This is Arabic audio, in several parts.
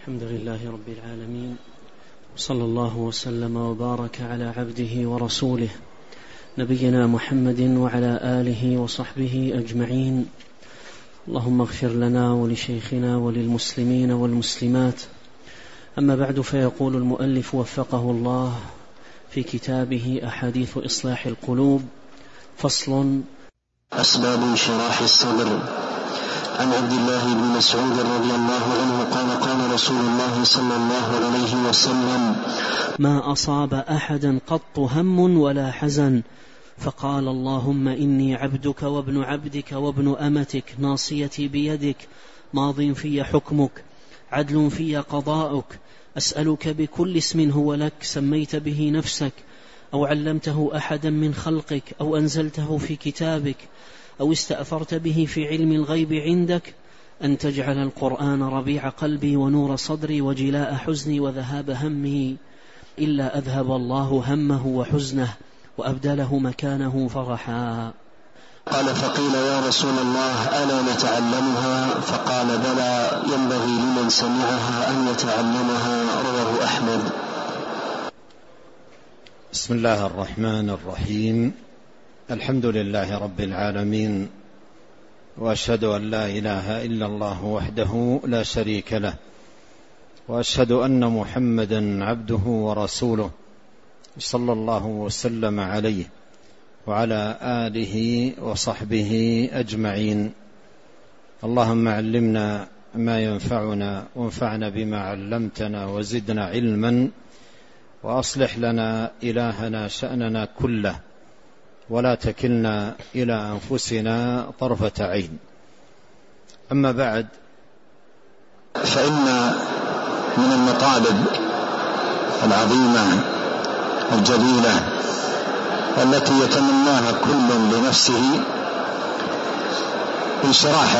الحمد لله رب العالمين، صلى الله وسلم وبارك على عبده ورسوله نبينا محمد وعلى آله وصحبه أجمعين. اللهم اغفر لنا ولشيخنا وللمسلمين والمسلمات. أما بعد، فيقول المؤلف وفقه الله في كتابه أحاديث إصلاح القلوب: فصل: أسباب انشراح الصدر. عن عبد الله بن مسعود رضي الله عنه قال: قال رسول الله صلى الله عليه وسلم: ما أصاب أحدا قط هم ولا حزن، فقال: اللهم إني عبدك وابن عبدك وابن أمتك، ناصيتي بيدك، ماض في حكمك، عدل في قضاؤك، أسألك بكل اسم هو لك سميت به نفسك أو علمته أحدا من خلقك أو أنزلته في كتابك أو استأثرت به في علم الغيب عندك، أن تجعل القرآن ربيع قلبي ونور صدري وجلاء حزني وذهاب همي، إلا أذهب الله همه وحزنه وأبدله مكانه فرحا. قال: فقيل: يا رسول الله ألا نتعلمها؟ فقال: بلى، ينبغي لمن سمعها أن يتعلمها. رواه أحمد. بسم الله الرحمن الرحيم. الحمد لله رب العالمين، وأشهد أن لا إله إلا الله وحده لا شريك له، وأشهد أن محمدا عبده ورسوله، صلى الله وسلم عليه وعلى آله وصحبه أجمعين. اللهم علمنا ما ينفعنا وانفعنا بما علمتنا وزدنا علما، وأصلح لنا إلهنا شأننا كله، ولا تكلنا إلى أنفسنا طرفة عين. أما بعد، فإن من المطالب العظيمة الجليلة التي يتمناها كل لنفسه انشراح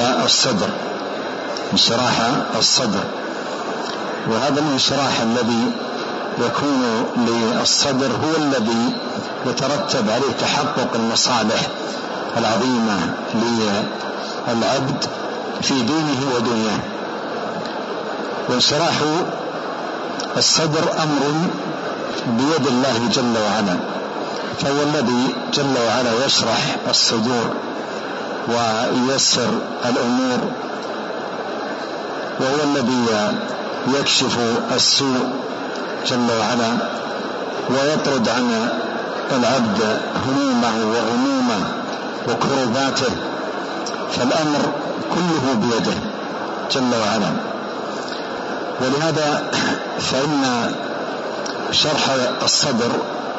الصدر. وهذا الانشراح الذي يكون للصدر هو الذي يترتب عليه تحقق المصالح العظيمة للعبد في دينه ودنياه. وانشراح الصدر أمر بيد الله جل وعلا، فهو الذي جل وعلا يشرح الصدور وييسر الأمور، وهو الذي يكشف السوء جل وعلا ويطرد عن العبد همومه وغمومه وكرباته، فالأمر كله بيده جل وعلا. ولهذا فإن شرح الصدر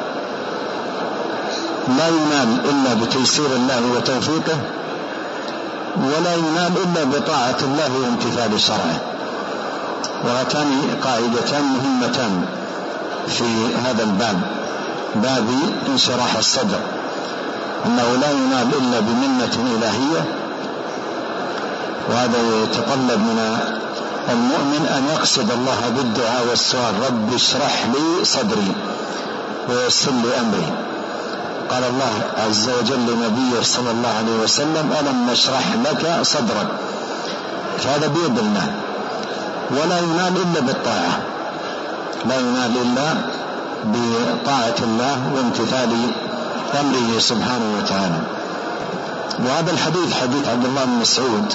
لا ينال إلا بتيسير الله وتوفيقه، ولا ينال إلا بطاعة الله وامتثال شرعه. وهاتان قاعدتان مهمتان في هذا الباب، باب انشراح الصدر، أنه لا ينال إلا بمنة إلهية، وهذا يتطلب من المؤمن أن يقصد الله بالدعاء والسؤال: رب اشرح لي صدري ويسر لي أمري. قال الله عز وجل لنبيه صلى الله عليه وسلم: ألم نشرح لك صدرك. فهذا بيد الله، ولا ينال إلا بالطاعة، لا ينال إلا بطاعة الله وامتثال أمره سبحانه وتعالى. وهذا الحديث حديث عبد الله بن مسعود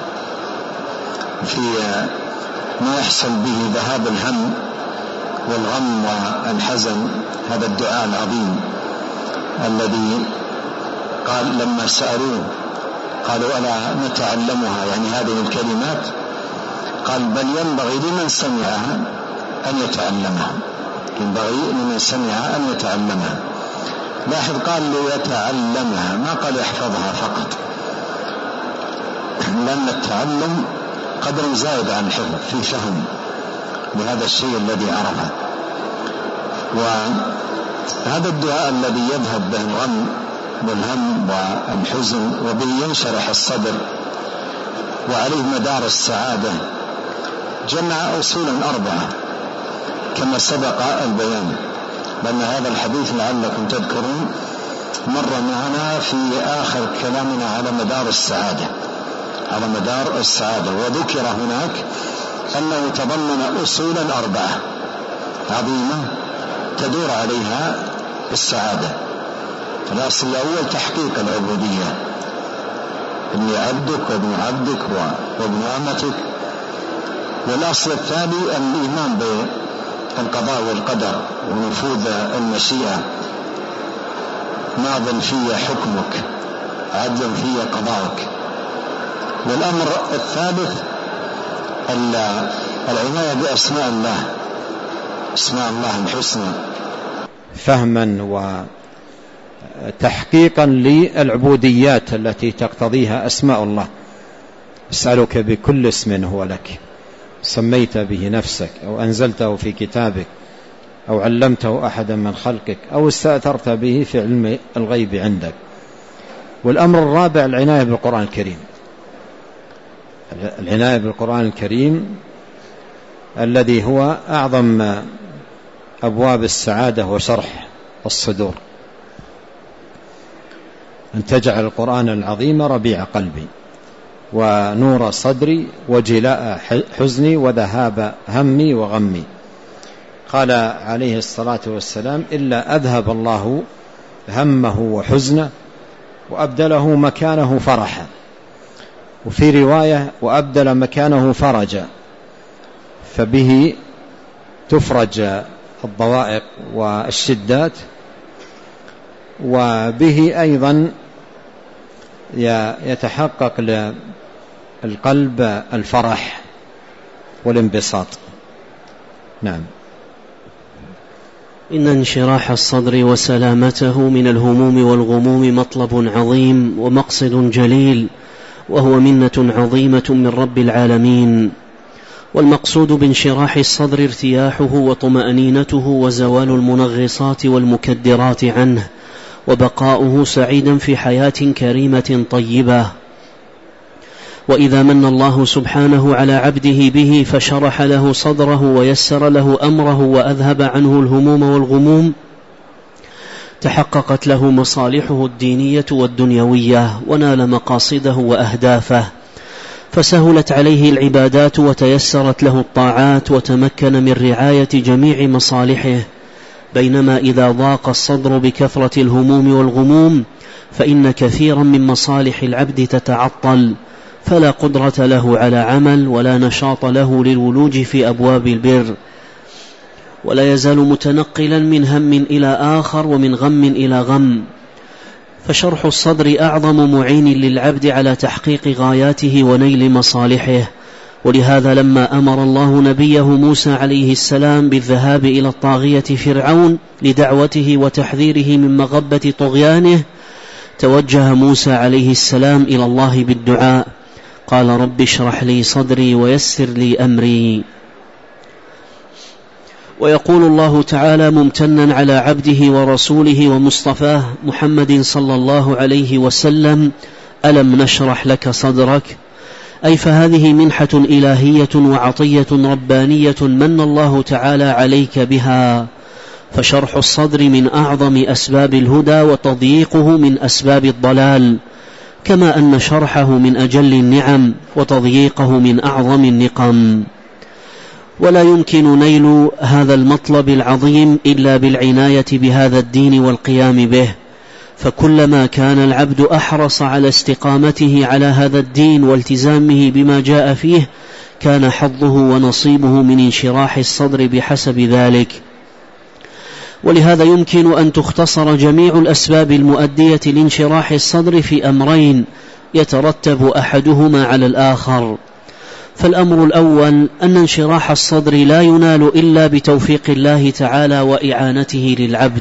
في ما يحصل به ذهاب الهم والغم والحزن، هذا الدعاء العظيم الذي قال لما سألوه قالوا: ألا نتعلمها؟ يعني هذه الكلمات. قال: بل ينبغي لمن سمعها أن يتعلمها، ينبغي لمن سمعها أن يتعلمها. لاحظ، قال ليتعلمها، ما قال يحفظها فقط، لأن التعلم قدر زائد عن الحفظ في فهم لهذا الشيء الذي عرفه. وهذا الدعاء الذي يذهب به الغم والهم والحزن وبه ينشرح الصدر وعليه مدار السعادة، جمع أصولا 4 كما سبق البيان، لأن هذا الحديث لعلكم تذكرون مر معنا في آخر كلامنا على مدار السعادة، وذكر هناك أنه تضمن أصولا 4 عظيمة تدور عليها السعادة. الأصل الأول تحقيق العبودية، إني عبدك وابن عبدك وابن أمتك. والأصل الثاني الإيمان بالقضاء والقدر ونفوذ المشيئة، ماض في حكمك عدل في قضاءك. والأمر الثالث العناية بأسماء الله، اسماء الله الحسنى، فهما وتحقيقا للعبوديات التي تقتضيها أسماء الله. أسألك بكل اسم هو لك سميت به نفسك أو أنزلته في كتابك أو علمته أحدا من خلقك أو استأثرت به في علم الغيب عندك. والأمر الرابع العناية بالقرآن الكريم، العناية بالقرآن الكريم الذي هو أعظم أبواب السعادة وشرح الصدور، أن تجعل القرآن العظيم ربيع قلبي ونور صدري وجلاء حزني وذهاب همي وغمي. قال عليه الصلاة والسلام: إلا أذهب الله همه وحزنه وأبدله مكانه فرحا، وفي رواية: وأبدل مكانه فرجا. فبه تفرج الضوائق والشدات، وبه أيضا يتحقق للقلب الفرح والانبساط. نعم. إن انشراح الصدر وسلامته من الهموم والغموم مطلب عظيم ومقصد جليل، وهو منة عظيمة من رب العالمين. والمقصود بانشراح الصدر ارتياحه وطمأنينته وزوال المنغصات والمكدرات عنه، وبقاؤه سعيدا في حياة كريمة طيبة. وإذا من الله سبحانه على عبده به فشرح له صدره ويسر له أمره وأذهب عنه الهموم والغموم، تحققت له مصالحه الدينية والدنيوية، ونال مقاصده وأهدافه، فسهلت عليه العبادات وتيسرت له الطاعات، وتمكن من رعاية جميع مصالحه. بينما إذا ضاق الصدر بكثرة الهموم والغموم فإن كثيرا من مصالح العبد تتعطل، فلا قدرة له على عمل ولا نشاط له للولوج في أبواب البر، ولا يزال متنقلا من هم إلى آخر ومن غم إلى غم. فشرح الصدر أعظم معين للعبد على تحقيق غاياته ونيل مصالحه. ولهذا لما أمر الله نبيه موسى عليه السلام بالذهاب إلى الطاغية فرعون لدعوته وتحذيره من مغبة طغيانه، توجه موسى عليه السلام إلى الله بالدعاء، قال: رب اشرح لي صدري ويسر لي أمري. ويقول الله تعالى ممتنا على عبده ورسوله ومصطفاه محمد صلى الله عليه وسلم: ألم نشرح لك صدرك؟ أي فهذه منحة إلهية وعطية ربانية من الله تعالى عليك بها. فشرح الصدر من أعظم أسباب الهدى، وتضييقه من أسباب الضلال، كما أن شرحه من أجل النعم وتضييقه من أعظم النقم. ولا يمكن نيل هذا المطلب العظيم إلا بالعناية بهذا الدين والقيام به، فكلما كان العبد أحرص على استقامته على هذا الدين والتزامه بما جاء فيه، كان حظه ونصيبه من انشراح الصدر بحسب ذلك. ولهذا يمكن أن تختصر جميع الأسباب المؤدية لانشراح الصدر في أمرين يترتب أحدهما على الآخر. فالأمر الأول أن انشراح الصدر لا ينال إلا بتوفيق الله تعالى وإعانته للعبد.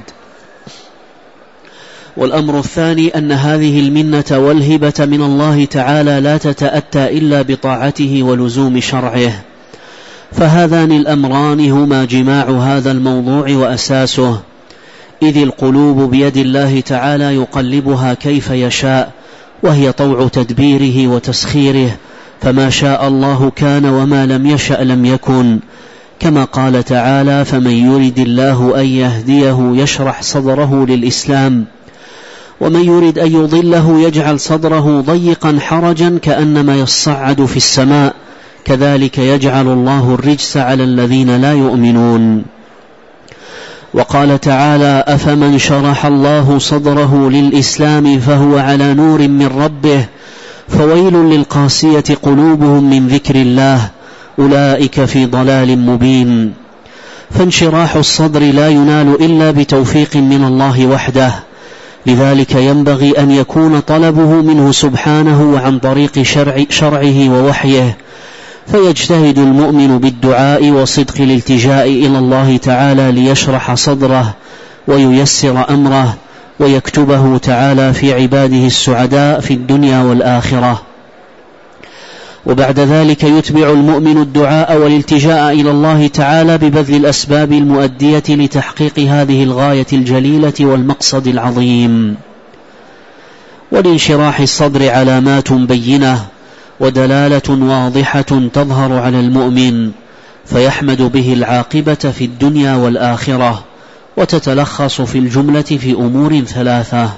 والأمر الثاني أن هذه المنة والهبة من الله تعالى لا تتأتى إلا بطاعته ولزوم شرعه. فهذان الأمران هما جماع هذا الموضوع وأساسه، إذ القلوب بيد الله تعالى يقلبها كيف يشاء، وهي طوع تدبيره وتسخيره، فما شاء الله كان وما لم يشأ لم يكن، كما قال تعالى: فمن يرد الله أن يهديه يشرح صدره للإسلام، ومن يرد أن يضله يجعل صدره ضيقا حرجا كأنما يصعد في السماء، كذلك يجعل الله الرجس على الذين لا يؤمنون. وقال تعالى: أفمن شرح الله صدره للإسلام فهو على نور من ربه فويل للقاسية قلوبهم من ذكر الله أولئك في ضلال مبين. فانشراح الصدر لا ينال إلا بتوفيق من الله وحده، لذلك ينبغي أن يكون طلبه منه سبحانه وعن طريق شرعه ووحيه، فيجتهد المؤمن بالدعاء وصدق الالتجاء إلى الله تعالى ليشرح صدره وييسر أمره ويكتبه تعالى في عباده السعداء في الدنيا والآخرة. وبعد ذلك يتبع المؤمن الدعاء والالتجاء إلى الله تعالى ببذل الأسباب المؤدية لتحقيق هذه الغاية الجليلة والمقصد العظيم. ولانشراح الصدر علامات بينة ودلالة واضحة تظهر على المؤمن، فيحمد به العاقبة في الدنيا والآخرة، وتتلخص في الجملة في أمور ثلاثة: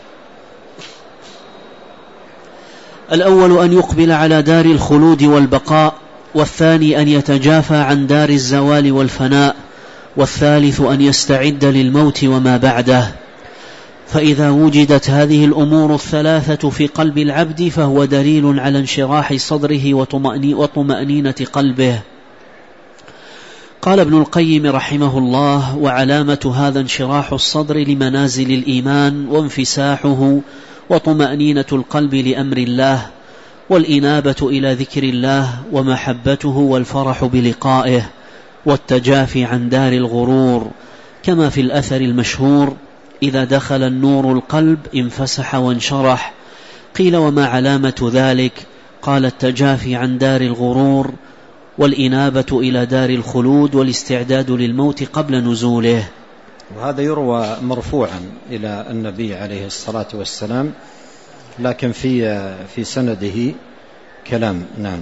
الأول أن يقبل على دار الخلود والبقاء، والثاني أن يتجافى عن دار الزوال والفناء، والثالث أن يستعد للموت وما بعده. فإذا وجدت هذه الأمور الثلاثة في قلب العبد فهو دليل على انشراح صدره وطمأنينة قلبه. قال ابن القيم رحمه الله: وعلامة هذا انشراح الصدر لمنازل الإيمان وانفساحه وطمأنينة القلب لأمر الله، والإنابة إلى ذكر الله ومحبته والفرح بلقائه، والتجافي عن دار الغرور، كما في الأثر المشهور: إذا دخل النور القلب انفسح وانشرح. قيل: وما علامة ذلك؟ قال: التجافي عن دار الغرور، والإنابة إلى دار الخلود، والاستعداد للموت قبل نزوله. وهذا يروى مرفوعا إلى النبي عليه الصلاة والسلام، لكن في سنده كلام. نعم.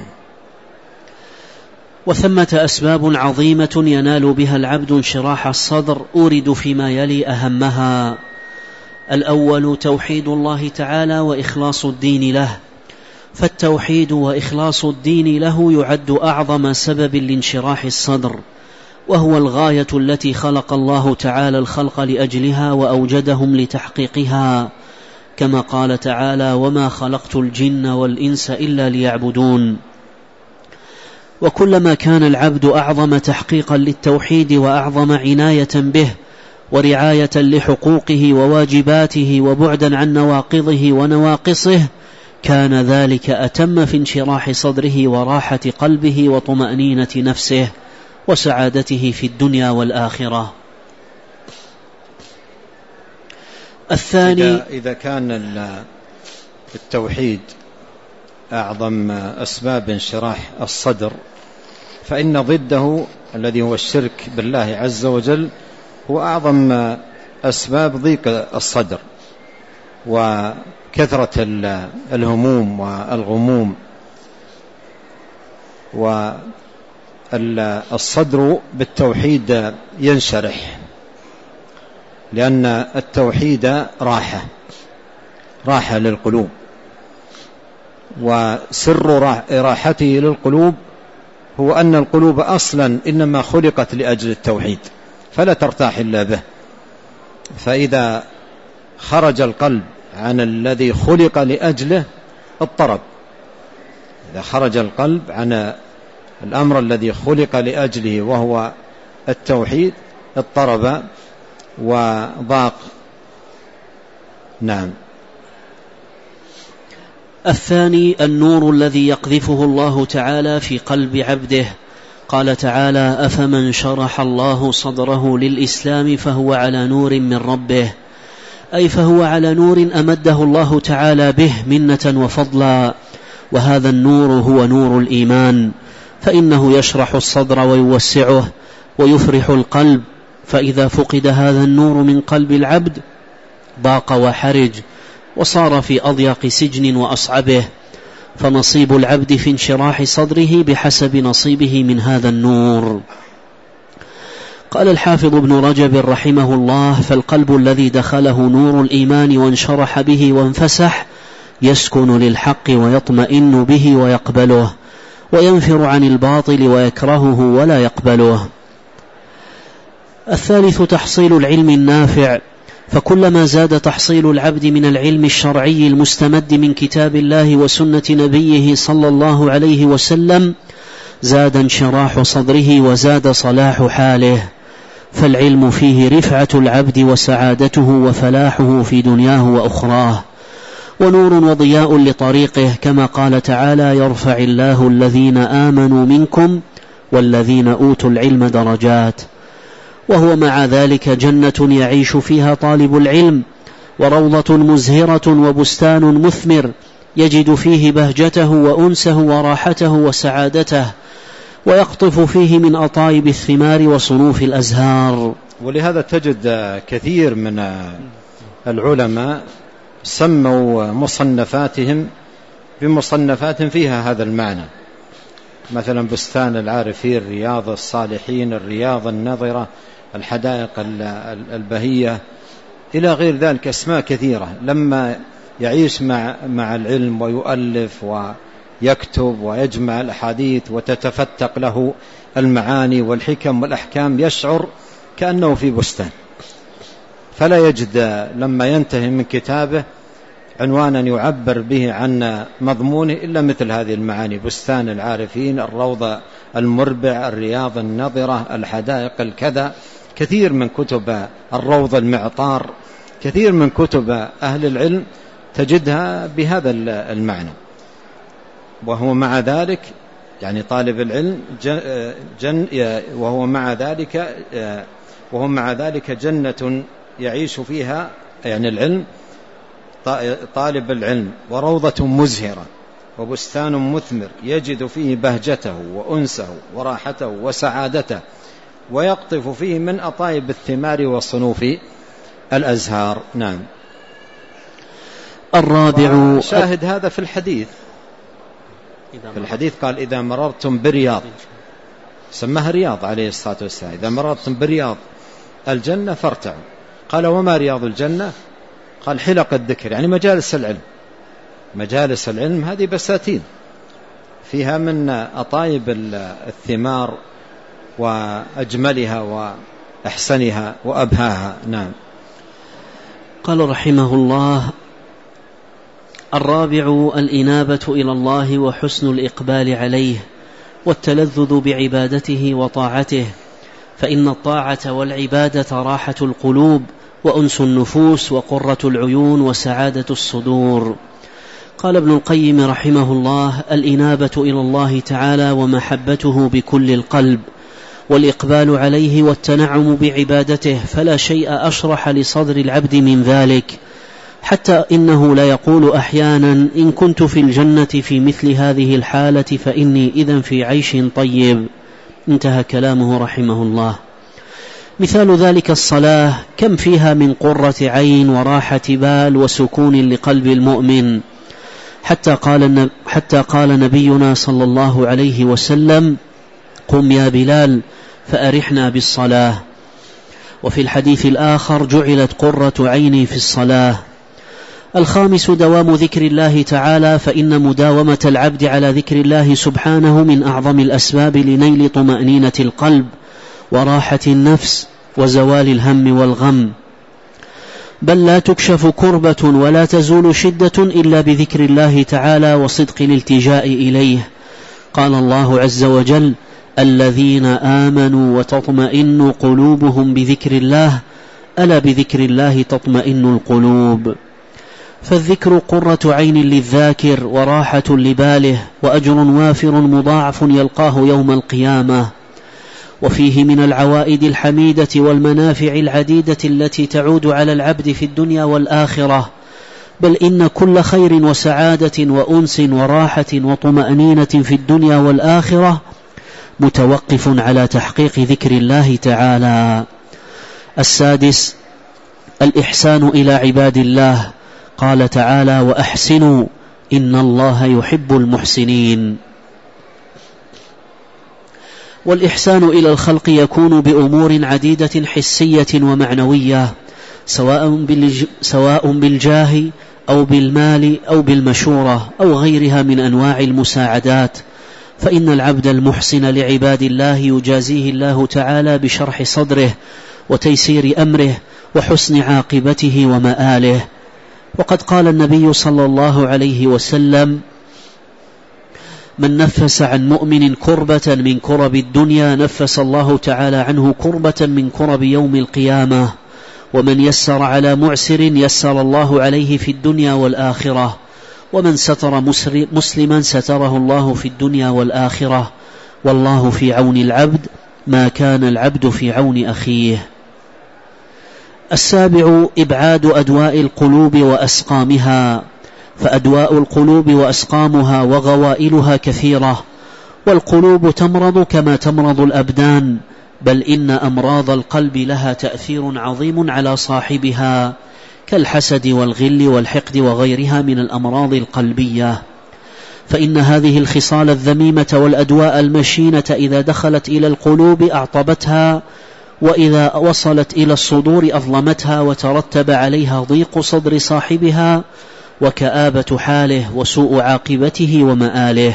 وثمة أسباب عظيمة ينال بها العبد انشراح الصدر، أورد فيما يلي أهمها: الأول توحيد الله تعالى وإخلاص الدين له، فالتوحيد وإخلاص الدين له يعد أعظم سبب لانشراح الصدر، وهو الغاية التي خلق الله تعالى الخلق لأجلها وأوجدهم لتحقيقها، كما قال تعالى: وما خلقت الجن والإنس إلا ليعبدون. وكلما كان العبد أعظم تحقيقا للتوحيد وأعظم عناية به ورعاية لحقوقه وواجباته وبعدا عن نواقضه ونواقصه، كان ذلك أتم في انشراح صدره وراحة قلبه وطمأنينة نفسه وسعادته في الدنيا والآخرة. الثاني: إذا كان التوحيد أعظم أسباب انشراح الصدر، فإن ضده الذي هو الشرك بالله عز وجل هو أعظم أسباب ضيق الصدر وكثرة الهموم والغموم. والصدر بالتوحيد ينشرح، لأن التوحيد راحة للقلوب، وسر راحته للقلوب هو أن القلوب أصلا إنما خلقت لأجل التوحيد، فلا ترتاح إلا به. فإذا خرج القلب عن الذي خلق لأجله اضطرب. إذا خرج القلب عن الأمر الذي خلق لأجله وهو التوحيد اضطرب وضاق. نعم. الثاني: النور الذي يقذفه الله تعالى في قلب عبده. قال تعالى: أفمن شرح الله صدره للإسلام فهو على نور من ربه، أي فهو على نور أمده الله تعالى به منة وفضلا، وهذا النور هو نور الإيمان، فإنه يشرح الصدر ويوسعه ويفرح القلب. فإذا فقد هذا النور من قلب العبد ضاق وحرج وصار في أضيق سجن وأصعبه، فنصيب العبد في انشراح صدره بحسب نصيبه من هذا النور. قال الحافظ ابن رجب رحمه الله: فالقلب الذي دخله نور الإيمان وانشرح به وانفسح يسكن للحق ويطمئن به ويقبله، وينفر عن الباطل ويكرهه ولا يقبله. الثالث تحصيل العلم النافع، فكلما زاد تحصيل العبد من العلم الشرعي المستمد من كتاب الله وسنة نبيه صلى الله عليه وسلم زاد انشراح صدره وزاد صلاح حاله، فالعلم فيه رفعة العبد وسعادته وفلاحه في دنياه وأخراه، ونور وضياء لطريقه، كما قال تعالى: يرفع الله الذين آمنوا منكم والذين أوتوا العلم درجات. وهو مع ذلك جنة يعيش فيها طالب العلم، وروضة مزهرة وبستان مثمر يجد فيه بهجته وأنسه وراحته وسعادته، ويقطف فيه من أطايب الثمار وصنوف الأزهار. ولهذا تجد كثير من العلماء سموا مصنفاتهم بمصنفات فيها هذا المعنى، مثلا بستان العارفين، رياض الصالحين، الرياض النظرة، الحدائق البهية، إلى غير ذلك، أسماء كثيرة. لما يعيش مع العلم ويؤلف ويكتب ويجمع الأحاديث وتتفتق له المعاني والحكم والأحكام يشعر كأنه في بستان، فلا يجد لما ينتهي من كتابه عنوانا يعبر به عن مضمونه إلا مثل هذه المعاني: بستان العارفين، الروضة المربع، الرياض النظرة، الحدائق الكذا. كثير من كتب الروض المعطار، كثير من كتب أهل العلم تجدها بهذا المعنى. وهو مع ذلك يعني طالب العلم وهو مع ذلك جنة يعيش فيها يعني العلم طالب العلم، وروضة مزهرة وبستان مثمر يجد فيه بهجته وأنسه وراحته وسعادته، ويقطف فيه من أطايب الثمار وصنوف الأزهار. نعم. الرابع شاهد هذا في الحديث قال: إذا مررتم برياض، سماها رياض عليه الصلاة والسلام، إذا مررتم برياض الجنة فارتعوا. قال: وما رياض الجنة؟ قال: حلق الذكر، يعني مجالس العلم. مجالس العلم هذه بساتين فيها من أطايب الثمار وأجملها وأحسنها وأبهاها. نعم. قال رحمه الله: الرابع الإنابة إلى الله وحسن الإقبال عليه والتلذذ بعبادته وطاعته، فإن الطاعة والعبادة راحة القلوب وأنس النفوس وقرة العيون وسعادة الصدور. قال ابن القيم رحمه الله: الإنابة إلى الله تعالى ومحبته بكل القلب والإقبال عليه والتنعم بعبادته، فلا شيء أشرح لصدر العبد من ذلك، حتى إنه لا يقول أحيانا: إن كنت في الجنة في مثل هذه الحالة فإني إذن في عيش طيب. انتهى كلامه رحمه الله. مثال ذلك الصلاة، كم فيها من قرة عين وراحة بال وسكون لقلب المؤمن، حتى قال نبينا صلى الله عليه وسلم: قم يا بلال فأرحنا بالصلاة. وفي الحديث الآخر: جعلت قرة عيني في الصلاة. الخامس دوام ذكر الله تعالى، فإن مداومة العبد على ذكر الله سبحانه من أعظم الأسباب لنيل طمأنينة القلب وراحة النفس وزوال الهم والغم، بل لا تكشف كربة ولا تزول شدة إلا بذكر الله تعالى وصدق الالتجاء إليه. قال الله عز وجل: الذين آمنوا وتطمئن قلوبهم بذكر الله، ألا بذكر الله تطمئن القلوب. فالذكر قرة عين للذاكر وراحة لباله وأجر وافر مضاعف يلقاه يوم القيامة. وفيه من العوائد الحميدة والمنافع العديدة التي تعود على العبد في الدنيا والآخرة، بل إن كل خير وسعادة وأنس وراحة وطمأنينة في الدنيا والآخرة متوقف على تحقيق ذكر الله تعالى. السادس الإحسان إلى عباد الله، قال تعالى: وأحسنوا إن الله يحب المحسنين. والإحسان إلى الخلق يكون بأمور عديدة حسية ومعنوية، سواء بالجاه أو بالمال أو بالمشورة أو غيرها من أنواع المساعدات، فإن العبد المحسن لعباد الله يجازيه الله تعالى بشرح صدره وتيسير أمره وحسن عاقبته ومآله. وقد قال النبي صلى الله عليه وسلم: من نفس عن مؤمن كربة من كرب الدنيا نفس الله تعالى عنه كربة من كرب يوم القيامة، ومن يسر على معسر يسر الله عليه في الدنيا والآخرة، ومن ستر مسلما ستره الله في الدنيا والآخرة، والله في عون العبد ما كان العبد في عون أخيه. 7 إبعاد أدواء القلوب وأسقامها، فأدواء القلوب وأسقامها وغوائلها كثيرة، والقلوب تمرض كما تمرض الأبدان، بل إن أمراض القلب لها تأثير عظيم على صاحبها كالحسد والغل والحقد وغيرها من الأمراض القلبية. فإن هذه الخصال الذميمة والأدواء المشينة إذا دخلت إلى القلوب أعطبتها، وإذا وصلت إلى الصدور أظلمتها، وترتب عليها ضيق صدر صاحبها وكآبة حاله وسوء عاقبته ومآله.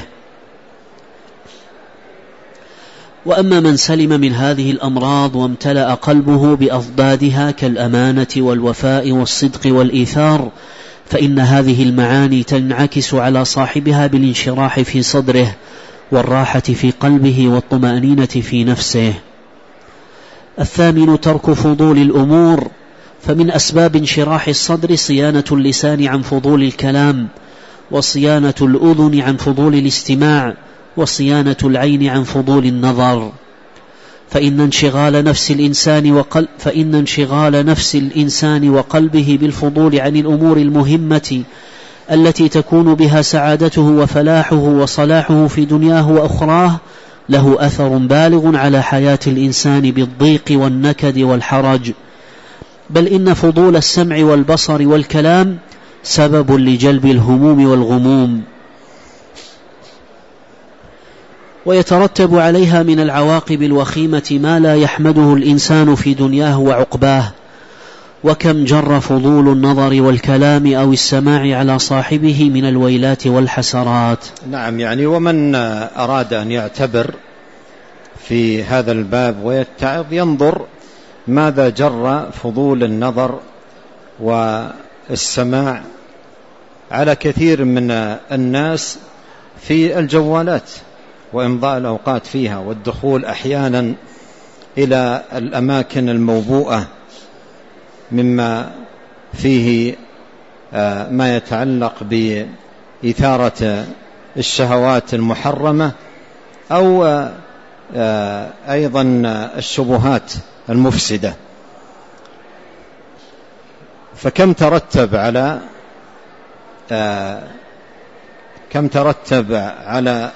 وأما من سلم من هذه الأمراض وامتلأ قلبه بأضدادها كالأمانة والوفاء والصدق والإيثار، فإن هذه المعاني تنعكس على صاحبها بالانشراح في صدره والراحة في قلبه والطمأنينة في نفسه. 8 ترك فضول الأمور، فمن أسباب انشراح الصدر صيانة اللسان عن فضول الكلام، وصيانة الأذن عن فضول الاستماع، وصيانة العين عن فضول النظر. فإن انشغال نفس الإنسان وقلبه بالفضول عن الأمور المهمة التي تكون بها سعادته وفلاحه وصلاحه في دنياه وأخراه له أثر بالغ على حياة الإنسان بالضيق والنكد والحرج، بل إن فضول السمع والبصر والكلام سبب لجلب الهموم والغموم، ويترتب عليها من العواقب الوخيمة ما لا يحمده الإنسان في دنياه وعقباه. وكم جر فضول النظر والكلام أو السماع على صاحبه من الويلات والحسرات. نعم، يعني ومن أراد أن يعتبر في هذا الباب ويتعظ ينظر ماذا جر فضول النظر والسماع على كثير من الناس في الجوالات وإمضاء الأوقات فيها، والدخول أحيانا إلى الأماكن الموبوءة مما فيه ما يتعلق بإثارة الشهوات المحرمة أو أيضا الشبهات المفسدة. فكم ترتب على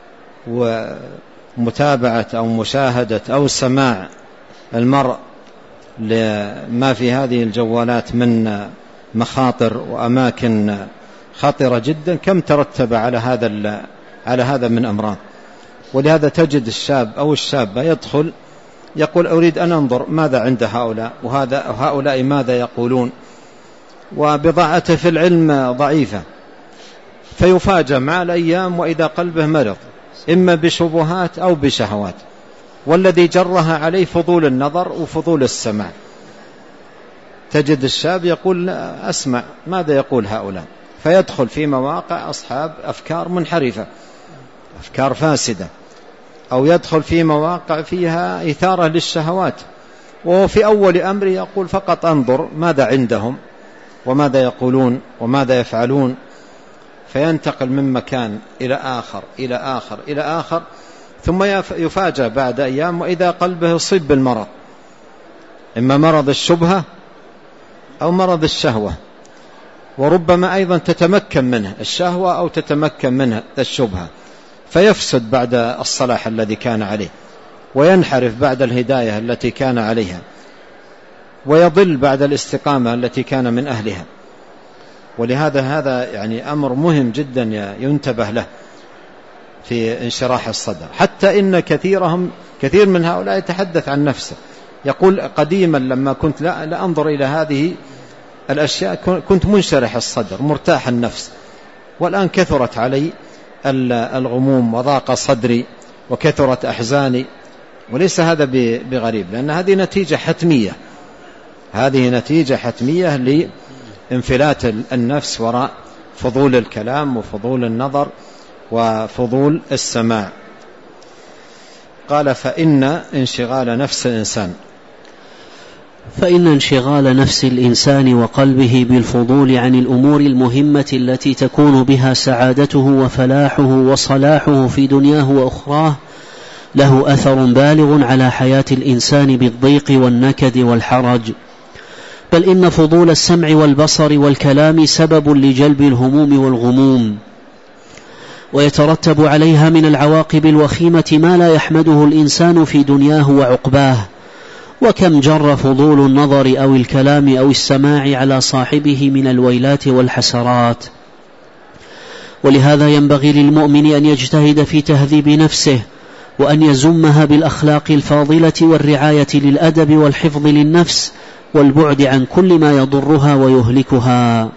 ومتابعة أو مشاهدة أو سماع المرء لما في هذه الجوالات من مخاطر وأماكن خطرة جدا، كم ترتب على هذا من أمراض. ولهذا تجد الشاب أو الشابة يدخل يقول أريد أن أنظر ماذا عند هؤلاء وهؤلاء ماذا يقولون، وبضاعته في العلم ضعيفة، فيفاجأ مع الأيام وإذا قلبه مرض إما بشبهات أو بشهوات، والذي جرها عليه فضول النظر وفضول السمع. تجد الشاب يقول أسمع ماذا يقول هؤلاء، فيدخل في مواقع أصحاب أفكار منحرفة، أفكار فاسدة، أو يدخل في مواقع فيها إثارة للشهوات، وهو في أول أمر يقول فقط أنظر ماذا عندهم وماذا يقولون وماذا يفعلون، فينتقل من مكان إلى آخر إلى آخر إلى آخر، ثم يفاجأ بعد أيام وإذا قلبه يصيب بالمرض، إما مرض الشبهة أو مرض الشهوة، وربما أيضا تتمكن منه الشهوة أو تتمكن منه الشبهة، فيفسد بعد الصلاح الذي كان عليه، وينحرف بعد الهداية التي كان عليها، ويضل بعد الاستقامة التي كان من أهلها. ولهذا هذا يعني أمر مهم جدا ينتبه له في انشراح الصدر. حتى إن كثير من هؤلاء يتحدث عن نفسه، يقول قديما لما كنت لا أنظر إلى هذه الأشياء كنت منشرح الصدر مرتاح النفس، والآن كثرت علي الغموم وضاق صدري وكثرت أحزاني. وليس هذا بغريب، لأن هذه نتيجة حتمية، هذه نتيجة حتمية لانفلات النفس وراء فضول الكلام وفضول النظر وفضول السماع. قال فإن انشغال نفس الإنسان وقلبه بالفضول عن الأمور المهمة التي تكون بها سعادته وفلاحه وصلاحه في دنياه وأخراه له أثر بالغ على حياة الإنسان بالضيق والنكد والحرج، بل إن فضول السمع والبصر والكلام سبب لجلب الهموم والغموم، ويترتب عليها من العواقب الوخيمة ما لا يحمده الإنسان في دنياه وعقباه. وكم جر فضول النظر أو الكلام أو السماع على صاحبه من الويلات والحسرات. ولهذا ينبغي للمؤمن أن يجتهد في تهذيب نفسه، وأن يزمها بالأخلاق الفاضلة والرعاية للأدب والحفظ للنفس والبعد عن كل ما يضرها ويهلكها.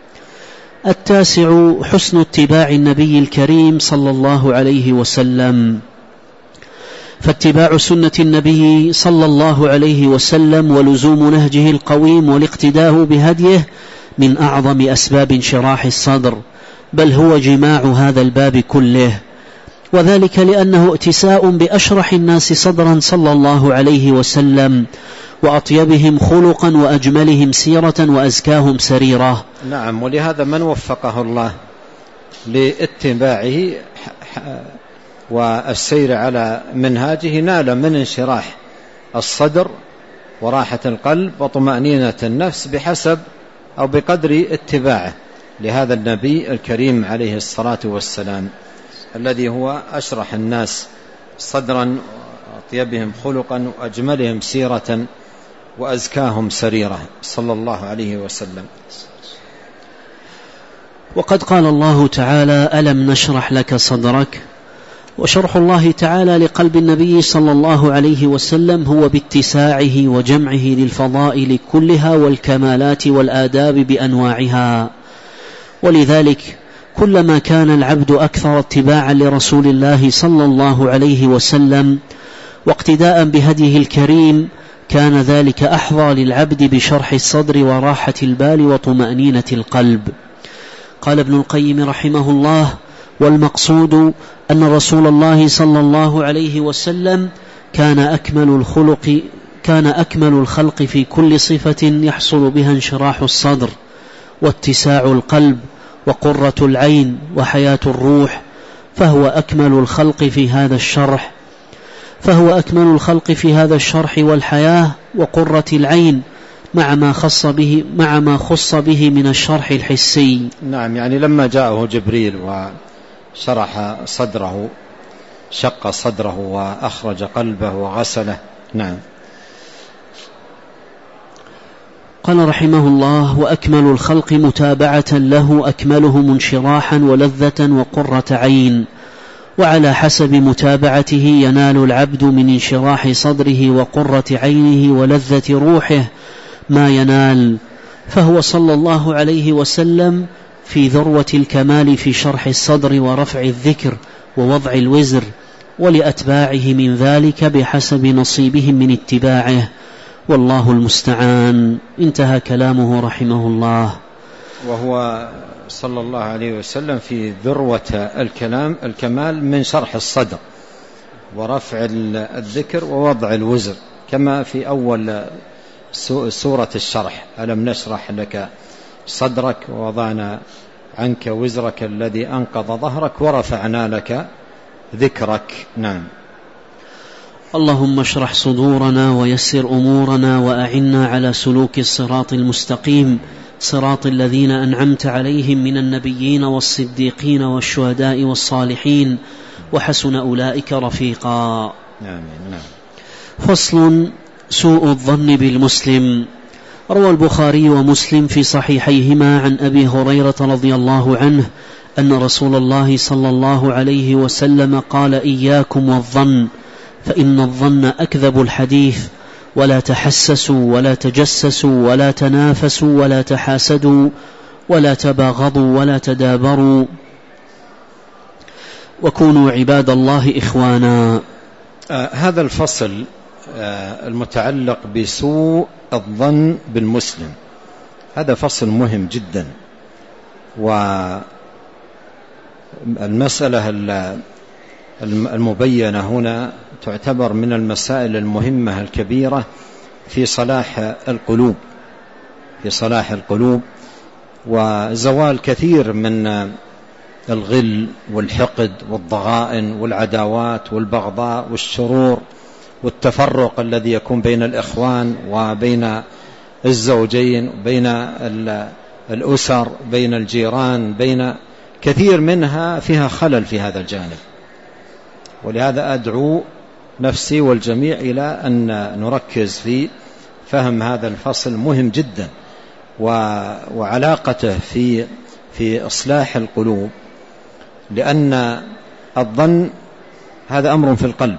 9 حسن اتباع النبي الكريم صلى الله عليه وسلم. فاتباع سنة النبي صلى الله عليه وسلم ولزوم نهجه القويم والاقتداء بهديه من أعظم أسباب انشراح الصدر، بل هو جماع هذا الباب كله، وذلك لأنه ائتساء بأشرح الناس صدرا صلى الله عليه وسلم، وأطيبهم خلقا وأجملهم سيرة وأزكاهم سريرة. نعم، ولهذا من وفقه الله لاتباعه والسير على منهاجه نال من انشراح الصدر وراحة القلب وطمأنينة النفس بحسب أو بقدر اتباعه لهذا النبي الكريم عليه الصلاة والسلام، الذي هو أشرح الناس صدرا وأطيبهم خلقا وأجملهم سيرة وأزكاهم سريرة صلى الله عليه وسلم. وقد قال الله تعالى: ألم نشرح لك صدرك. وشرح الله تعالى لقلب النبي صلى الله عليه وسلم هو باتساعه وجمعه للفضائل كلها والكمالات والآداب بأنواعها. ولذلك كلما كان العبد أكثر اتباعا لرسول الله صلى الله عليه وسلم واقتداء بهديه الكريم كان ذلك أحظى للعبد بشرح الصدر وراحة البال وطمأنينة القلب. قال ابن القيم رحمه الله: والمقصود أن رسول الله صلى الله عليه وسلم كان أكمل الخلق في كل صفة يحصل بها انشراح الصدر واتساع القلب وقرة العين وحياة الروح، فهو أكمل الخلق في هذا الشرح والحياة وقرة العين مع ما خص به من الشرح الحسي. نعم، يعني لما جاءه جبريل وشرح صدره شق صدره وأخرج قلبه وغسله. نعم. قال رحمه الله: وأكمل الخلق متابعة له أكملهم انشراحا ولذة وقرة عين، وعلى حسب متابعته ينال العبد من انشراح صدره وقرة عينه ولذة روحه ما ينال. فهو صلى الله عليه وسلم في ذروة الكمال في شرح الصدر ورفع الذكر ووضع الوزر، ولأتباعه من ذلك بحسب نصيبهم من اتباعه، والله المستعان. انتهى كلامه رحمه الله. وهو صلى الله عليه وسلم في ذروة الكمال من شرح الصدر ورفع الذكر ووضع الوزر، كما في أول سورة الشرح: ألم نشرح لك صدرك ووضعنا عنك وزرك الذي أنقض ظهرك ورفعنا لك ذكرك. نعم. اللهم اشرح صدورنا ويسر أمورنا وأعنا على سلوك الصراط المستقيم، صراط الذين أنعمت عليهم من النبيين والصديقين والشهداء والصالحين وحسن أولئك رفيقا. نعم. فصل: سوء الظن بالمسلم. روى البخاري ومسلم في صحيحيهما عن أبي هريرة رضي الله عنه أن رسول الله صلى الله عليه وسلم قال: إياكم والظن، فإن الظن أكذب الحديث، ولا تحسسوا ولا تجسسوا ولا تنافسوا ولا تحاسدوا ولا تباغضوا ولا تدابروا. وكونوا عباد الله إخوانا. هذا الفصل المتعلق بسوء الظن بالمسلم، هذا فصل مهم جدا، والمسألة المبينة هنا تعتبر من المسائل المهمة الكبيرة في صلاح القلوب، في صلاح القلوب وزوال كثير من الغل والحقد والضغائن والعداوات والبغضاء والشرور والتفرق الذي يكون بين الإخوان وبين الزوجين، بين الأسر، بين الجيران، بين كثير منها فيها خلل في هذا الجانب. ولهذا أدعو نفسي والجميع إلى أن نركز في فهم هذا الفصل، مهم جدا، وعلاقته في إصلاح القلوب، لأن الظن هذا أمر في القلب.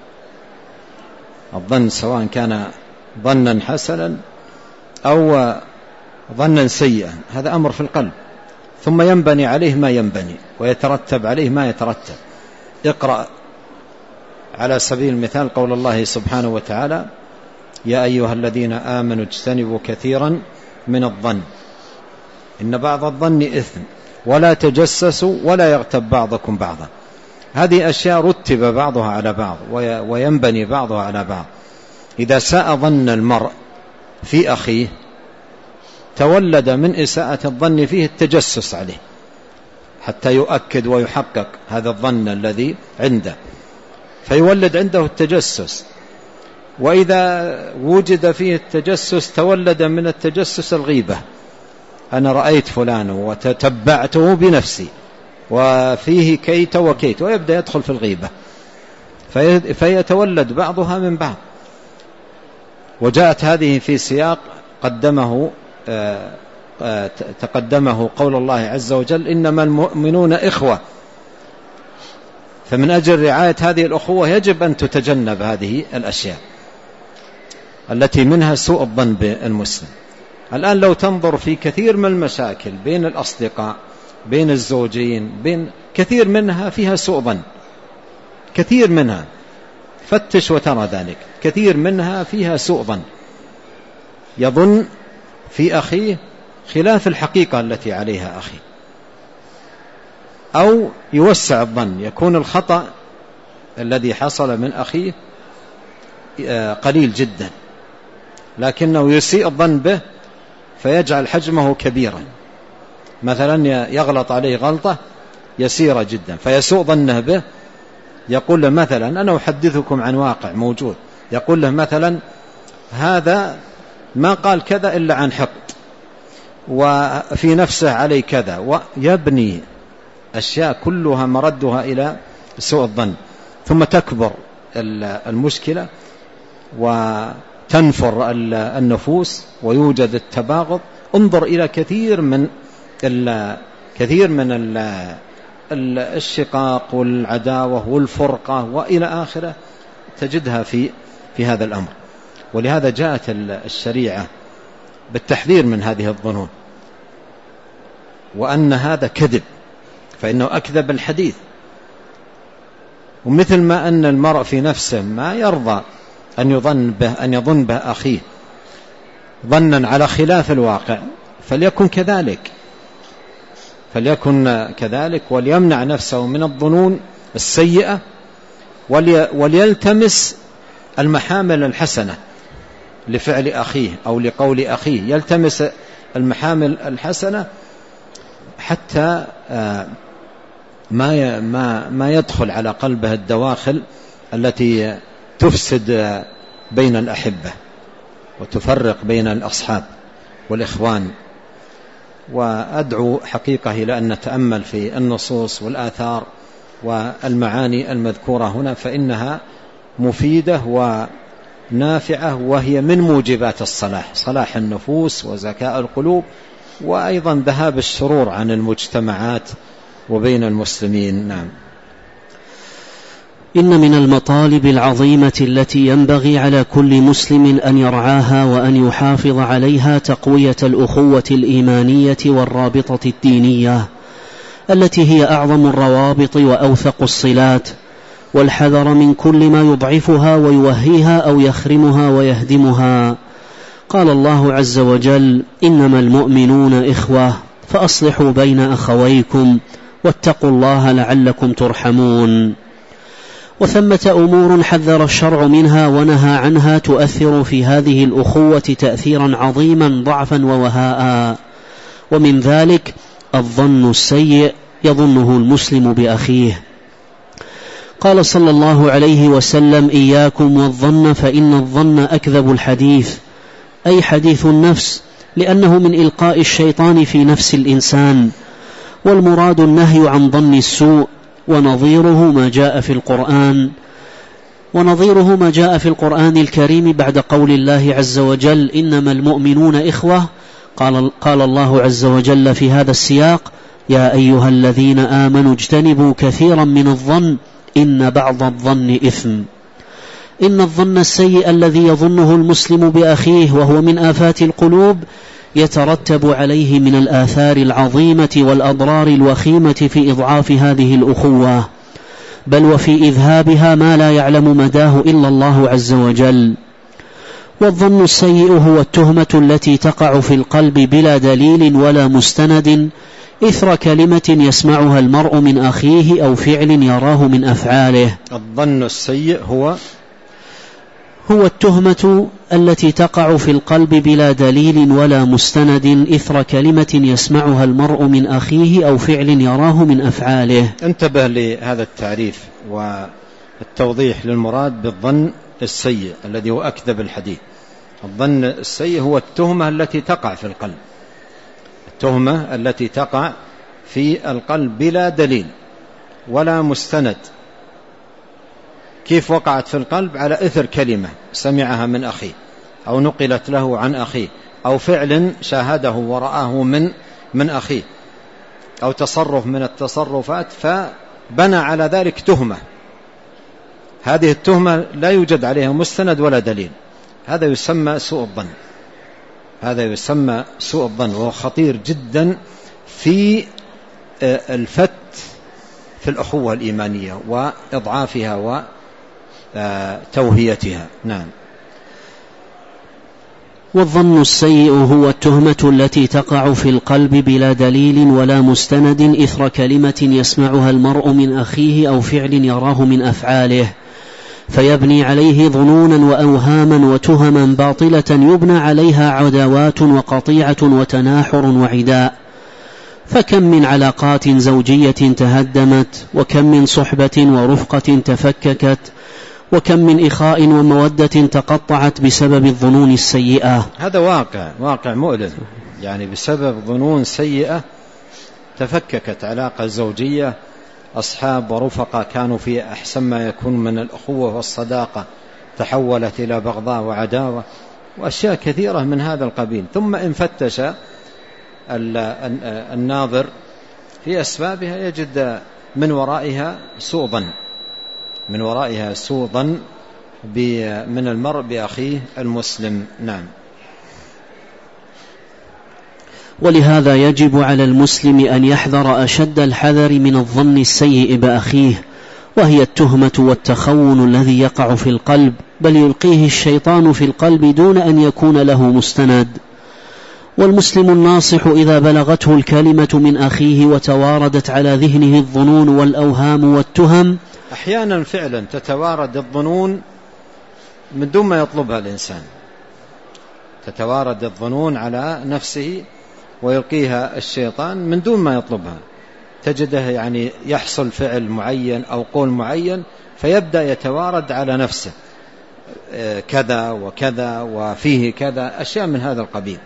الظن سواء كان ظنا حسنا أو ظنا سيئا هذا أمر في القلب، ثم ينبني عليه ما ينبني ويترتب عليه ما يترتب. اقرأ على سبيل المثال قول الله سبحانه وتعالى: يا أيها الذين آمنوا اجتنبوا كثيرا من الظن إن بعض الظن إثم ولا تجسسوا ولا يغتب بعضكم بعضا. هذه أشياء رتب بعضها على بعض وينبني بعضها على بعض. إذا ساء ظن المرء في أخيه تولد من إساءة الظن فيه التجسس عليه حتى يؤكد ويحقق هذا الظن الذي عنده، فيولد عنده التجسس. وإذا وجد فيه التجسس تولد من التجسس الغيبة، أنا رأيت فلان وتتبعته بنفسي وفيه كيت وكيت، ويبدأ يدخل في الغيبة فيتولد بعضها من بعض. وجاءت هذه في سياق تقدمه قول الله عز وجل: إنما المؤمنون إخوة. فمن أجل رعاية هذه الأخوة يجب أن تتجنب هذه الأشياء التي منها سوء الظن بالمسلم. الآن لو تنظر في كثير من المشاكل بين الأصدقاء، بين الزوجين، بين كثير منها فيها سوء ظن، كثير منها، فتش وترى ذلك، كثير منها فيها سوء ظن، يظن في أخيه خلاف الحقيقة التي عليها أخيه، أو يوسع الظن، يكون الخطأ الذي حصل من أخيه قليل جدا لكنه يسيء الظن به فيجعل حجمه كبيرا. مثلا يغلط عليه غلطة يسيرة جدا فيسوء ظنه به، يقول له مثلا: أنا أحدثكم عن واقع موجود، يقول له مثلا: هذا ما قال كذا إلا عن حقد وفي نفسه عليه كذا، ويبني أشياء كلها مردها إلى سوء الظن، ثم تكبر المشكلة وتنفر النفوس ويوجد التباغض. انظر إلى كثير من الشقاق والعداوة والفرقة وإلى آخره تجدها في هذا الأمر. ولهذا جاءت الشريعة بالتحذير من هذه الظنون، وأن هذا كذب، فإنه أكذب الحديث. ومثل ما أن المرء في نفسه ما يرضى أن يظن به أخيه ظنا على خلاف الواقع، فليكن كذلك، وليمنع نفسه من الظنون السيئة، وليلتمس المحامل الحسنة لفعل أخيه أو لقول أخيه، يلتمس المحامل الحسنة حتى ما يدخل على قلبه الدواخل التي تفسد بين الأحبة وتفرق بين الأصحاب والإخوان. وأدعو حقيقة إلى أن نتأمل في النصوص والآثار والمعاني المذكورة هنا، فإنها مفيدة ونافعة، وهي من موجبات الصلاح، صلاح النفوس وزكاء القلوب، وأيضا ذهاب الشرور عن المجتمعات وبين المسلمين. نعم. إن من المطالب العظيمة التي ينبغي على كل مسلم أن يرعاها وأن يحافظ عليها تقوية الأخوة الإيمانية والرابطة الدينية، التي هي أعظم الروابط وأوثق الصلات، والحذر من كل ما يضعفها ويوهيها أو يخرمها ويهدمها. قال الله عز وجل: إنما المؤمنون إخوة فأصلحوا بين أخويكم واتقوا الله لعلكم ترحمون. وثمة أمور حذر الشرع منها ونهى عنها تؤثر في هذه الأخوة تأثيرا عظيما ضعفا ووهاء، ومن ذلك الظن السيء يظنه المسلم بأخيه. قال صلى الله عليه وسلم: إياكم والظن فإن الظن أكذب الحديث، أي حديث النفس، لأنه من إلقاء الشيطان في نفس الإنسان، والمراد النهي عن ظن السوء، ونظيره ما جاء في القرآن الكريم بعد قول الله عز وجل: إنما المؤمنون إخوة. قال الله عز وجل في هذا السياق: يا أيها الذين آمنوا اجتنبوا كثيرا من الظن إن بعض الظن إثم. إن الظن السيء الذي يظنه المسلم بأخيه وهو من آفات القلوب يترتب عليه من الآثار العظيمة والأضرار الوخيمة في إضعاف هذه الأخوة، بل وفي إذهابها ما لا يعلم مداه إلا الله عز وجل. والظن السيء هو التهمة التي تقع في القلب بلا دليل ولا مستند إثر كلمة يسمعها المرء من أخيه أو فعل يراه من أفعاله. الظن السيء هو التهمة التي تقع في القلب بلا دليل ولا مستند إثر كلمة يسمعها المرء من أخيه أو فعل يراه من أفعاله. انتبه لهذا التعريف والتوضيح للمراد بالظن السيء الذي هو أكذب الحديث. الظن السيء هو التهمة التي تقع في القلب، التهمة التي تقع في القلب بلا دليل ولا مستند. كيف وقعت في القلب؟ على إثر كلمة سمعها من أخيه، أو نقلت له عن أخيه، أو فعل شاهده ورآه من أخيه، أو تصرف من التصرفات فبنى على ذلك تهمة. هذه التهمة لا يوجد عليها مستند ولا دليل. هذا يسمى سوء الظن، هذا يسمى سوء الظن، وهو خطير جدا في الفت في الأخوة الإيمانية وإضعافها وتوهيتها. نعم. والظن السيء هو التهمة التي تقع في القلب بلا دليل ولا مستند إثر كلمة يسمعها المرء من أخيه أو فعل يراه من أفعاله، فيبني عليه ظنونا وأوهاما وتهما باطلة يبنى عليها عداوات وقطيعة وتناحر وعداء. فكم من علاقات زوجية تهدمت، وكم من صحبة ورفقة تفككت، وكم من إخاء ومودة تقطعت بسبب الظنون السيئة. هذا واقع مؤلم، يعني بسبب ظنون سيئة تفككت علاقة زوجية، أصحاب ورفقة كانوا في أحسن ما يكون من الأخوة والصداقة تحولت إلى بغضاء وعداوة وأشياء كثيرة من هذا القبيل. ثم إن فتش الناظر في أسبابها يجد من ورائها سوء ظن من المرء بأخيه المسلم. نعم. ولهذا يجب على المسلم أن يحذر أشد الحذر من الظن السيء بأخيه، وهي التهمة والتخون الذي يقع في القلب، بل يلقيه الشيطان في القلب دون أن يكون له مستند. والمسلم الناصح إذا بلغته الكلمة من أخيه وتواردت على ذهنه الظنون والأوهام والتهم، أحيانا فعلا تتوارد الظنون من دون ما يطلبها الإنسان، تتوارد الظنون على نفسه ويلقيها الشيطان من دون ما يطلبها. تجده يعني يحصل فعل معين أو قول معين فيبدأ يتوارد على نفسه كذا وكذا وفيه كذا، أشياء من هذا القبيل.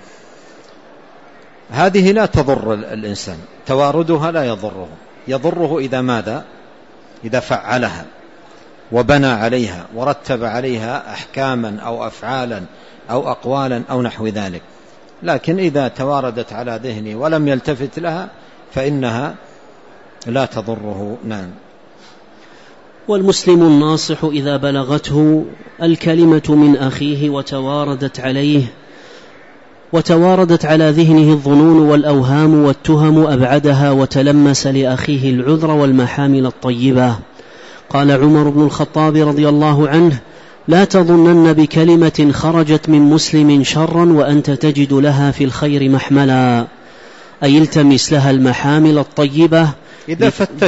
هذه لا تضر الإنسان، تواردها لا يضره إذا ماذا؟ إذا فعلها وبنى عليها ورتب عليها أحكاما أو أفعالا أو أقوالا أو نحو ذلك. لكن إذا تواردت على ذهنه ولم يلتفت لها فإنها لا تضره. نعم. والمسلم الناصح إذا بلغته الكلمة من أخيه وتواردت عليه وتواردت على ذهنه الظنون والأوهام والتهم أبعدها وتلمس لأخيه العذر والمحامل الطيبة. قال عمر بن الخطاب رضي الله عنه: لا تظنن بكلمة خرجت من مسلم شرا وأنت تجد لها في الخير محملا، أي التمس لها المحامل الطيبة. إذا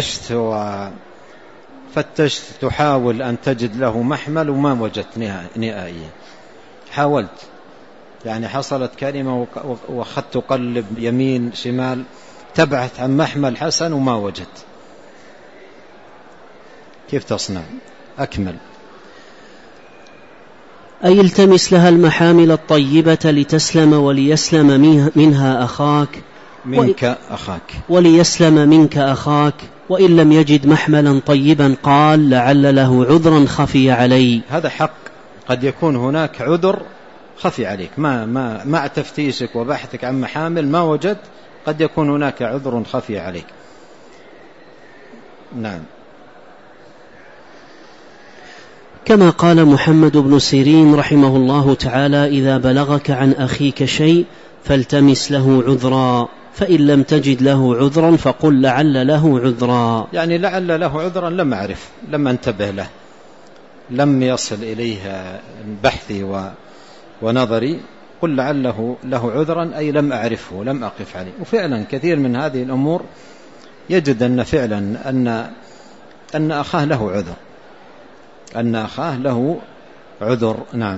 فتشت تحاول أن تجد له محمل وما وجدت نهائيا، حاولت يعني حصلت كلمة وأخذت تقلب يمين شمال تبحث عن محمل حسن وما وجدت، كيف تصنع؟ أكمل. أي التمس لها المحامل الطيبة لتسلم وليسلم منها أخاك وليسلم منك أخاك، وإن لم يجد محملا طيبا قال: لعل له عذرا خفي علي. هذا حق، قد يكون هناك عذر خفي عليك، مع تفتيشك وبحثك عن محامل ما وجد، قد يكون هناك عذر خفي عليك. نعم. كما قال محمد بن سيرين رحمه الله تعالى: إذا بلغك عن أخيك شيء فالتمس له عذرا، فإن لم تجد له عذرا فقل لعل له عذرا. يعني لعل له عذرا لم أعرف، لم أنتبه له، لم يصل إليه بحثي ونظري، قل لعله له عذرا أي لم أعرفه، لم أقف عليه. وفعلا كثير من هذه الأمور يجد أن فعلا أن أخاه له عذر، أن أخاه له عذر. نعم.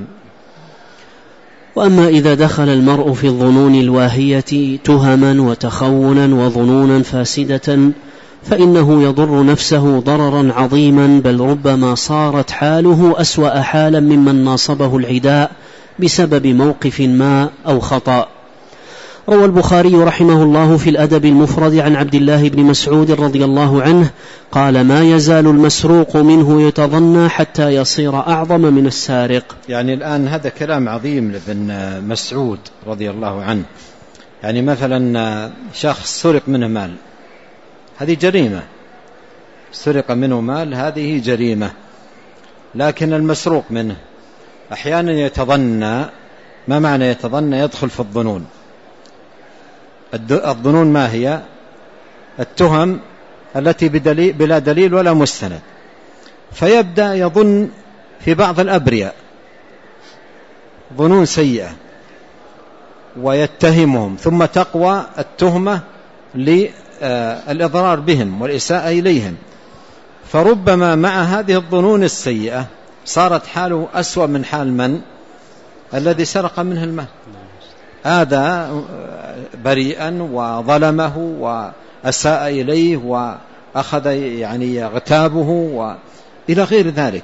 وأما إذا دخل المرء في الظنون الواهية تهما وتخونا وظنونا فاسدة فإنه يضر نفسه ضررا عظيما، بل ربما صارت حاله أسوأ حالا ممن ناصبه العداء بسبب موقف ما أو خطأ. روى البخاري رحمه الله في الأدب المفرد عن عبد الله بن مسعود رضي الله عنه قال: ما يزال المسروق منه يتظنى حتى يصير أعظم من السارق. يعني الآن هذا كلام عظيم لابن مسعود رضي الله عنه. يعني مثلا شخص سرق منه مال، هذه جريمة، سرق منه مال هذه جريمة، لكن المسروق منه أحيانا يتظنى. ما معنى يتظنى؟ يدخل في الظنون. الظنون ما هي؟ التهم التي بلا دليل ولا مستند، فيبدأ يظن في بعض الأبرياء ظنون سيئة ويتهمهم، ثم تقوى التهمة للإضرار بهم والإساءة إليهم، فربما مع هذه الظنون السيئة صارت حاله أسوأ من حال من؟ الذي سرق منه المال. هذا بريئا وظلمه وأساء إليه وأخذ يعني يغتابه وإلى غير ذلك،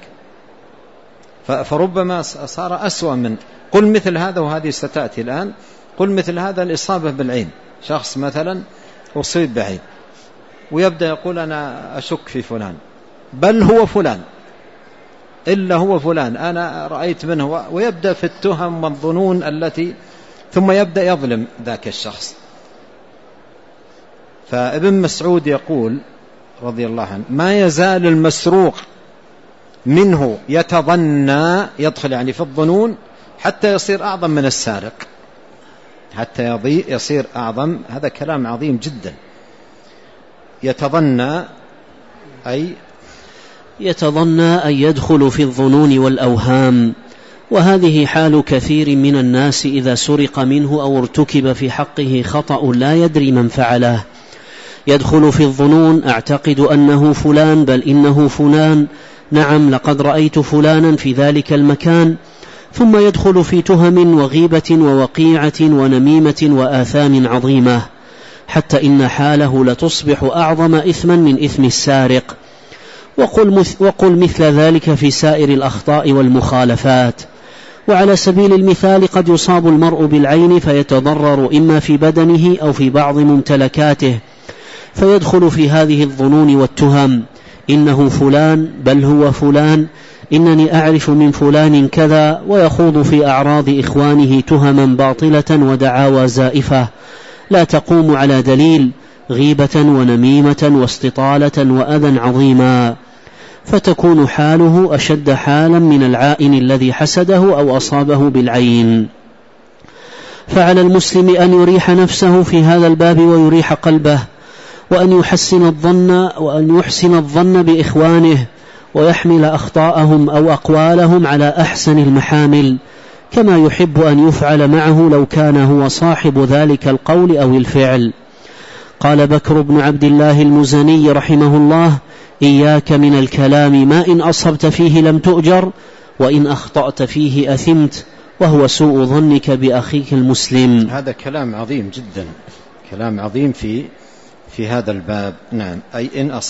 فربما صار أسوأ من. قل مثل هذا، وهذه ستأتي الآن، قل مثل هذا الإصابة بالعين. شخص مثلا أصيب بعين ويبدأ يقول أنا أشك في فلان، بل هو فلان، إلا هو فلان، أنا رأيت منه، ويبدأ في التهم والظنون التي، ثم يبدأ يظلم ذاك الشخص. فابن مسعود يقول رضي الله عنه: ما يزال المسروق منه يتظنى، يدخل يعني في الظنون حتى يصير أعظم من السارق، حتى يصير أعظم. هذا كلام عظيم جدا. يتظنى أي يدخل في الظنون والأوهام، وهذه حال كثير من الناس إذا سرق منه أو ارتكب في حقه خطأ لا يدري من فعله. يدخل في الظنون: أعتقد أنه فلان، بل إنه فلان، نعم لقد رأيت فلانا في ذلك المكان. ثم يدخل في تهم وغيبة ووقيعة ونميمة وآثام عظيمة، حتى إن حاله لتصبح أعظم إثما من إثم السارق. وقل مثل ذلك في سائر الأخطاء والمخالفات. وعلى سبيل المثال قد يصاب المرء بالعين فيتضرر إما في بدنه أو في بعض ممتلكاته، فيدخل في هذه الظنون والتهم: إنه فلان، بل هو فلان، إنني أعرف من فلان كذا، ويخوض في أعراض إخوانه تهما باطلة ودعاوى زائفة لا تقوم على دليل، غيبة ونميمة واستطالة وأذى عظيما، فتكون حاله أشد حالا من العائن الذي حسده أو أصابه بالعين. فعلى المسلم أن يريح نفسه في هذا الباب ويريح قلبه، وأن يحسن الظن بإخوانه، ويحمل أخطاءهم أو أقوالهم على أحسن المحامل، كما يحب أن يفعل معه لو كان هو صاحب ذلك القول أو الفعل. قال بكر بن عبد الله المزني رحمه الله: إياك من الكلام ما إن أصبت فيه لم تؤجر، وإن أخطأت فيه أثمت، وهو سوء ظنك بأخيك المسلم. هذا كلام عظيم جدا، كلام عظيم في هذا الباب. نعم، أي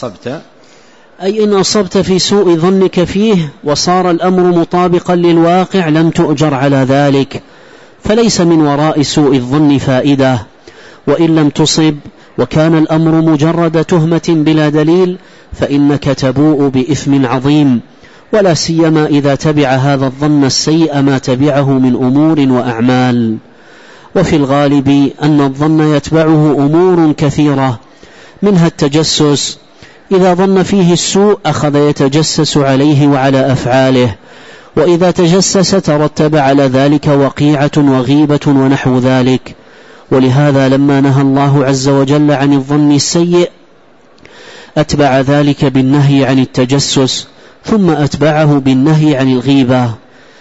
إن أصبت في سوء ظنك فيه وصار الأمر مطابقا للواقع لم تؤجر على ذلك، فليس من وراء سوء الظن فائدة. وإن لم تصب وكان الأمر مجرد تهمة بلا دليل فإنك تبوء بإثم عظيم، ولا سيما إذا تبع هذا الظن السيء ما تبعه من أمور وأعمال. وفي الغالب أن الظن يتبعه أمور كثيرة، منها التجسس، إذا ظن فيه السوء أخذ يتجسس عليه وعلى أفعاله، وإذا تجسس ترتب على ذلك وقيعة وغيبة ونحو ذلك. ولهذا لما نهى الله عز وجل عن الظن السيء أتبع ذلك بالنهي عن التجسس، ثم أتبعه بالنهي عن الغيبة،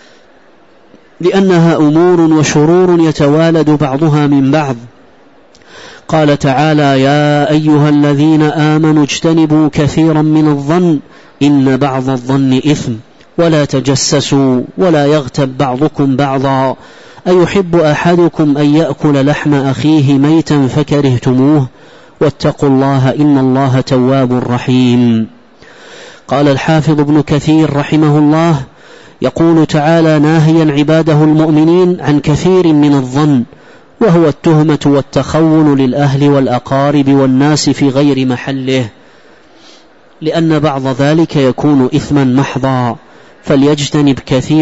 لأنها أمور وشرور يتوالد بعضها من بعض. قال تعالى: يا أيها الذين آمنوا اجتنبوا كثيرا من الظن إن بعض الظن إثم ولا تجسسوا ولا يغتب بعضكم بعضا أيحب أحدكم أن يأكل لحم أخيه ميتا فكرهتموه واتقوا الله إن الله تواب رحيم. قال الحافظ ابن كثير رحمه الله: يقول تعالى ناهيا عباده المؤمنين عن كثير من الظن، وهو التهمة والتخون للأهل والأقارب والناس في غير محله، لأن بعض ذلك يكون إثما محضا، فليجتنب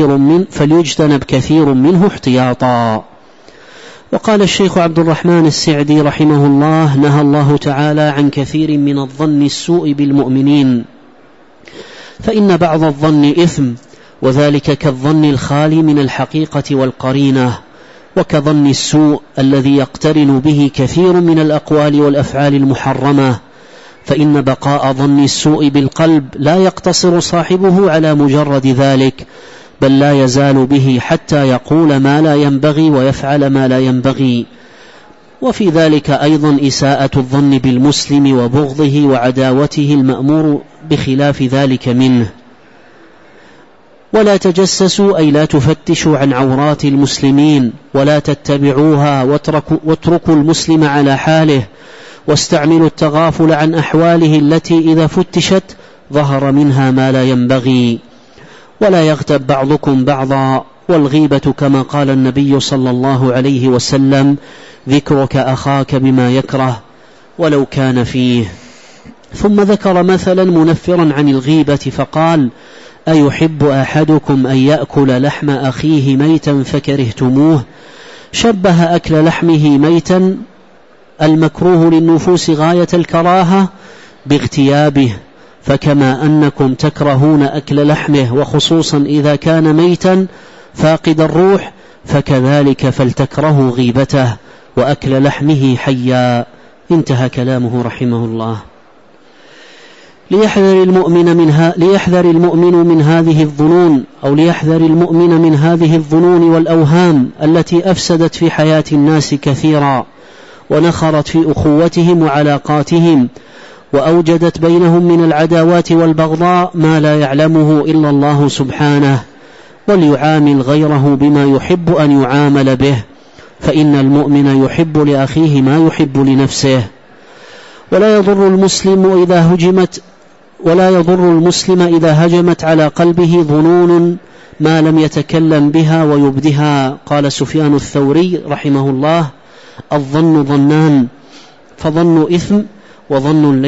كثير منه احتياطا. وقال الشيخ عبد الرحمن السعدي رحمه الله: نهى الله تعالى عن كثير من الظن السوء بالمؤمنين، فإن بعض الظن إثم، وذلك كالظن الخالي من الحقيقة والقرينة، وكظن السوء الذي يقترن به كثير من الأقوال والأفعال المحرمة، فإن بقاء ظن السوء بالقلب لا يقتصر صاحبه على مجرد ذلك، بل لا يزال به حتى يقول ما لا ينبغي ويفعل ما لا ينبغي. وفي ذلك أيضا إساءة الظن بالمسلم وبغضه وعداوته المأمور بخلاف ذلك منه. ولا تجسسوا أي لا تفتشوا عن عورات المسلمين ولا تتبعوها، واتركوا المسلم على حاله، واستعملوا التغافل عن أحواله التي إذا فتشت ظهر منها ما لا ينبغي. ولا يغتب بعضكم بعضا، والغيبة كما قال النبي صلى الله عليه وسلم: ذكرك أخاك بما يكره ولو كان فيه. ثم ذكر مثلا منفرا عن الغيبة فقال: أيحب أحدكم أن يأكل لحم أخيه ميتا فكرهتموه. شبه أكل لحمه ميتا المكروه للنفوس غاية الكراهة باغتيابه، فكما أنكم تكرهون أكل لحمه وخصوصا إذا كان ميتا فاقد الروح، فكذلك فلتكرهوا غيبته وأكل لحمه حيا. انتهى كلامه رحمه الله. ليحذر المؤمن من هذه الظنون، أو ليحذر المؤمن من هذه الظنون والأوهام التي أفسدت في حياة الناس كثيرا، ونخرت في أخوتهم وعلاقاتهم، وأوجدت بينهم من العداوات والبغضاء ما لا يعلمه إلا الله سبحانه، وليعامل غيره بما يحب أن يعامل به، فإن المؤمن يحب لأخيه ما يحب لنفسه. ولا يضر المسلم إذا هجمت على قلبه ظنون ما لم يتكلم بها ويبدها. قال سفيان الثوري رحمه الله: الظن ظنان، فظن إثم وظن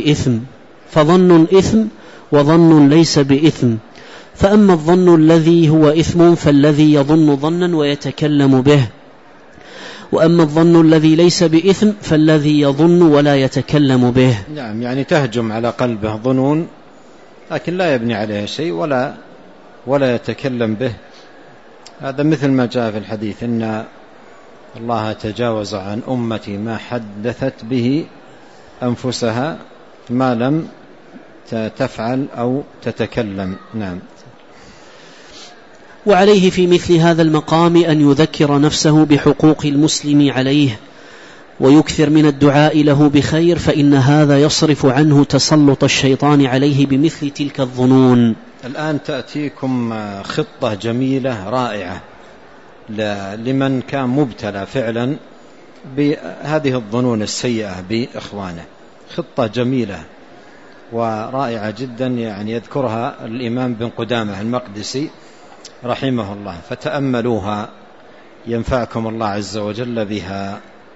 ليس بإثم، فأما الظن الذي هو إثم فالذي يظن ظنا ويتكلم به، وأما الظن الذي ليس بإثم فالذي يظن ولا يتكلم به. نعم، يعني تهجم على قلبه ظنون لكن لا يبني عليها شيء ولا يتكلم به. هذا مثل ما جاء في الحديث إن الله تجاوز عن أمتي ما حدثت به أنفسها ما لم تفعل أو تتكلم. نعم. وعليه في مثل هذا المقام أن يذكر نفسه بحقوق المسلم عليه ويكثر من الدعاء له بخير، فإن هذا يصرف عنه تسلط الشيطان عليه بمثل تلك الظنون. الآن تأتيكم خطة جميلة رائعة لمن كان مبتلى فعلا بهذه الظنون السيئة بإخوانه، خطة جميلة ورائعة جدا، يعني يذكرها الإمام بن قدامة المقدسي رحمه الله، فتأملوها ينفعكم الله عز وجل بها.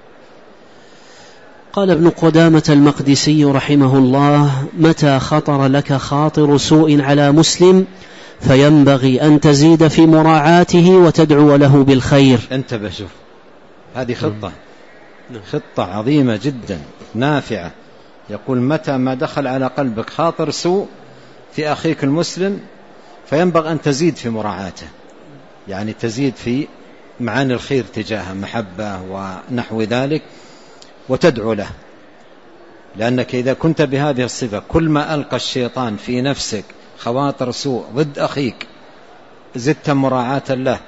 قال ابن قدامة المقدسي رحمه الله: متى خطر لك خاطر سوء على مسلم فينبغي أن تزيد في مراعاته وتدعو له بالخير. انتبه، شوف هذه خطة عظيمة جدا نافعة. يقول: متى ما دخل على قلبك خاطر سوء في أخيك المسلم فينبغي أن تزيد في مراعاته، يعني تزيد في معاني الخير تجاهه، محبة ونحو ذلك، وتدعو له، لأنك إذا كنت بهذه الصفة كل ما ألقى الشيطان في نفسك خواطر سوء ضد أخيك زدت مراعاة له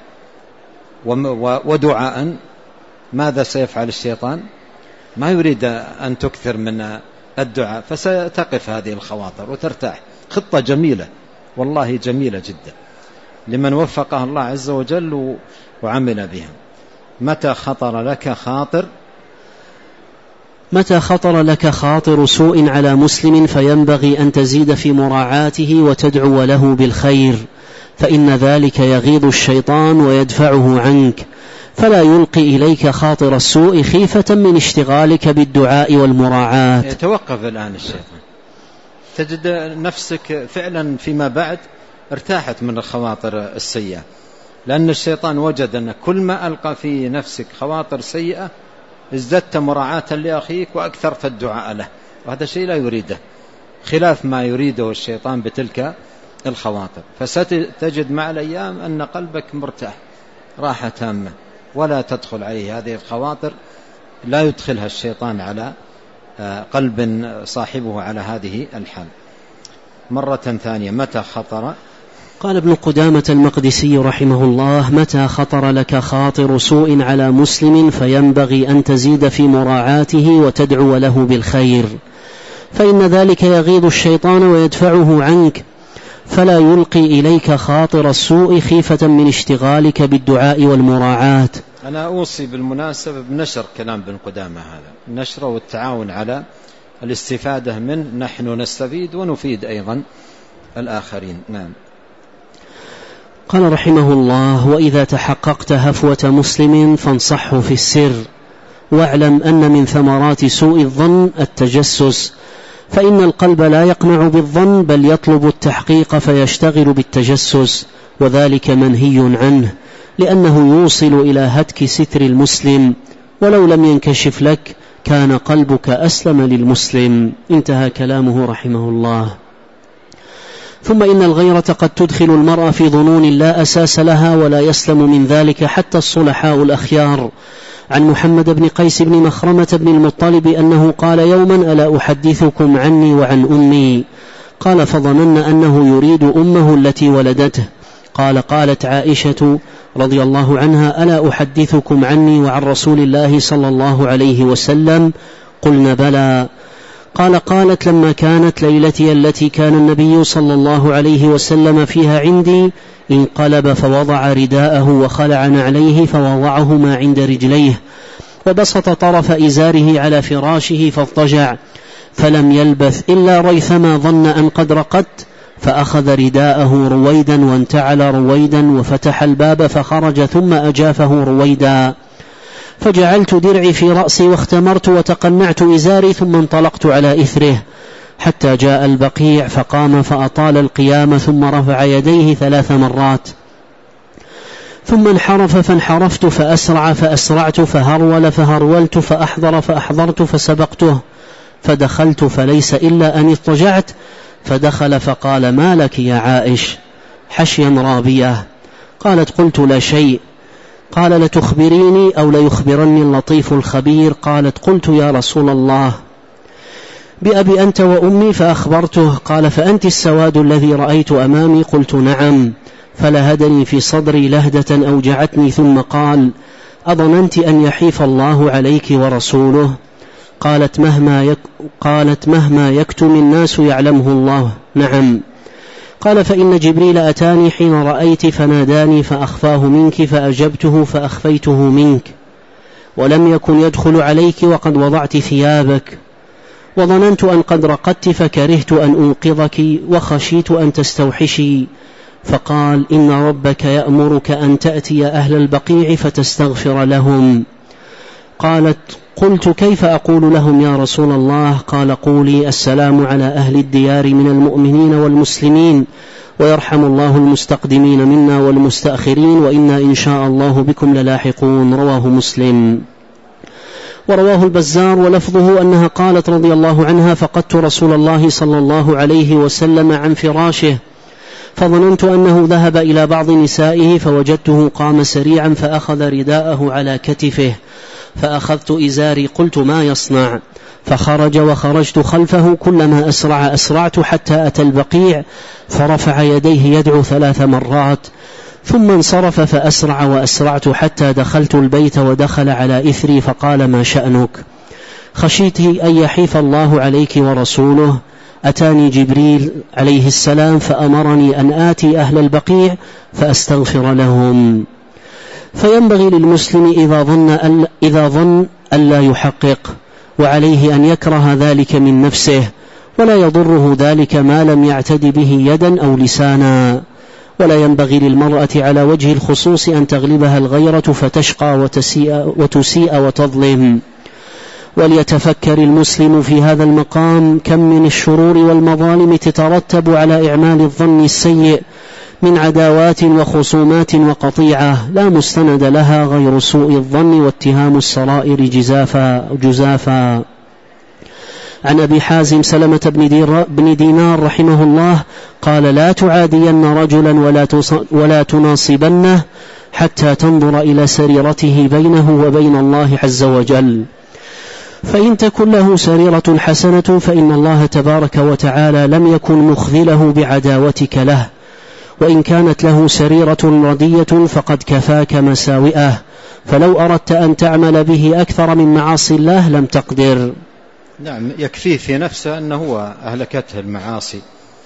ودعاء، ماذا سيفعل الشيطان؟ ما يريد أن تكثر من الدعاء، فستقف هذه الخواطر وترتاح. خطة جميلة والله، جميلة جدا لمن وفقها الله عز وجل وعمل بها. متى خطر لك خاطر سوء على مسلم فينبغي أن تزيد في مراعاته وتدعو له بالخير، فإن ذلك يغيظ الشيطان ويدفعه عنك، فلا يلقي إليك خاطر السوء خيفة من اشتغالك بالدعاء والمراعاة. يتوقف الآن الشيطان، تجد نفسك فعلا فيما بعد ارتاحت من الخواطر السيئة، لأن الشيطان وجد أن كل ما ألقى في نفسك خواطر سيئة ازددت مراعاة لأخيك وأكثرت الدعاء له، وهذا شيء لا يريده، خلاف ما يريده الشيطان بتلك الخواطر. فستجد مع الأيام أن قلبك مرتاح راحة تامة، ولا تدخل عليه هذه الخواطر، لا يدخلها الشيطان على قلب صاحبه على هذه الحال. مرة ثانية، متى خطر؟ قال ابن قدامة المقدسي رحمه الله: متى خطر لك خاطر سوء على مسلم فينبغي أن تزيد في مراعاته وتدعو له بالخير، فإن ذلك يغيظ الشيطان ويدفعه عنك، فلا يلقي إليك خاطر السوء خيفة من اشتغالك بالدعاء والمراعاة. أنا أوصي بالمناسبة بنشر كلام ابن قدامة هذا، النشر والتعاون على الاستفادة منه، نحن نستفيد ونفيد أيضا الآخرين. نعم. قال رحمه الله: وإذا تحققت هفوة مسلم فانصحه في السر، واعلم أن من ثمرات سوء الظن التجسس، فإن القلب لا يقنع بالظن بل يطلب التحقيق فيشتغل بالتجسس، وذلك منهي عنه، لأنه يوصل إلى هتك ستر المسلم، ولو لم ينكشف لك كان قلبك أسلم للمسلم. انتهى كلامه رحمه الله. ثم إن الغيرة قد تدخل المرأة في ظنون لا أساس لها، ولا يسلم من ذلك حتى الصلحاء الأخيار. عن محمد بن قيس بن مخرمة بن المطلب أنه قال يوما: ألا أحدثكم عني وعن أمي؟ قال: فظننا أنه يريد أمه التي ولدته. قالت عائشة رضي الله عنها: ألا أحدثكم عني وعن رسول الله صلى الله عليه وسلم؟ قلنا: بلى. قالت: لما كانت ليلتي التي كان النبي صلى الله عليه وسلم فيها عندي، انقلب فوضع رداءه وخلع نعليه فوضعهما عند رجليه، وبسط طرف إزاره على فراشه فاضطجع، فلم يلبث إلا ريثما ظن أن قد رقدت، فأخذ رداءه رويدا وانتعل رويدا وفتح الباب فخرج، ثم أجافه رويدا، فجعلت درعي في رأسي واختمرت وتقنعت إزاري، ثم انطلقت على إثره حتى جاء البقيع، فقام فأطال القيام، ثم رفع يديه 3 مرات، ثم انحرف فانحرفت، فأسرع فأسرعت، فهرول فهرولت، فأحضر فأحضرت، فسبقته، فدخلت فليس إلا أن اضطجعت، فدخل فقال: ما لك يا عائش؟ حشيا رابية. قالت: قلت: لا شيء. قال: لتخبريني أو ليخبرني اللطيف الخبير؟ قالت: قلت: يا رسول الله، بأبي أنت وأمي. فأخبرته. قال: فأنت السواد الذي رأيت أمامي؟ قلت: نعم. فلهدني في صدري لهدة أوجعتني، ثم قال: أظننت أن يحيف الله عليك ورسوله؟ قالت: مهما يكتم الناس يعلمه الله. نعم. قال: فإن جبريل أتاني حين رأيت فناداني فأخفاه منك، فأجبته فأخفيته منك، ولم يكن يدخل عليك وقد وضعت ثيابك، وظننت أن قد رقدت فكرهت أن أنقذك وخشيت أن تستوحشي. فقال: إن ربك يأمرك أن تأتي أهل البقيع فتستغفر لهم. قالت: قلت: كيف أقول لهم يا رسول الله؟ قال: قولي: السلام على أهل الديار من المؤمنين والمسلمين، ويرحم الله المستقدمين منا والمستأخرين، وإنا إن شاء الله بكم للاحقون. رواه مسلم. ورواه البزار ولفظه أنها قالت رضي الله عنها: فقدت رسول الله صلى الله عليه وسلم عن فراشه، فظننت أنه ذهب إلى بعض نسائه، فوجدته قام سريعا فأخذ رداءه على كتفه، فأخذت إزاري. قلت: ما يصنع؟ فخرج وخرجت خلفه، كلما أسرع أسرعت حتى أتى البقيع، فرفع يديه يدعو 3 مرات، ثم انصرف فأسرع وأسرعت حتى دخلت البيت، ودخل على إثري فقال: ما شأنك؟ خشيت أن يحيف الله عليك ورسوله. أتاني جبريل عليه السلام فأمرني أن آتي أهل البقيع فأستغفر لهم. فينبغي للمسلم إذا ظن أن لا يحقق، وعليه أن يكره ذلك من نفسه، ولا يضره ذلك ما لم يعتد به يدا أو لسانا. ولا ينبغي للمرأة على وجه الخصوص أن تغلبها الغيرة فتشقى وتسيء وتظلم. وليتفكر المسلم في هذا المقام كم من الشرور والمظالم تترتب على إعمال الظن السيء من عداوات وخصومات وقطيعة لا مستند لها غير سوء الظن واتهام السرائر جزافا. عن أبي حازم سلمة بن دينار رحمه الله قال: لا تعادين رجلا ولا تناصبنه حتى تنظر إلى سريرته بينه وبين الله عز وجل، فإن تكن له سريرة حسنة فإن الله تبارك وتعالى لم يكن مخذله بعداوتك له، وإن كانت له سريرة ردية فقد كفاك مساوئه، فلو أردت أن تعمل به أكثر من معاصي الله لم تقدر. نعم، يكفيه في نفسه أنه أهلكته المعاصي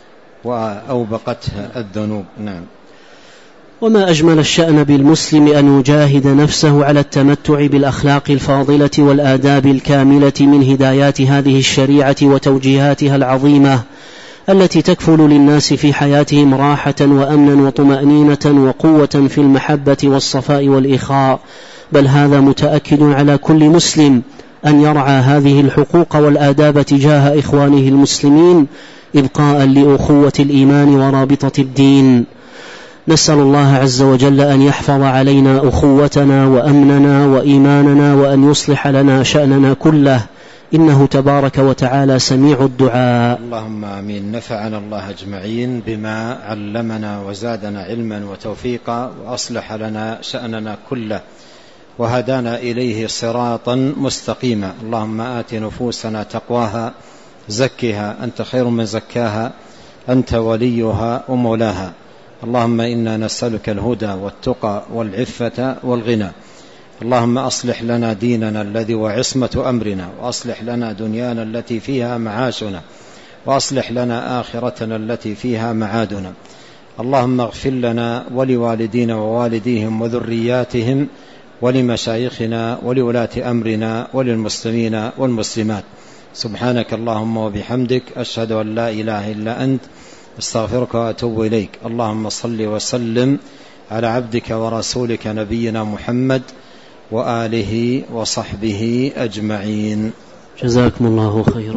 وأوبقته الذنوب. نعم. وما أجمل الشأن بالمسلم أن يجاهد نفسه على التمتع بالأخلاق الفاضلة والآداب الكاملة من هدايات هذه الشريعة وتوجيهاتها العظيمة التي تكفل للناس في حياتهم راحة وأمنا وطمأنينة وقوة في المحبة والصفاء والإخاء. بل هذا متأكد على كل مسلم أن يرعى هذه الحقوق والآداب تجاه إخوانه المسلمين إبقاء لأخوة الإيمان ورابطة الدين. نسأل الله عز وجل أن يحفظ علينا أخوتنا وأمننا وإيماننا، وأن يصلح لنا شأننا كله، إنه تبارك وتعالى سميع الدعاء. اللهم آمين. نفعنا الله أجمعين بما علمنا وزادنا علما وتوفيقا، وأصلح لنا شأننا كله، وهدانا إليه صراطا مستقيما. اللهم آت نفوسنا تقواها، زكها أنت خير من زكاها، أنت وليها ومولاها. اللهم إنا نسألك الهدى والتقى والعفة والغنى. اللهم أصلح لنا ديننا الذي هو عصمة أمرنا، وأصلح لنا دنيانا التي فيها معاشنا، وأصلح لنا آخرتنا التي فيها معادنا. اللهم اغفر لنا ولوالدينا ووالديهم وذرياتهم ولمشايخنا ولولاة أمرنا وللمسلمين والمسلمات. سبحانك اللهم وبحمدك، أشهد أن لا إله إلا أنت، استغفرك وأتوب إليك. اللهم صل وسلم على عبدك ورسولك نبينا محمد وآله وصحبه أجمعين. جزاكم الله خيرا.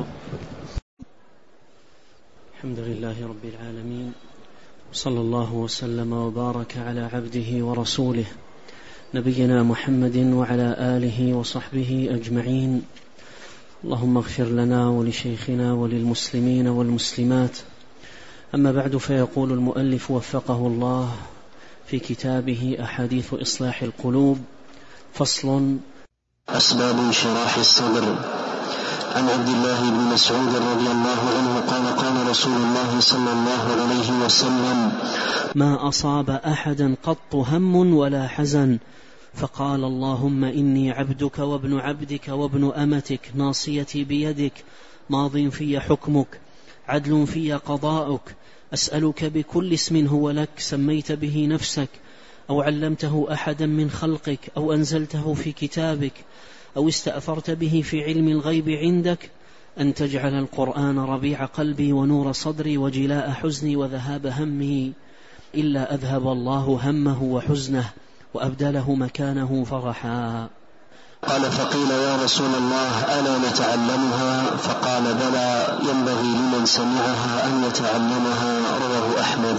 الحمد لله رب العالمين، صلى الله وسلم وبارك على عبده ورسوله نبينا محمد وعلى آله وصحبه أجمعين. اللهم اغفر لنا ولشيخنا وللمسلمين والمسلمات. أما بعد، فيقول المؤلف وفقه الله: في كتابه أحاديث إصلاح القلوب. فصل: أسباب انشراح الصدر. عن عبد الله بن مسعود رضي الله عنه قال: قال رسول الله صلى الله عليه وسلم: ما أصاب أحدا قط هم ولا حزن، فقال: اللهم إني عبدك وابن عبدك وابن أمتك، ناصيتي بيدك، ماض في حكمك، عدل في قضاؤك، أسألك بكل اسم هو لك سميت به نفسك أو علمته أحدا من خلقك أو أنزلته في كتابك أو استأثرت به في علم الغيب عندك، أن تجعل القرآن ربيع قلبي ونور صدري وجلاء حزني وذهاب همي، إلا أذهب الله همه وحزنه وأبدله مكانه فرحا. قال: فقيل: يا رسول الله ألا نتعلمها؟ فقال: بلى، ينبغي لمن سمعها أن يتعلمها. رواه أحمد.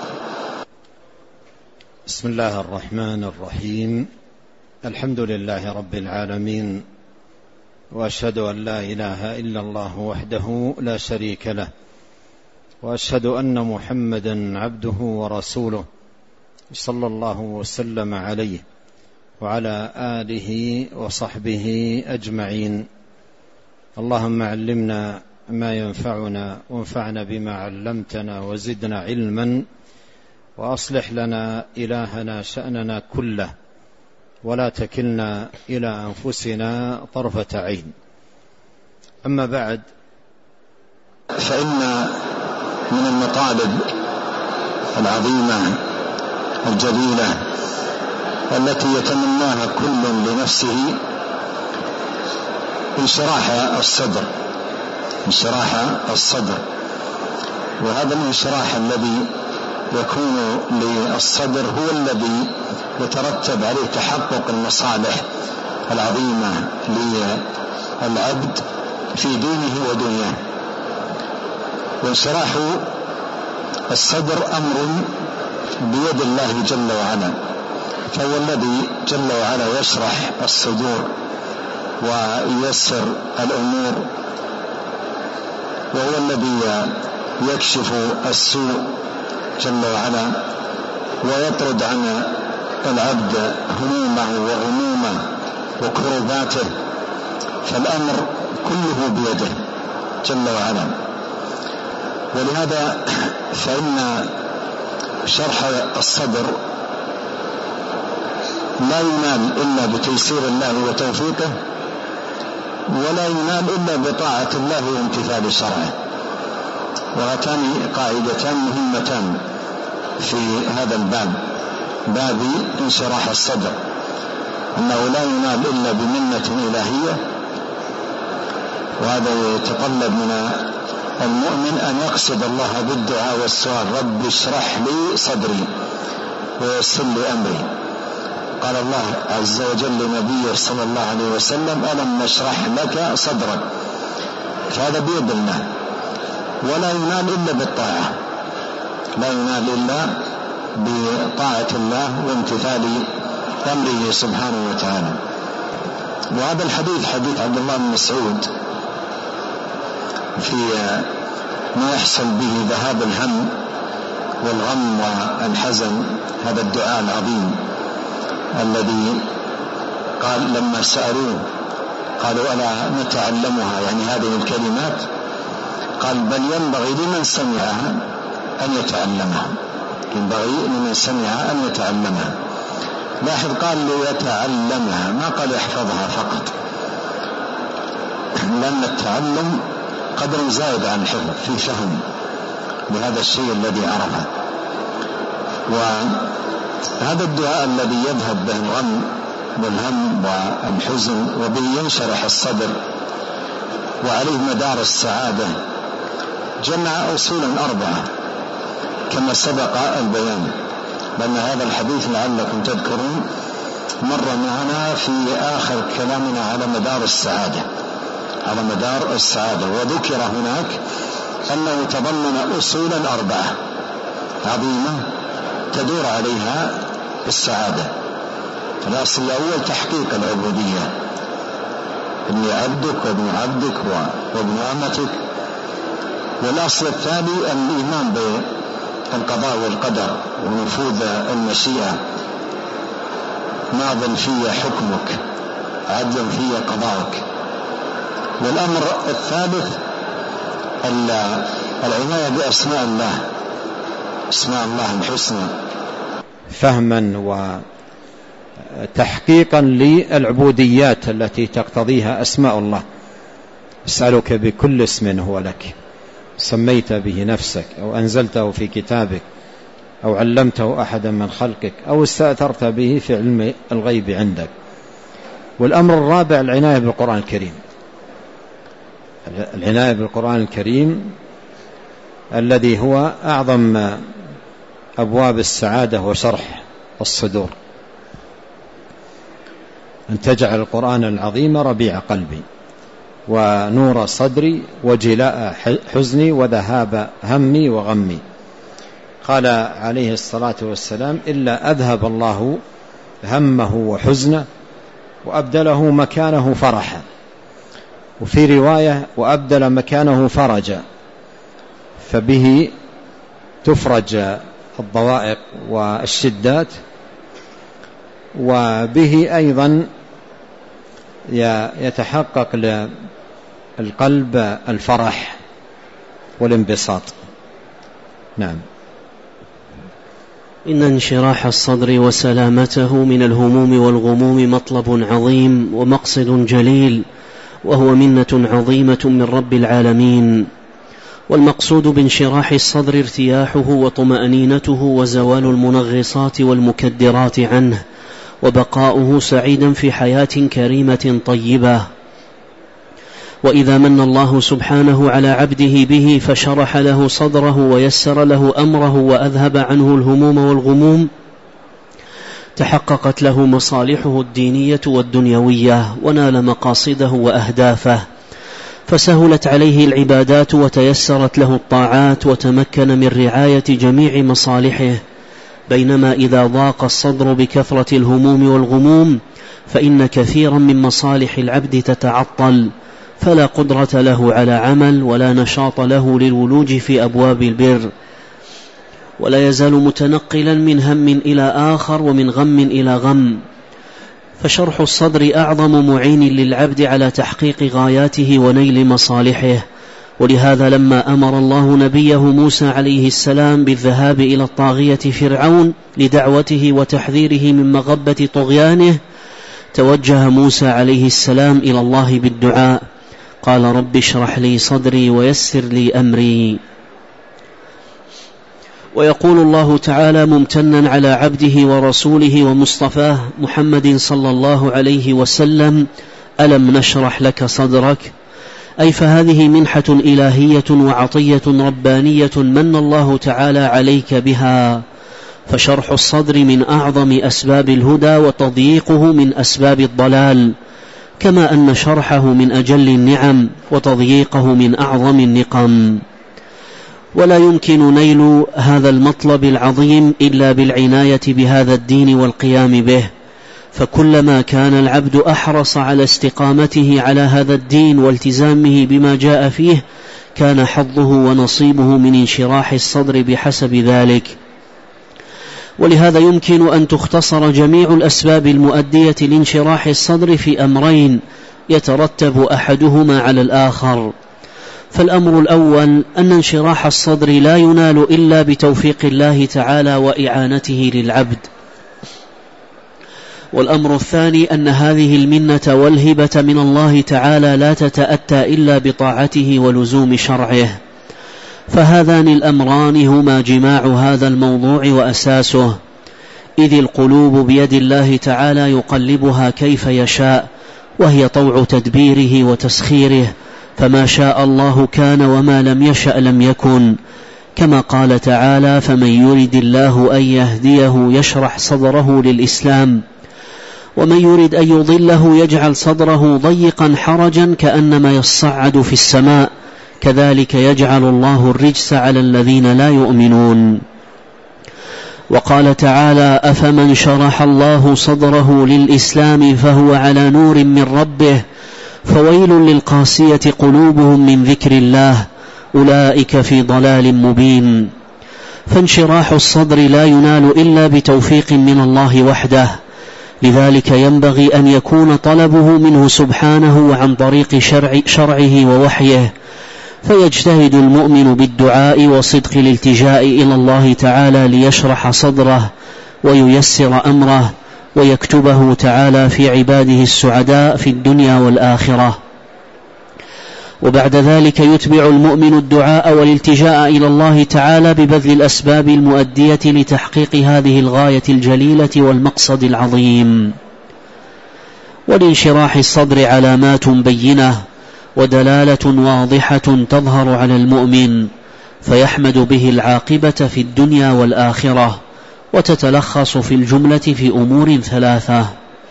بسم الله الرحمن الرحيم. الحمد لله رب العالمين، وأشهد أن لا إله إلا الله وحده لا شريك له، وأشهد أن محمدا عبده ورسوله صلى الله وسلم عليه وعلى آله وصحبه أجمعين. اللهم علمنا ما ينفعنا وانفعنا بما علمتنا وزدنا علما، وأصلح لنا إلهنا شأننا كله، ولا تكلنا إلى أنفسنا طرفة عين. أما بعد، فإن من المطالب العظيمة الجليلة التي يتمناها كل لنفسه انشراح الصدر. وهذا الانشراح الذي يكون للصدر هو الذي يترتب عليه تحقق المصالح العظيمة للعبد في دينه ودنياه. وانشراح الصدر أمر بيد الله جل وعلا، فهو الذي جل وعلا يشرح الصدور وييسر الأمور، وهو الذي يكشف السوء جل وعلا ويطرد عن العبد همومه وغمومه وكرباته، فالأمر كله بيده جل وعلا. ولهذا فإن شرح الصدر لا ينال إلا بتيسير الله وتوفيقه، ولا ينال إلا بطاعة الله وامتثال شرعه. وهاتان قاعدتان مهمتان في هذا الباب، باب انشراح الصدر، أنه لا ينال إلا بمنة إلهية، وهذا يتطلب من المؤمن أن يقصد الله بالدعاء والسؤال: رب اشرح لي صدري ويسر لي أمري. قال الله عز وجل لنبيه صلى الله عليه وسلم: ألم نشرح لك صدرك. فهذا بيد الله، ولا ينال إلا بالطاعة، لا ينال إلا بطاعة الله وامتثال أمره سبحانه وتعالى. وهذا الحديث حديث عبد الله بن مسعود في ما يحصل به ذهاب الهم والغم والحزن، هذا الدعاء العظيم الذي قال لما سألوه قالوا: ألا نتعلمها؟ يعني هذه الكلمات. قال: بل ينبغي لمن سمعها أن يتعلمها، ينبغي لمن سمعها أن يتعلمها. لاحظ قال ليتعلمها، ما قال يحفظها فقط، لأن التعلم قدر زائد عن الحفظ في فهم بهذا الشيء الذي عرفه. وهذا الدعاء الذي يذهب به الغم والهم والحزن وبه ينشرح الصدر وعليه مدار السعادة، جمع أصولا 4 كما سبق البيان، لأن هذا الحديث لعلكم تذكرون مر معنا في آخر كلامنا على مدار السعادة، وذكر هناك أنه تضمن أصولا 4 عظيمة تدور عليها السعادة. الأصل الأول تحقيق العبودية: إني عبدك وابن عبدك وابن أمتك. والأصل الثاني الإيمان القضاء والقدر ونفوذ المشيئة، ماض في حكمك، عدل في قضاءك. والأمر الثالث العناية بأسماء الله، اسماء الله الحسنى، فهما وتحقيقا للعبوديات التي تقتضيها أسماء الله. أسألك بكل اسم هو لك سميت به نفسك أو أنزلته في كتابك أو علمته أحدا من خلقك أو استأثرت به في علم الغيب عندك. والأمر الرابع العناية بالقرآن الكريم، العناية بالقرآن الكريم الذي هو أعظم أبواب السعادة وشرح الصدور، أن تجعل القرآن العظيم ربيع قلبي ونور صدري وجلاء حزني وذهاب همي وغمي. قال عليه الصلاة والسلام: إلا أذهب الله همه وحزنه وأبدله مكانه فرحا، وفي رواية: وأبدل مكانه فرجا، فبه تفرج الضوائق والشدات، وبه أيضا يتحقق للقلب الفرح والانبساط. نعم. إن انشراح الصدر وسلامته من الهموم والغموم مطلب عظيم ومقصد جليل، وهو منة عظيمة من رب العالمين. والمقصود بانشراح الصدر ارتياحه وطمأنينته وزوال المنغصات والمكدرات عنه، وبقاؤه سعيدا في حياة كريمة طيبة. وإذا من الله سبحانه على عبده به فشرح له صدره ويسر له أمره وأذهب عنه الهموم والغموم، تحققت له مصالحه الدينية والدنيوية، ونال مقاصده وأهدافه، فسهلت عليه العبادات وتيسرت له الطاعات، وتمكن من رعاية جميع مصالحه. بينما إذا ضاق الصدر بكثرة الهموم والغموم فإن كثيرا من مصالح العبد تتعطل، فلا قدرة له على عمل ولا نشاط له للولوج في أبواب البر، ولا يزال متنقلا من هم إلى آخر ومن غم إلى غم. فشرح الصدر أعظم معين للعبد على تحقيق غاياته ونيل مصالحه. ولهذا لما أمر الله نبيه موسى عليه السلام بالذهاب إلى الطاغية فرعون لدعوته وتحذيره من مغبة طغيانه، توجه موسى عليه السلام إلى الله بالدعاء، قال: رب اشرح لي صدري ويسر لي أمري. ويقول الله تعالى ممتنا على عبده ورسوله ومصطفاه محمد صلى الله عليه وسلم: ألم نشرح لك صدرك؟ أي فهذه منحة إلهية وعطية ربانية من الله تعالى عليك بها. فشرح الصدر من أعظم أسباب الهدى، وتضييقه من أسباب الضلال، كما أن شرحه من أجل النعم وتضييقه من أعظم النقم. ولا يمكن نيل هذا المطلب العظيم إلا بالعناية بهذا الدين والقيام به، فكلما كان العبد أحرص على استقامته على هذا الدين والتزامه بما جاء فيه، كان حظه ونصيبه من انشراح الصدر بحسب ذلك. ولهذا يمكن أن تختصر جميع الأسباب المؤدية لانشراح الصدر في أمرين يترتب أحدهما على الآخر. فالأمر الأول أن انشراح الصدر لا ينال إلا بتوفيق الله تعالى وإعانته للعبد. والأمر الثاني أن هذه المنة والهبة من الله تعالى لا تتأتى إلا بطاعته ولزوم شرعه. فهذان الأمران هما جماع هذا الموضوع وأساسه، إذ القلوب بيد الله تعالى يقلبها كيف يشاء، وهي طوع تدبيره وتسخيره، فما شاء الله كان وما لم يشأ لم يكن، كما قال تعالى: فمن يرد الله أن يهديه يشرح صدره للإسلام، ومن يرد أن يضله يجعل صدره ضيقا حرجا كأنما يصعد في السماء، كذلك يجعل الله الرجس على الذين لا يؤمنون. وقال تعالى: أفمن شرح الله صدره للإسلام فهو على نور من ربه فويل للقاسية قلوبهم من ذكر الله أولئك في ضلال مبين. فانشراح الصدر لا ينال إلا بتوفيق من الله وحده، لذلك ينبغي أن يكون طلبه منه سبحانه وعن طريق شرعه ووحيه، فيجتهد المؤمن بالدعاء وصدق الالتجاء إلى الله تعالى ليشرح صدره وييسر أمره ويكتبه تعالى في عباده السعداء في الدنيا والآخرة. وبعد ذلك يتبع المؤمن الدعاء والالتجاء إلى الله تعالى ببذل الأسباب المؤدية لتحقيق هذه الغاية الجليلة والمقصد العظيم. ولانشراح الصدر علامات بينة ودلالة واضحة تظهر على المؤمن، فيحمد به العاقبة في الدنيا والآخرة، وتتلخص في الجملة في أمور ثلاثة: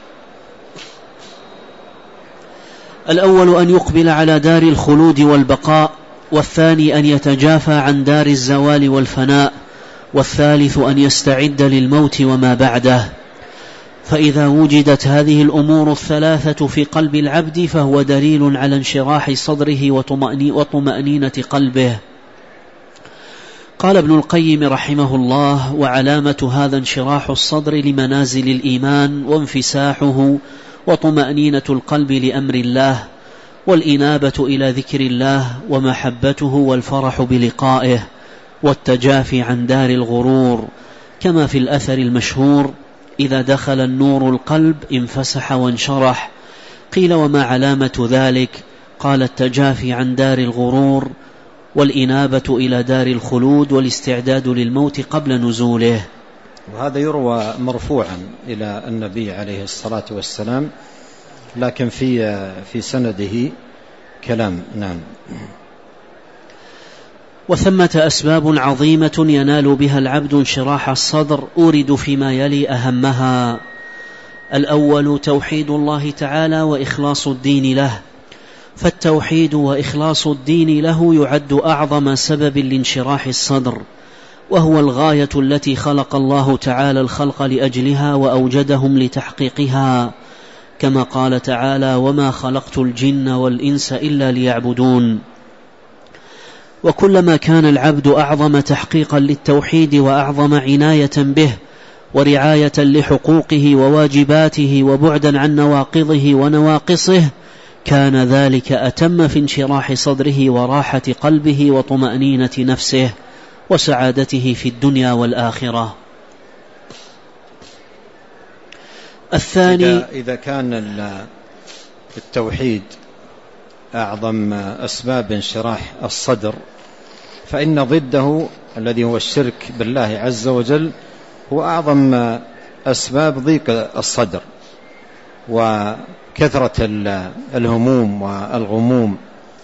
الأول أن يقبل على دار الخلود والبقاء، والثاني أن يتجافى عن دار الزوال والفناء، والثالث أن يستعد للموت وما بعده. فإذا وجدت هذه الأمور الثلاثة في قلب العبد فهو دليل على انشراح صدره وطمأنينة قلبه. قال ابن القيم رحمه الله: وعلامة هذا انشراح الصدر لمنازل الإيمان وانفساحه وطمأنينة القلب لأمر الله، والإنابة إلى ذكر الله ومحبته والفرح بلقائه، والتجافي عن دار الغرور، كما في الأثر المشهور: إذا دخل النور القلب انفسح وانشرح. قيل: وما علامة ذلك؟ قال: التجافي عن دار الغرور، والإنابة إلى دار الخلود، والاستعداد للموت قبل نزوله. وهذا يروى مرفوعا إلى النبي عليه الصلاة والسلام، لكن في سنده كلام. نعم. وثمة أسباب عظيمة ينال بها العبد انشراح الصدر، أورد فيما يلي أهمها: الأول توحيد الله تعالى وإخلاص الدين له، فالتوحيد وإخلاص الدين له يعد أعظم سبب لانشراح الصدر، وهو الغاية التي خلق الله تعالى الخلق لأجلها وأوجدهم لتحقيقها، كما قال تعالى: وما خلقت الجن والإنس إلا ليعبدون. وكلما كان العبد أعظم تحقيقا للتوحيد وأعظم عناية به ورعاية لحقوقه وواجباته وبعدا عن نواقضه ونواقصه، كان ذلك أتم في انشراح صدره وراحة قلبه وطمأنينة نفسه وسعادته في الدنيا والآخرة. الثاني: إذا كان التوحيد أعظم أسباب انشراح الصدر، فإن ضده الذي هو الشرك بالله عز وجل هو أعظم أسباب ضيق الصدر وكثرة الهموم والغموم.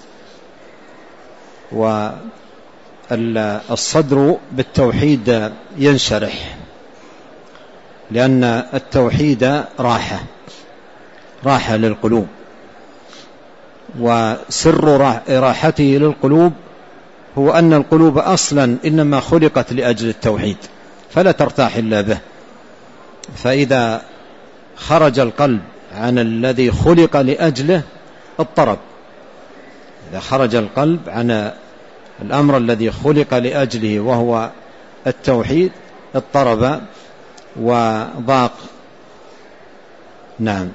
والصدر بالتوحيد ينشرح، لأن التوحيد راحة للقلوب، وسر راحته للقلوب هو أن القلوب أصلا إنما خلقت لأجل التوحيد، فلا ترتاح إلا به. فإذا خرج القلب عن الذي خلق لأجله اضطرب. إذا خرج القلب عن الأمر الذي خلق لأجله وهو التوحيد اضطرب وضاق. نعم.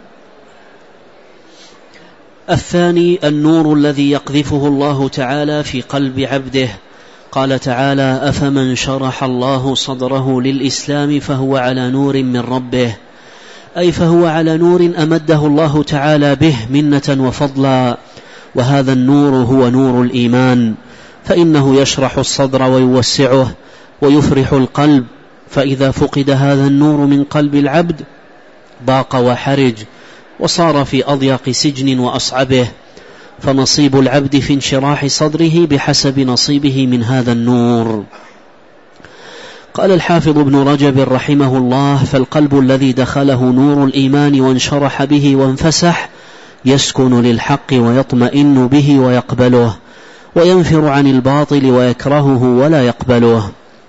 الثاني: النور الذي يقذفه الله تعالى في قلب عبده. قال تعالى: أفمن شرح الله صدره للإسلام فهو على نور من ربه، أي فهو على نور أمده الله تعالى به منة وفضلا، وهذا النور هو نور الإيمان، فإنه يشرح الصدر ويوسعه ويفرح القلب. فإذا فقد هذا النور من قلب العبد ضاق وحرج وصار في أضيق سجن وأصعبه، فنصيب العبد في انشراح صدره بحسب نصيبه من هذا النور. قال الحافظ ابن رجب رحمه الله: فالقلب الذي دخله نور الإيمان وانشرح به وانفسح يسكن للحق ويطمئن به ويقبله، وينفر عن الباطل ويكرهه ولا يقبله.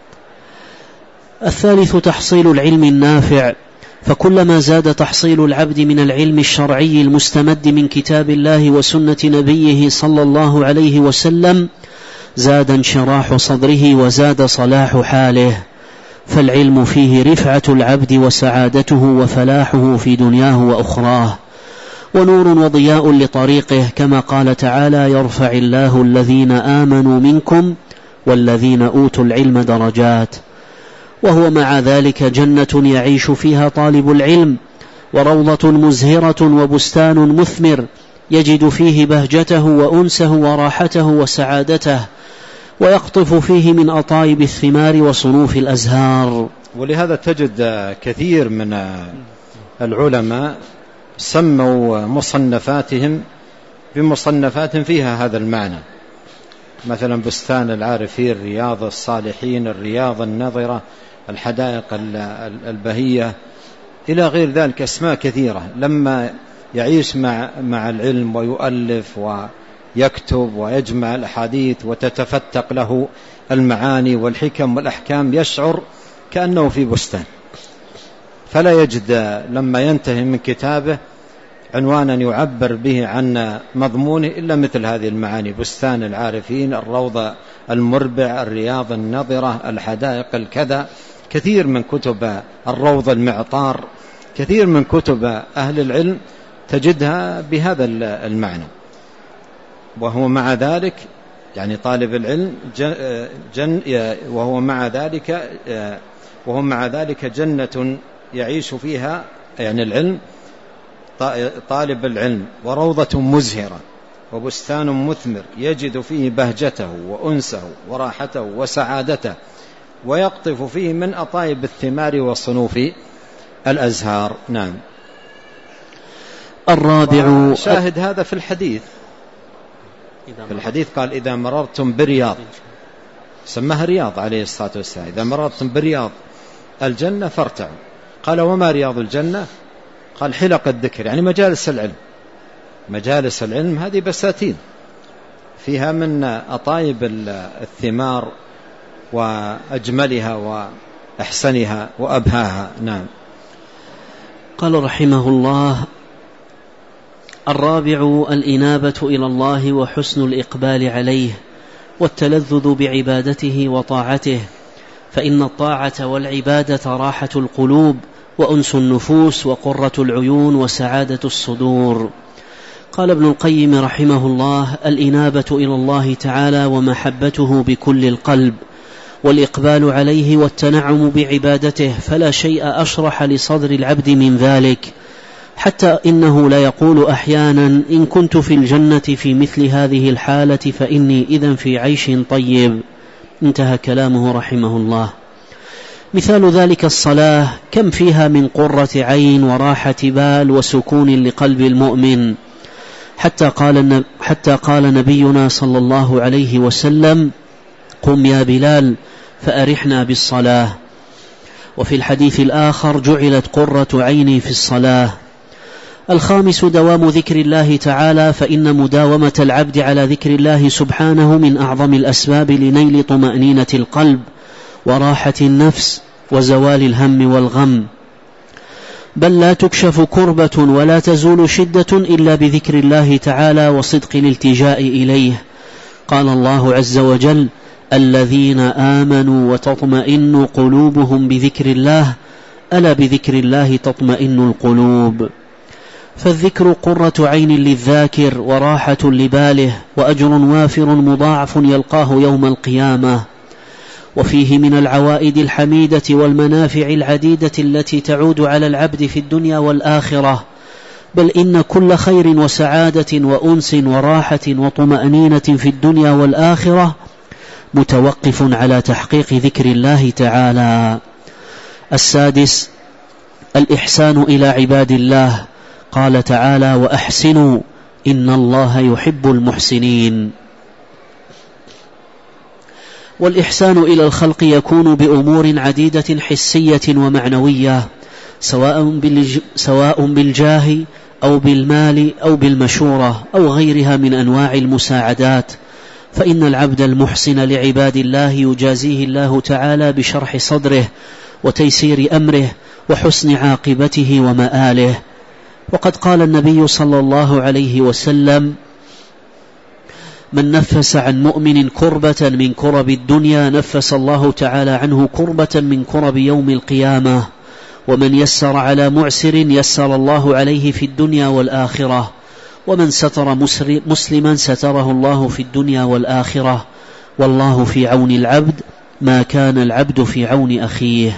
الثالث: تحصيل العلم النافع، فكلما زاد تحصيل العبد من العلم الشرعي المستمد من كتاب الله وسنة نبيه صلى الله عليه وسلم زاد انشراح صدره وزاد صلاح حاله. فالعلم فيه رفعة العبد وسعادته وفلاحه في دنياه وأخراه، ونور وضياء لطريقه، كما قال تعالى: يرفع الله الذين آمنوا منكم والذين أوتوا العلم درجات. وهو مع ذلك جنة يعيش فيها طالب العلم، وروضة مزهرة وبستان مثمر يجد فيه بهجته وأنسه وراحته وسعادته، ويقطف فيه من أطايب الثمار وصنوف الأزهار. ولهذا تجد كثير من العلماء سموا مصنفاتهم بمصنفات فيها هذا المعنى، مثلا بستان العارفين، رياض الصالحين، الرياض النظرة، الحدائق البهية، إلى غير ذلك، أسماء كثيرة. لما يعيش مع العلم ويؤلف ويكتب ويجمع الأحاديث وتتفتق له المعاني والحكم والأحكام، يشعر كأنه في بستان، فلا يجد لما ينتهي من كتابه عنوانا يعبر به عن مضمونه إلا مثل هذه المعاني: بستان العارفين، الروضة المربع، الرياض النظرة، الحدائق الكذا. كثير من كتب الروض المعطار، كثير من كتب أهل العلم تجدها بهذا المعنى. وهو مع ذلك يعني طالب العلم وهو مع ذلك جنة يعيش فيها يعني العلم طالب العلم، وروضة مزهرة وبستان مثمر يجد فيه بهجته وأنسه وراحته وسعادته، ويقطف فيه من أطايب الثمار وصنوف الأزهار. نعم. الرابع، شاهد هذا في الحديث قال: إذا مررتم برياض، سماها رياض عليه الصلاة والسلام، إذا مررتم برياض الجنة فارتعوا. قال: وما رياض الجنة؟ قال: حلق الذكر، يعني مجالس العلم. مجالس العلم هذه بساتين فيها من أطايب الثمار وأجملها وأحسنها وأبهاها. نعم. قال رحمه الله: الرابع الإنابة إلى الله وحسن الإقبال عليه والتلذذ بعبادته وطاعته، فإن الطاعة والعبادة راحة القلوب وأنس النفوس وقرة العيون وسعادة الصدور. قال ابن القيم رحمه الله: الإنابة إلى الله تعالى ومحبته بكل القلب، والإقبال عليه والتنعم بعبادته، فلا شيء أشرح لصدر العبد من ذلك، حتى إنه لا يقول أحيانا: إن كنت في الجنة في مثل هذه الحالة فإني إذن في عيش طيب. انتهى كلامه رحمه الله. مثال ذلك الصلاة، كم فيها من قرة عين وراحة بال وسكون لقلب المؤمن، حتى قال نبينا صلى الله عليه وسلم: قم يا بلال فأرحنا بالصلاة. وفي الحديث الآخر: جعلت قرة عيني في الصلاة. الخامس دوام ذكر الله تعالى، فإن مداومة العبد على ذكر الله سبحانه من أعظم الأسباب لنيل طمأنينة القلب وراحة النفس وزوال الهم والغم، بل لا تكشف كربة ولا تزول شدة إلا بذكر الله تعالى وصدق الالتجاء إليه. قال الله عز وجل: الذين آمنوا وتطمئن قلوبهم بذكر الله، ألا بذكر الله تطمئن القلوب. فالذكر قرة عين للذاكر وراحة لباله، وأجر وافر مضاعف يلقاه يوم القيامة. وفيه من العوائد الحميدة والمنافع العديدة التي تعود على العبد في الدنيا والآخرة، بل إن كل خير وسعادة وأنس وراحة وطمأنينة في الدنيا والآخرة متوقف على تحقيق ذكر الله تعالى. السادس الإحسان إلى عباد الله، قال تعالى: وأحسنوا إن الله يحب المحسنين. والإحسان إلى الخلق يكون بأمور عديدة حسية ومعنوية، سواء بالجاه أو بالمال أو بالمشورة أو غيرها من أنواع المساعدات، فإن العبد المحسن لعباد الله يجازيه الله تعالى بشرح صدره وتيسير أمره وحسن عاقبته ومآله. وقد قال النبي صلى الله عليه وسلم: من نفس عن مؤمن كربة من كرب الدنيا نفس الله تعالى عنه كربة من كرب يوم القيامة. ومن يسر على معسر يسر الله عليه في الدنيا والآخرة. ومن ستر مسلما ستره الله في الدنيا والآخرة. والله في عون العبد ما كان العبد في عون أخيه.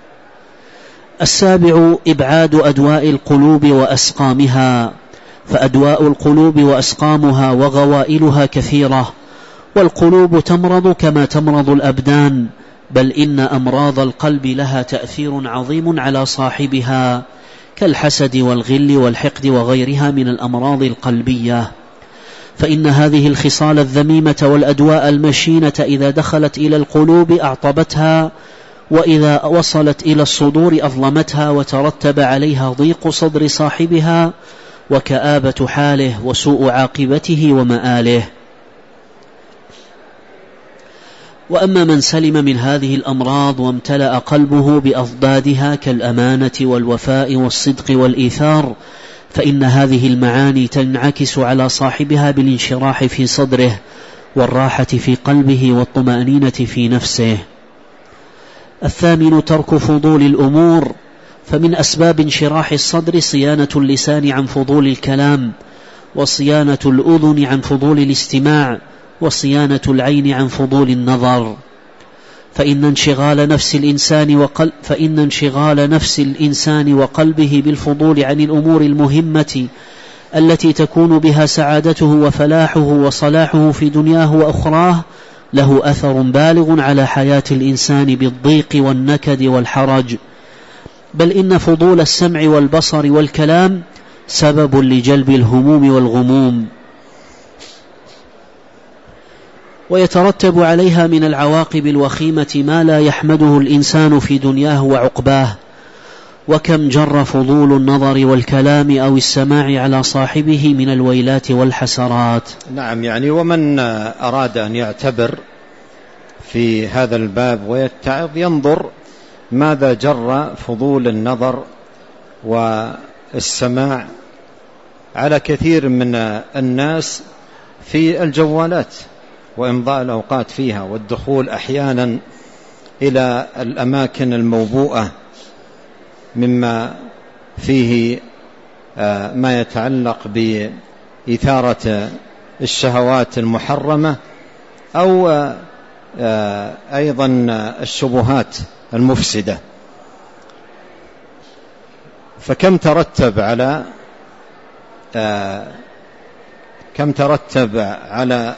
7 إبعاد أدواء القلوب وأسقامها. فأدواء القلوب وأسقامها وغوائلها كثيرة، والقلوب تمرض كما تمرض الأبدان، بل إن أمراض القلب لها تأثير عظيم على صاحبها كالحسد والغل والحقد وغيرها من الأمراض القلبية. فإن هذه الخصال الذميمة والأدواء المشينة إذا دخلت إلى القلوب أعطبتها، وإذا وصلت إلى الصدور أظلمتها، وترتب عليها ضيق صدر صاحبها وكآبة حاله وسوء عاقبته ومآله. وأما من سلم من هذه الأمراض وامتلأ قلبه بأضدادها كالأمانة والوفاء والصدق والإيثار، فإن هذه المعاني تنعكس على صاحبها بالانشراح في صدره والراحة في قلبه والطمأنينة في نفسه. 8 ترك فضول الأمور. فمن أسباب انشراح الصدر صيانة اللسان عن فضول الكلام، وصيانة الأذن عن فضول الاستماع، وصيانة العين عن فضول النظر. فإن انشغال نفس الإنسان وقلبه بالفضول عن الأمور المهمة التي تكون بها سعادته وفلاحه وصلاحه في دنياه وأخراه له أثر بالغ على حياة الإنسان بالضيق والنكد والحرج، بل إن فضول السمع والبصر والكلام سبب لجلب الهموم والغموم، ويترتب عليها من العواقب الوخيمة ما لا يحمده الإنسان في دنياه وعقباه. وكم جر فضول النظر والكلام أو السماع على صاحبه من الويلات والحسرات. نعم، يعني ومن أراد أن يعتبر في هذا الباب ويتعظ ينظر ماذا جر فضول النظر والسماع على كثير من الناس في الجوالات وإمضاء الأوقات فيها، والدخول أحيانا إلى الأماكن الموبوءة مما فيه ما يتعلق بإثارة الشهوات المحرمة أو أيضا الشبهات المفسدة. فكم ترتب على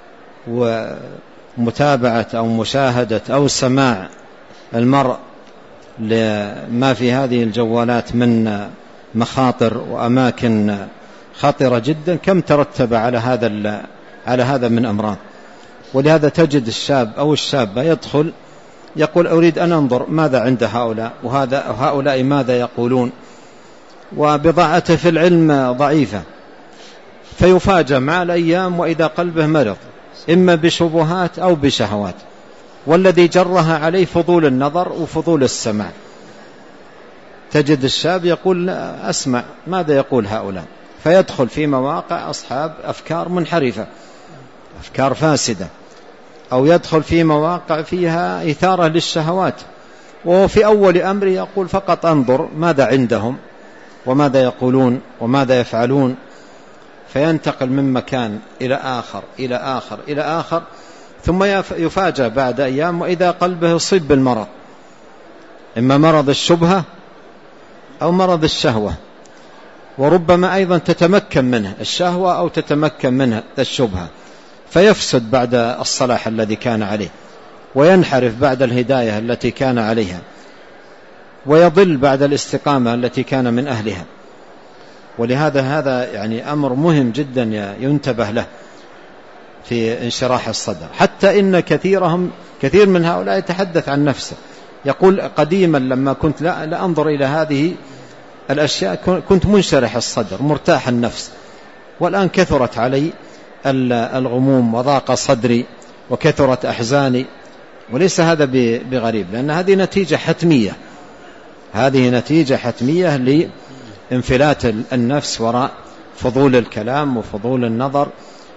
ومتابعة أو مشاهدة أو سماع المرء لما في هذه الجوالات من مخاطر وأماكن خطرة جدا، كم ترتب على هذا من أمراض. ولهذا تجد الشاب أو الشابة يدخل يقول أريد أن أنظر ماذا عند هؤلاء وهؤلاء ماذا يقولون، وبضاعته في العلم ضعيفة، فيفاجأ مع الأيام وإذا قلبه مرض إما بشبهات أو بشهوات، والذي جرها عليه فضول النظر وفضول السماع. تجد الشاب يقول أسمع ماذا يقول هؤلاء، فيدخل في مواقع أصحاب أفكار منحرفة، أفكار فاسدة، أو يدخل في مواقع فيها إثارة للشهوات، وهو في أول أمر يقول فقط أنظر ماذا عندهم وماذا يقولون وماذا يفعلون، فينتقل من مكان إلى آخر إلى آخر إلى آخر، ثم يفاجأ بعد أيام وإذا قلبه يصيب بالمرض، إما مرض الشبهة أو مرض الشهوة، وربما أيضا تتمكن منه الشهوة أو تتمكن منه الشبهة، فيفسد بعد الصلاح الذي كان عليه، وينحرف بعد الهداية التي كان عليها، ويضل بعد الاستقامة التي كان من أهلها. ولهذا هذا يعني أمر مهم جدا ينتبه له في انشراح الصدر. حتى إن كثير من هؤلاء يتحدث عن نفسه، يقول قديما لما كنت لا أنظر إلى هذه الأشياء كنت منشرح الصدر مرتاح النفس، والآن كثرت علي الغموم وضاق صدري وكثرت أحزاني. وليس هذا بغريب، لأن هذه نتيجة حتمية، هذه نتيجة حتمية لانفلات النفس وراء فضول الكلام وفضول النظر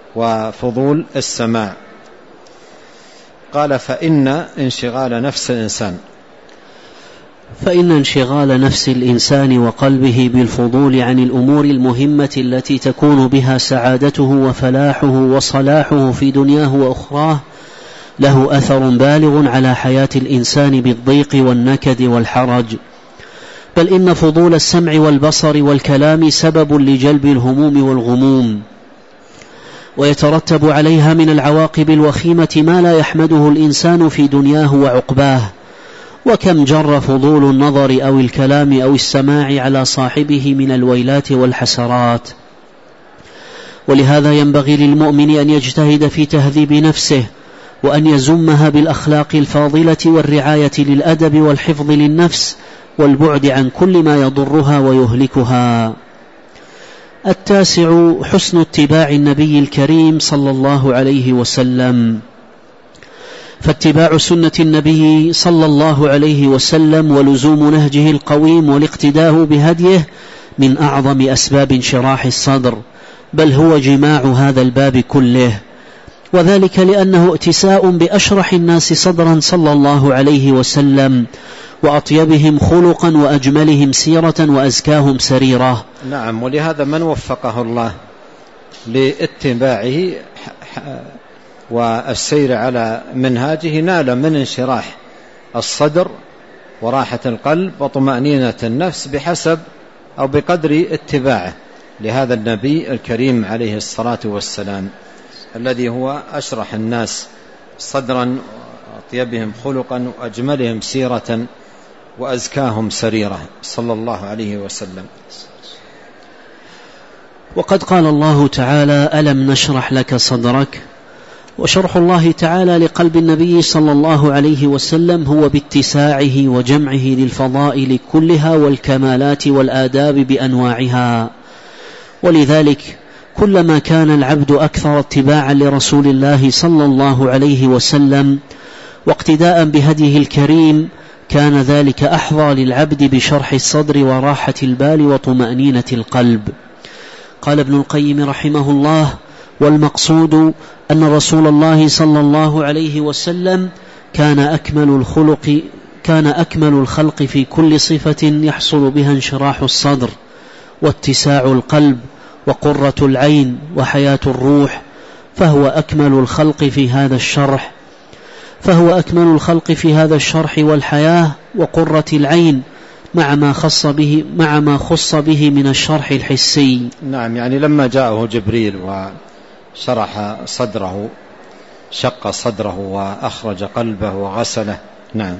وفضول السماع. قال فإن انشغال نفس الإنسان وقلبه بالفضول عن الأمور المهمة التي تكون بها سعادته وفلاحه وصلاحه في دنياه وأخراه له أثر بالغ على حياة الإنسان بالضيق والنكد والحرج، بل إن فضول السمع والبصر والكلام سبب لجلب الهموم والغموم، ويترتب عليها من العواقب الوخيمة ما لا يحمده الإنسان في دنياه وعقباه. وكم جر فضول النظر أو الكلام أو السماع على صاحبه من الويلات والحسرات. ولهذا ينبغي للمؤمن أن يجتهد في تهذيب نفسه، وأن يزمها بالأخلاق الفاضلة والرعاية للأدب والحفظ للنفس والبعد عن كل ما يضرها ويهلكها. 9 حسن اتباع النبي الكريم صلى الله عليه وسلم. فاتباع سنة النبي صلى الله عليه وسلم ولزوم نهجه القويم والاقتداء بهديه من أعظم أسباب انشراح الصدر، بل هو جماع هذا الباب كله، وذلك لأنه ائتساء بأشرح الناس صدرا صلى الله عليه وسلم، وأطيبهم خلقا وأجملهم سيرة وأزكاهم سريرة. نعم، ولهذا من وفقه الله لاتباعه والسير على منهاجه نال من انشراح الصدر وراحة القلب وطمأنينة النفس بحسب أو بقدر اتباعه لهذا النبي الكريم عليه الصلاة والسلام، الذي هو أشرح الناس صدرا وأطيبهم خلقا وأجملهم سيرة وأزكاهم سريرة صلى الله عليه وسلم. وقد قال الله تعالى: ألم نشرح لك صدرك. وشرح الله تعالى لقلب النبي صلى الله عليه وسلم هو باتساعه وجمعه للفضائل كلها والكمالات والآداب بأنواعها. ولذلك كلما كان العبد أكثر اتباعا لرسول الله صلى الله عليه وسلم واقتداء بهديه الكريم كان ذلك أحظى للعبد بشرح الصدر وراحة البال وطمأنينة القلب. قال ابن القيم رحمه الله: والمقصود أن رسول الله صلى الله عليه وسلم كان أكمل الخلق في كل صفة يحصل بها انشراح الصدر واتساع القلب وقرة العين وحياة الروح، فهو أكمل الخلق في هذا الشرح والحياة وقرة العين مع ما خص به من الشرح الحسي. نعم، يعني لما جاءه جبريل وشرح صدره شق صدره وأخرج قلبه وغسله. نعم.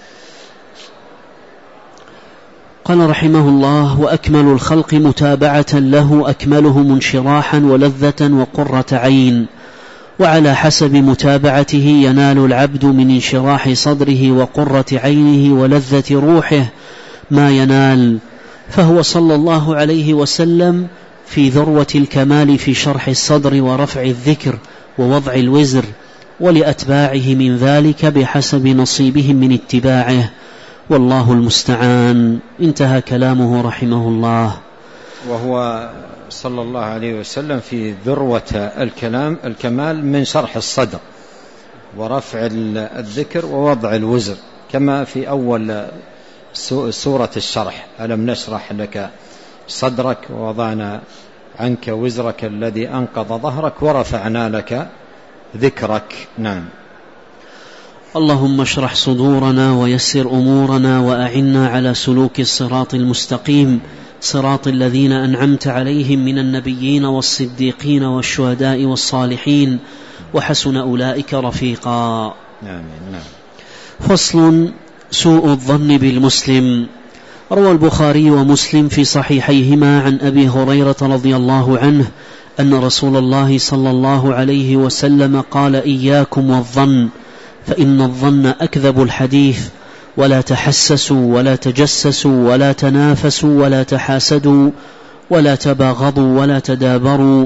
قال رحمه الله: وأكمل الخلق متابعة له أكملهم انشراحا ولذة وقرة عين، وعلى حسب متابعته ينال العبد من انشراح صدره وقرة عينه ولذة روحه ما ينال، فهو صلى الله عليه وسلم في ذروة الكمال في شرح الصدر ورفع الذكر ووضع الوزر، ولأتباعه من ذلك بحسب نصيبهم من اتباعه، والله المستعان. انتهى كلامه رحمه الله. وهو صلى الله عليه وسلم في ذروة الكمال من شرح الصدر ورفع الذكر ووضع الوزر، كما في أول سورة الشرح: ألم نشرح لك صدرك ووضعنا عنك وزرك الذي أنقض ظهرك ورفعنا لك ذكرك. نعم. اللهم اشرح صدورنا ويسر أمورنا وأعنا على سلوك الصراط المستقيم، صراط الذين أنعمت عليهم من النبيين والصديقين والشهداء والصالحين وحسن أولئك رفيقا. نعم. فصل: سوء الظن بالمسلم. روى البخاري ومسلم في صحيحيهما عن أبي هريرة رضي الله عنه أن رسول الله صلى الله عليه وسلم قال: إياكم والظن، فإن الظن أكذب الحديث، ولا تحسسوا ولا تجسسوا ولا تنافسوا ولا تحاسدوا ولا تباغضوا ولا تدابروا،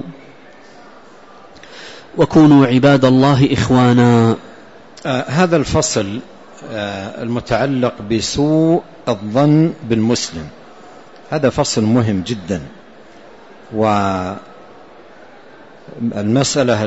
وكونوا عباد الله إخوانا. هذا الفصل المتعلق بسوء الظن بالمسلم، هذا فصل مهم جدا، المسألة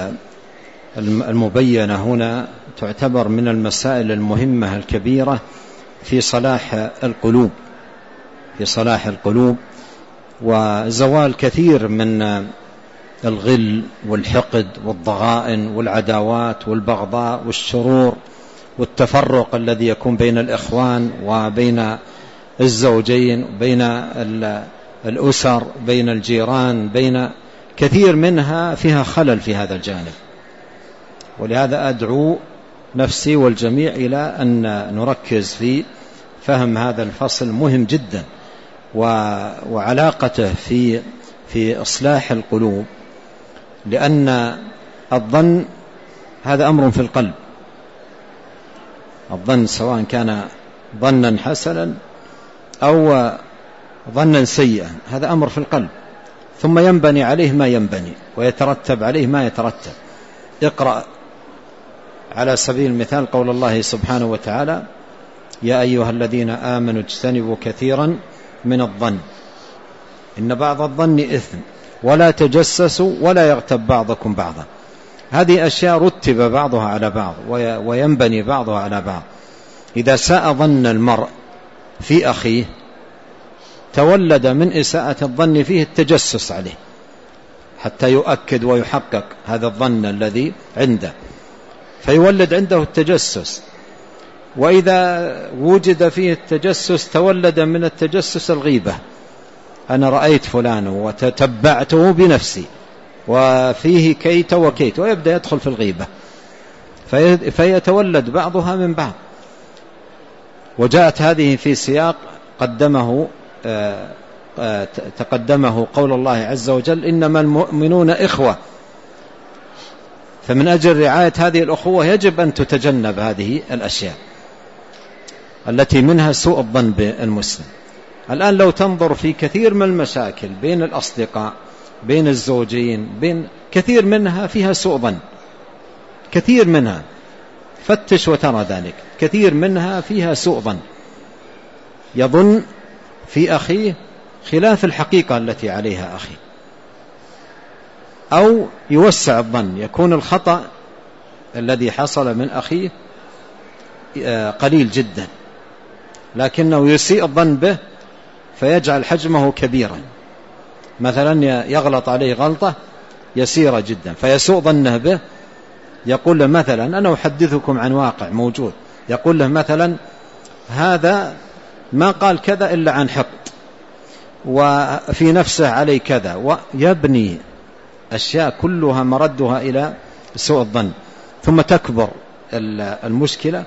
المبينة هنا تعتبر من المسائل المهمة الكبيرة في صلاح القلوب، في صلاح القلوب وزوال كثير من الغل والحقد والضغائن والعداوات والبغضاء والشرور والتفرق الذي يكون بين الإخوان وبين الزوجين، بين الأسر، بين الجيران، بين كثير منها فيها خلل في هذا الجانب. ولهذا أدعو نفسي والجميع إلى أن نركز في فهم هذا الفصل مهم جدا وعلاقته في إصلاح القلوب، لأن الظن هذا أمر في القلب. الظن سواء كان ظنا حسنا أو ظنا سيئا هذا أمر في القلب، ثم ينبني عليه ما ينبني ويترتب عليه ما يترتب. اقرأ على سبيل المثال قول الله سبحانه وتعالى: يا أيها الذين آمنوا اجتنبوا كثيرا من الظن إن بعض الظن إثم ولا تجسسوا ولا يغتب بعضكم بعضا. هذه أشياء رتب بعضها على بعض وينبني بعضها على بعض. إذا ساء ظن المرء في أخيه تولد من إساءة الظن فيه التجسس عليه حتى يؤكد ويحقق هذا الظن الذي عنده، فيولد عنده التجسس. وإذا وجد فيه التجسس تولد من التجسس الغيبة، أنا رأيت فلان وتتبعته بنفسي وفيه كيت وكيت، ويبدأ يدخل في الغيبة فيتولد بعضها من بعض. وجاءت هذه في سياق تقدمه قول الله عز وجل: إنما المؤمنون إخوة. فمن أجل رعاية هذه الأخوة يجب أن تتجنب هذه الأشياء التي منها سوء الظن بالمسلم. الآن لو تنظر في كثير من المشاكل بين الأصدقاء، بين الزوجين، بين كثير منها فيها سوء ظن، كثير منها، فتش وترى ذلك، كثير منها فيها سوء ظن، يظن في أخيه خلاف الحقيقة التي عليها أخيه، أو يوسع الظن، يكون الخطأ الذي حصل من أخيه قليل جدا لكنه يسيء الظن به فيجعل حجمه كبيرا. مثلا يغلط عليه غلطة يسيرة جدا فيسوء ظنه به، يقول له مثلا: أنا أحدثكم عن واقع موجود، يقول له مثلا: هذا ما قال كذا إلا عن حقد وفي نفسه عليه كذا، ويبني أشياء كلها مردها إلى سوء الظن، ثم تكبر المشكلة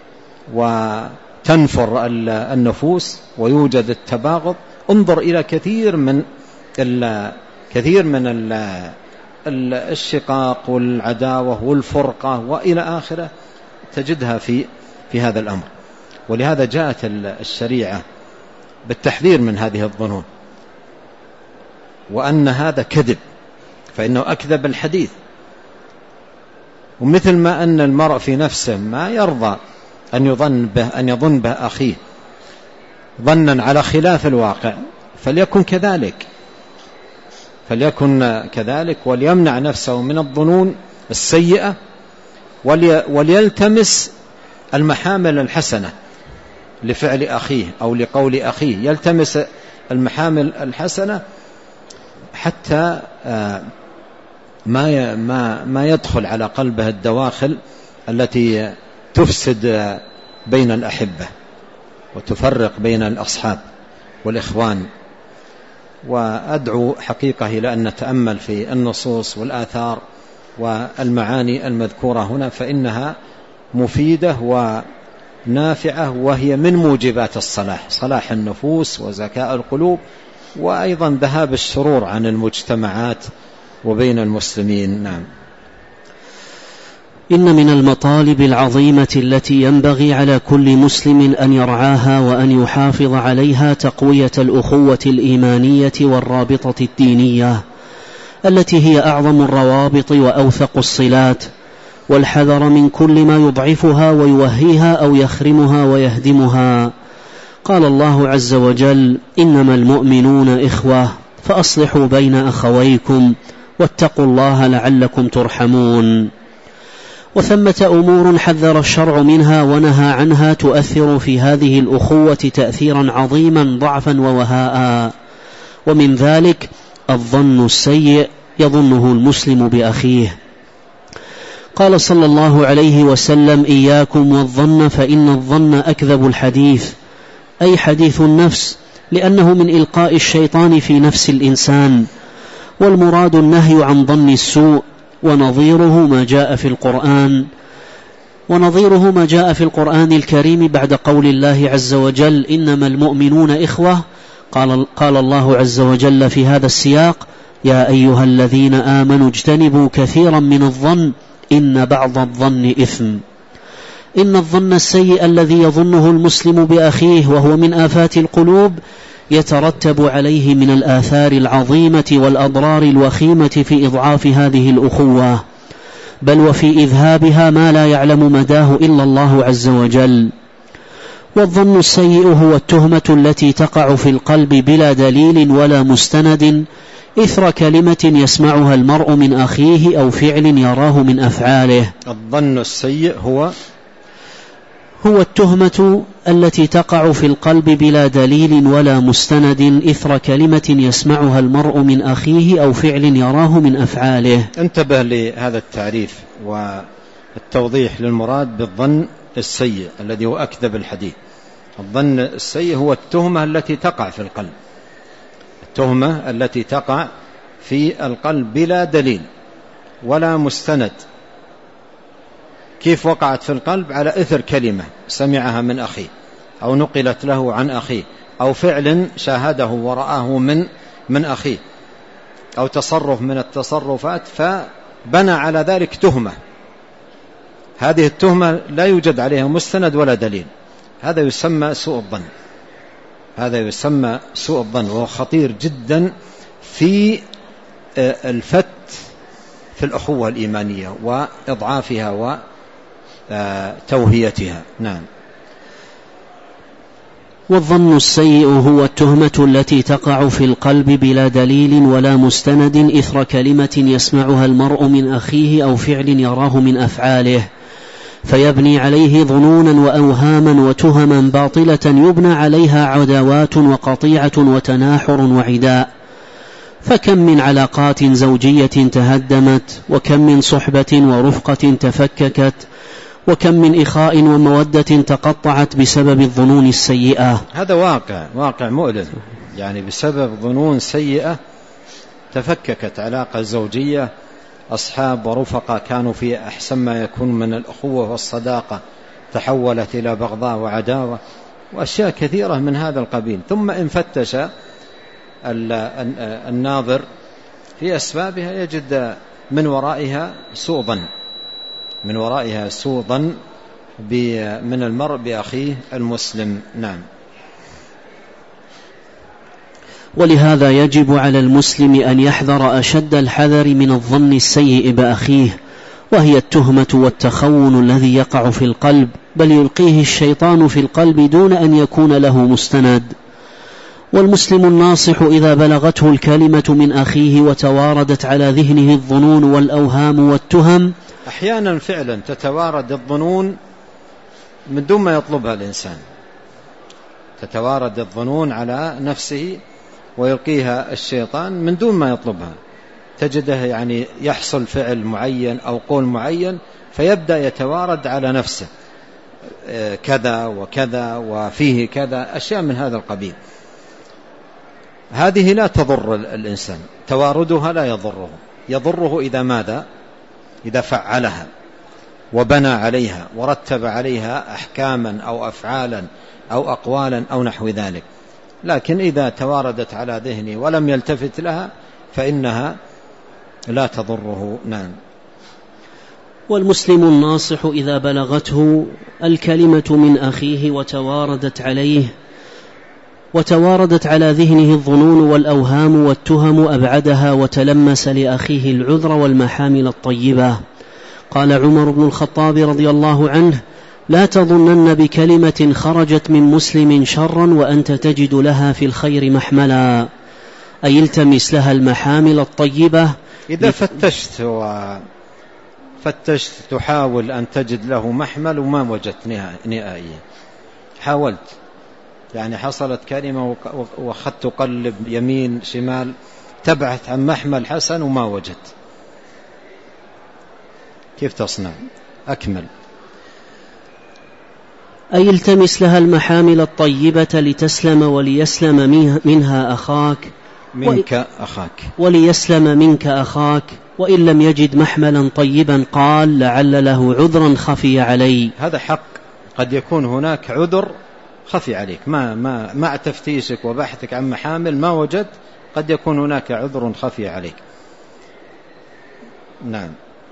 وتنفر النفوس ويوجد التباغض. انظر إلى كثير من الشقاق والعداوة والفرقة وإلى آخره تجدها في هذا الأمر. ولهذا جاءت الشريعة بالتحذير من هذه الظنون، وأن هذا كذب فإنه أكذب الحديث. ومثل ما أن المرء في نفسه ما يرضى أن يظن به أخيه ظنا على خلاف الواقع، فليكن كذلك وليمنع نفسه من الظنون السيئة وليلتمس المحامل الحسنة لفعل أخيه أو لقول أخيه، يلتمس المحامل الحسنة حتى ما يدخل على قلبه الدواخل التي تفسد بين الأحبة وتفرق بين الأصحاب والإخوان. وأدعو حقيقة إلى أن نتأمل في النصوص والآثار والمعاني المذكورة هنا، فإنها مفيدة ونافعة، وهي من موجبات الصلاح، صلاح النفوس وزكاء القلوب، وأيضا ذهاب الشرور عن المجتمعات وبين المسلمين. نعم. إن من المطالب العظيمة التي ينبغي على كل مسلم أن يرعاها وأن يحافظ عليها تقوية الأخوة الإيمانية والرابطة الدينية التي هي أعظم الروابط وأوثق الصلات، والحذر من كل ما يضعفها ويوهيها أو يخرمها ويهدمها. قال الله عز وجل: إنما المؤمنون إخوة فأصلحوا بين أخويكم واتقوا الله لعلكم ترحمون. وثمة أمور حذر الشرع منها ونهى عنها تؤثر في هذه الأخوة تأثيرا عظيما ضعفا ووهاء، ومن ذلك الظن السيء يظنه المسلم بأخيه. قال صلى الله عليه وسلم: إياكم والظن فإن الظن أكذب الحديث، أي حديث النفس، لأنه من إلقاء الشيطان في نفس الإنسان، والمراد النهي عن ظن السوء، ونظيره ما جاء في القرآن الكريم بعد قول الله عز وجل: إنما المؤمنون إخوة. قال الله عز وجل في هذا السياق: يا أيها الذين آمنوا اجتنبوا كثيرا من الظن إن بعض الظن إثم. إن الظن السيء الذي يظنه المسلم بأخيه وهو من آفات القلوب يترتب عليه من الآثار العظيمة والأضرار الوخيمة في إضعاف هذه الأخوة، بل وفي إذهابها ما لا يعلم مداه إلا الله عز وجل. والظن السيء هو التهمة التي تقع في القلب بلا دليل ولا مستند إثر كلمة يسمعها المرء من أخيه أو فعل يراه من أفعاله. الظن السيء هو التهمة التي تقع في القلب بلا دليل ولا مستند إثر كلمة يسمعها المرء من أخيه أو فعل يراه من أفعاله. انتبه لهذا التعريف والتوضيح للمراد بالظن السيء الذي هو أكذب الحديث. الظن السيء هو التهمة التي تقع في القلب، التهمة التي تقع في القلب بلا دليل ولا مستند. كيف وقعت في القلب؟ على إثر كلمة سمعها من أخيه، أو نقلت له عن أخيه، أو فعل شاهده ورآه من أخيه، أو تصرف من التصرفات فبنى على ذلك تهمة. هذه التهمة لا يوجد عليها مستند ولا دليل، هذا يسمى سوء الظن. هذا يسمى سوء الظن، وهو خطير جدا في الفت في الأخوة الإيمانية وإضعافها وتوهيتها. نعم. والظن السيء هو التهمة التي تقع في القلب بلا دليل ولا مستند إثر كلمة يسمعها المرء من أخيه أو فعل يراه من أفعاله، فيبني عليه ظنونا وأوهاما وتهما باطلة يبنى عليها عداوات وقطيعة وتناحر وعداء. فكم من علاقات زوجية تهدمت، وكم من صحبة ورفقة تفككت، وكم من إخاء ومودة تقطعت بسبب الظنون السيئة. هذا واقع مؤلم، يعني بسبب ظنون سيئة تفككت علاقة زوجية، أصحاب ورفقة كانوا في أحسن ما يكون من الأخوة والصداقة تحولت إلى بغضاء وعداوة وأشياء كثيرة من هذا القبيل. ثم إن فتش الناظر في أسبابها يجد من ورائها سوء ظن من المرء بأخيه المسلم. نعم. ولهذا يجب على المسلم أن يحذر أشد الحذر من الظن السيء بأخيه، وهي التهمة والتخون الذي يقع في القلب، بل يلقيه الشيطان في القلب دون أن يكون له مستند. والمسلم الناصح إذا بلغته الكلمة من أخيه وتواردت على ذهنه الظنون والأوهام والتهم، أحيانا فعلا تتوارد الظنون من دون ما يطلبها الإنسان، تتوارد الظنون على نفسه ويلقيها الشيطان من دون ما يطلبها. تجده يعني يحصل فعل معين أو قول معين فيبدأ يتوارد على نفسه كذا وكذا وفيه كذا، أشياء من هذا القبيل. هذه لا تضر الإنسان، تواردها لا يضره إذا ماذا؟ إذا فعلها وبنى عليها ورتب عليها أحكاما أو أفعالا أو أقوالا أو نحو ذلك. لكن إذا تواردت على ذهنه ولم يلتفت لها فإنها لا تضره. نعم. والمسلم الناصح إذا بلغته الكلمة من أخيه وتواردت على ذهنه الظنون والأوهام والتهم أبعدها وتلمس لأخيه العذر والمحامل الطيبة. قال عمر بن الخطاب رضي الله عنه: لا تظنن بكلمة خرجت من مسلم شرا وأنت تجد لها في الخير محملا، أي التمس لها المحامل الطيبة إذا فتشت تحاول أن تجد له محمل وما وجدت نهائيا، حاولت يعني حصلت كلمة وأخذت قلب يمين شمال تبحث عن محمل حسن وما وجدت، كيف تصنع؟ أكمل. أي التمس لها المحامل الطيبة لتسلم وليسلم منها أخاك وليسلم منك أخاك، وإن لم يجد محملا طيبا قال لعل له عذرا خفي علي. هذا حق، قد يكون هناك عذر خفي عليك، مع تفتيشك وبحثك عن محامل ما وجد، قد يكون هناك عذر خفي عليك. نعم.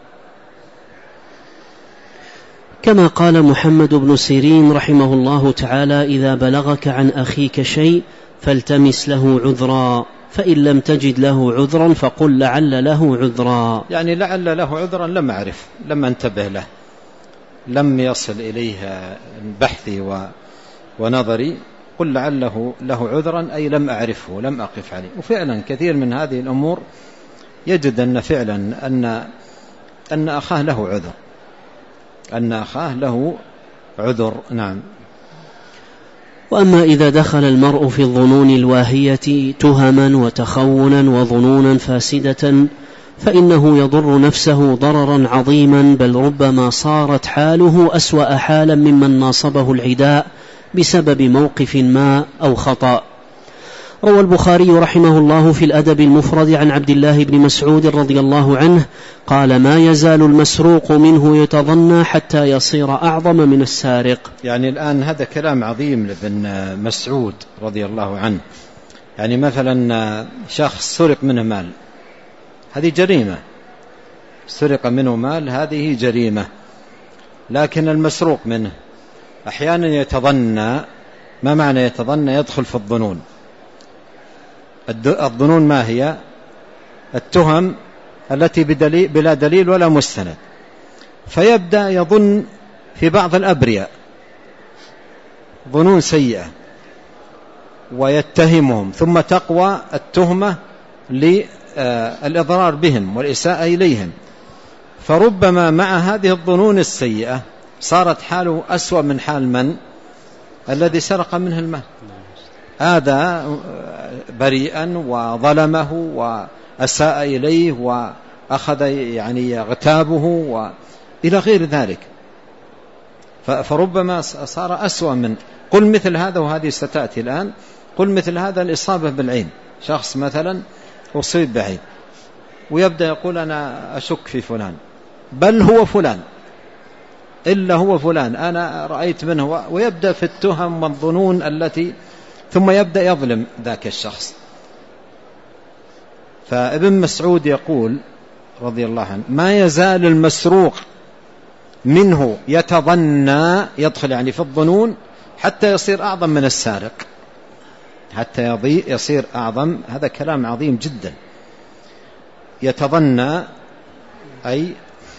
كما قال محمد بن سيرين رحمه الله تعالى: إذا بلغك عن أخيك شيء فالتمس له عذرا، فإن لم تجد له عذرا فقل لعل له عذرا. يعني لعل له عذرا لم أعرف، لم أنتبه له، لم يصل إليه بحثي ونظري، قل لعله له عذرا أي لم أعرفه، لم أقف عليه. وفعلا كثير من هذه الأمور يجد أن فعلا أن أخاه له عذر، أن أخاه له عذر. نعم. وأما إذا دخل المرء في الظنون الواهية تهما وتخونا وظنونا فاسدة فإنه يضر نفسه ضررا عظيما، بل ربما صارت حاله أسوأ حالا ممن ناصبه العداء بسبب موقف ما أو خطأ. روى البخاري رحمه الله في الأدب المفرد عن عبد الله بن مسعود رضي الله عنه قال: ما يزال المسروق منه يتظنى حتى يصير أعظم من السارق. يعني الآن هذا كلام عظيم لابن مسعود رضي الله عنه. يعني مثلا شخص سرق منه مال، هذه جريمة، سرق منه مال هذه جريمة، لكن المسروق منه أحيانا يتظنى. ما معنى يتظنى؟ يدخل في الظنون. الظنون ما هي؟ التهم التي بلا دليل ولا مستند، فيبدأ يظن في بعض الأبرياء ظنون سيئة ويتهمهم، ثم تقوى التهمة للإضرار بهم والإساءة إليهم، فربما مع هذه الظنون السيئة صارت حاله أسوأ من حال من؟ الذي سرق منه المال، هذا بريئا وظلمه وأساء إليه وأخذ يعني اغتابه وإلى غير ذلك، فربما صار أسوأ من. قل مثل هذا، وهذه ستأتي الآن، قل مثل هذا الإصابة بالعين، شخص مثلا أصيب بعين ويبدأ يقول أنا أشك في فلان، بل هو فلان، إلا هو فلان، أنا رأيت منه، ويبدأ في التهم والظنون التي، ثم يبدأ يظلم ذاك الشخص. فابن مسعود يقول رضي الله عنه: ما يزال المسروق منه يتظنى، يدخل يعني في الظنون حتى يصير أعظم من السارق، حتى يصير أعظم. هذا كلام عظيم جدا. يتظنى أي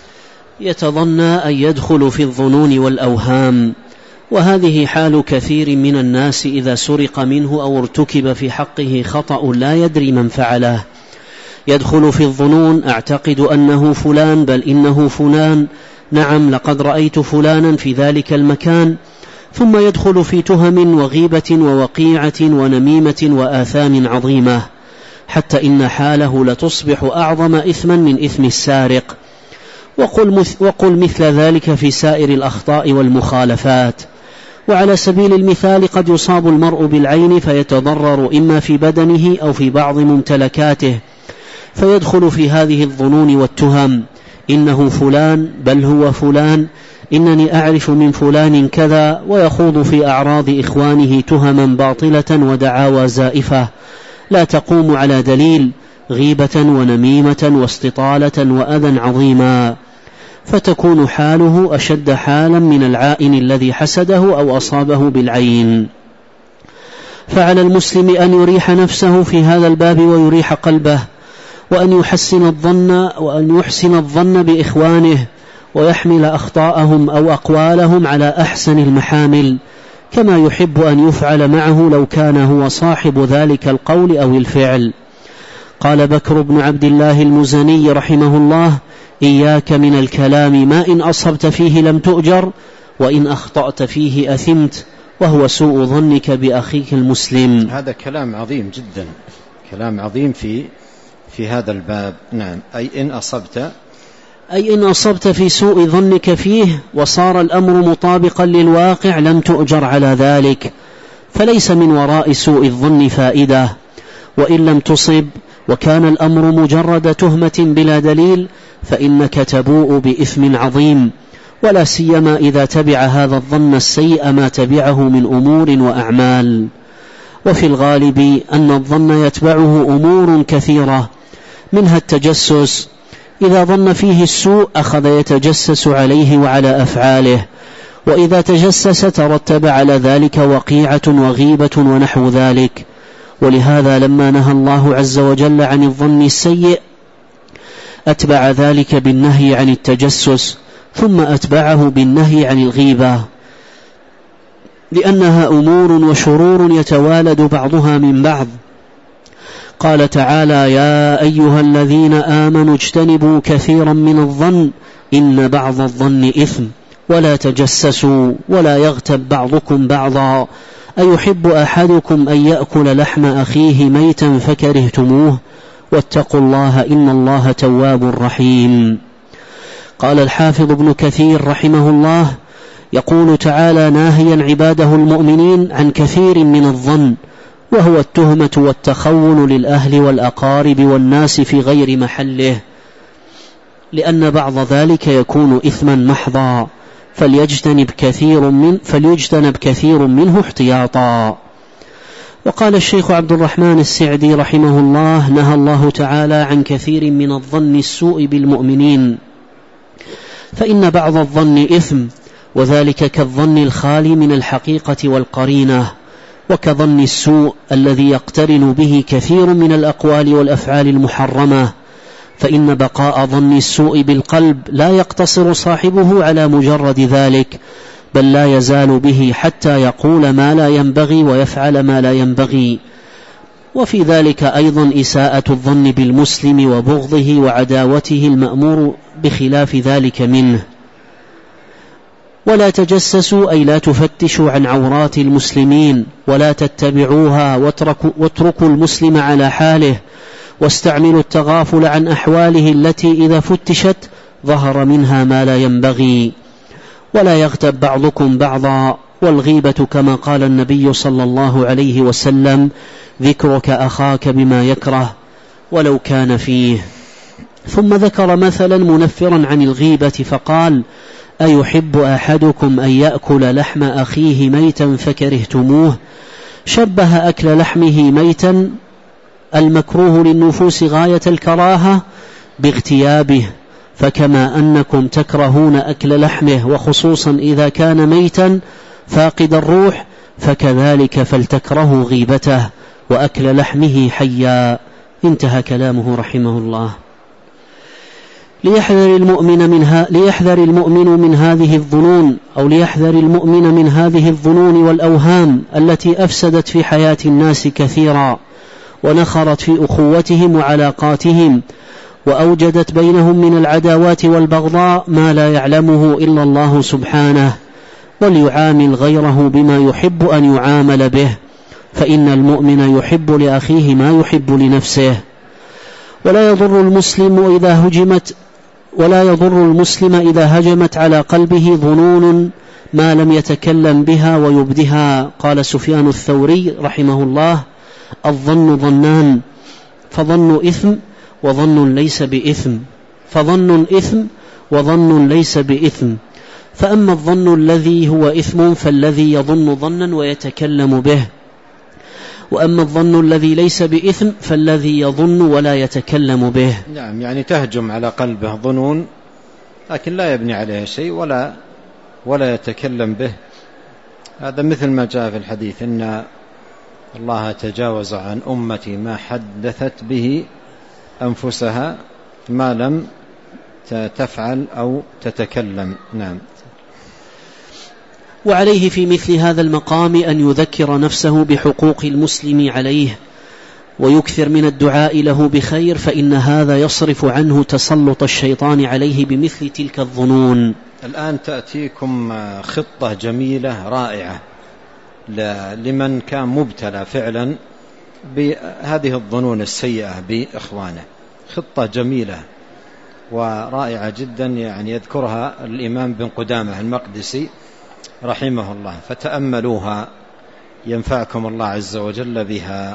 يدخل في الظنون والأوهام، وهذه حال كثير من الناس إذا سرق منه أو ارتكب في حقه خطأ لا يدري من فعله، يدخل في الظنون: أعتقد أنه فلان، بل إنه فلان، نعم لقد رأيت فلانا في ذلك المكان، ثم يدخل في تهم وغيبة ووقيعة ونميمة وآثام عظيمة، حتى إن حاله لتصبح أعظم إثما من إثم السارق. وقل مثل ذلك في سائر الأخطاء والمخالفات. وعلى سبيل المثال قد يصاب المرء بالعين فيتضرر إما في بدنه أو في بعض ممتلكاته، فيدخل في هذه الظنون والتهم: إنه فلان، بل هو فلان، إنني أعرف من فلان كذا، ويخوض في أعراض إخوانه تهما باطلة ودعاوى زائفة لا تقوم على دليل، غيبة ونميمة واستطالة وأذى عظيما، فتكون حاله أشد حالا من العائن الذي حسده أو أصابه بالعين. فعلى المسلم أن يريح نفسه في هذا الباب ويريح قلبه، وأن يحسن الظن بإخوانه، ويحمل أخطاءهم أو أقوالهم على أحسن المحامل، كما يحب أن يفعل معه لو كان هو صاحب ذلك القول أو الفعل. قال بكر بن عبد الله المزني رحمه الله: إياك من الكلام ما إن أصبت فيه لم تؤجر وإن أخطأت فيه أثمت، وهو سوء ظنك بأخيك المسلم. هذا كلام عظيم جدا، كلام عظيم في هذا الباب. نعم. أي إن أصبت في سوء ظنك فيه وصار الأمر مطابقا للواقع لم تؤجر على ذلك، فليس من وراء سوء الظن فائدة. وإن لم تصب وكان الأمر مجرد تهمة بلا دليل فإنك تبوء بإثم عظيم، ولا سيما إذا تبع هذا الظن السيء ما تبعه من أمور وأعمال. وفي الغالب أن الظن يتبعه أمور كثيرة، منها التجسس، إذا ظن فيه السوء أخذ يتجسس عليه وعلى أفعاله، وإذا تجسس ترتب على ذلك وقيعة وغيبة ونحو ذلك. ولهذا لما نهى الله عز وجل عن الظن السيء أتبع ذلك بالنهي عن التجسس، ثم أتبعه بالنهي عن الغيبة، لأنها أمور وشرور يتوالد بعضها من بعض. قال تعالى: يا أيها الذين آمنوا اجتنبوا كثيرا من الظن إن بعض الظن إثم ولا تجسسوا ولا يغتب بعضكم بعضا أيحب أحدكم أن يأكل لحم أخيه ميتا فكرهتموه واتقوا الله إن الله تواب رحيم. قال الحافظ ابن كثير رحمه الله: يقول تعالى ناهيا عباده المؤمنين عن كثير من الظن، وهو التهمة والتخون للأهل والأقارب والناس في غير محله، لأن بعض ذلك يكون إثما محضا، فليجتنب كثير منه احتياطا. وقال الشيخ عبد الرحمن السعدي رحمه الله: نهى الله تعالى عن كثير من الظن السوء بالمؤمنين، فإن بعض الظن إثم، وذلك كالظن الخالي من الحقيقة والقرينة، وكظن السوء الذي يقترن به كثير من الأقوال والأفعال المحرمة، فإن بقاء ظن السوء بالقلب لا يقتصر صاحبه على مجرد ذلك، بل لا يزال به حتى يقول ما لا ينبغي ويفعل ما لا ينبغي. وفي ذلك أيضا إساءة الظن بالمسلم وبغضه وعداوته المأمور بخلاف ذلك منه. ولا تجسسوا أي لا تفتشوا عن عورات المسلمين ولا تتبعوها، واتركوا المسلم على حاله، واستعملوا التغافل عن أحواله التي إذا فتشت ظهر منها ما لا ينبغي. ولا يغتب بعضكم بعضا، والغيبة كما قال النبي صلى الله عليه وسلم: ذكرك أخاك بما يكره ولو كان فيه. ثم ذكر مثلا منفرا عن الغيبة فقال: أيحب أحدكم أن يأكل لحم أخيه ميتا فكرهتموه. شبه أكل لحمه ميتا المكروه للنفوس غاية الكراهة باغتيابه، فكما أنكم تكرهون أكل لحمه وخصوصا إذا كان ميتا فاقد الروح، فكذلك فلتكرهوا غيبته وأكل لحمه حيا. انتهى كلامه رحمه الله. ليحذر المؤمن من هذه الظنون، أو ليحذر المؤمن من هذه الظنون والأوهام التي أفسدت في حياة الناس كثيرا، ونخرت في أخوتهم وعلاقاتهم، وأوجدت بينهم من العداوات والبغضاء ما لا يعلمه إلا الله سبحانه، وليعامل غيره بما يحب أن يعامل به، فإن المؤمن يحب لأخيه ما يحب لنفسه. ولا يضر المسلم إذا هجمت على قلبه ظنون ما لم يتكلم بها ويبدها. قال سفيان الثوري رحمه الله: الظن ظنان، فظن إثم وظن ليس بإثم، فأما الظن الذي هو إثم فالذي يظن ظنا ويتكلم به، وأما الظن الذي ليس بإثم فالذي يظن ولا يتكلم به. نعم، يعني تهجم على قلبه ظنون لكن لا يبني عليها شيء ولا يتكلم به. هذا مثل ما جاء في الحديث: إن الله تجاوز عن أمتي ما حدثت به أنفسها ما لم تفعل أو تتكلم. نعم. وعليه في مثل هذا المقام أن يذكر نفسه بحقوق المسلم عليه، ويكثر من الدعاء له بخير، فإن هذا يصرف عنه تسلط الشيطان عليه بمثل تلك الظنون. الآن تأتيكم خطة جميلة رائعة لمن كان مبتلى فعلا بهذه الظنون السيئة بإخوانه، خطة جميلة ورائعة جدا، يعني يذكرها الإمام بن قدامة المقدسي رحمه الله، فتأملوها ينفعكم الله عز وجل بها.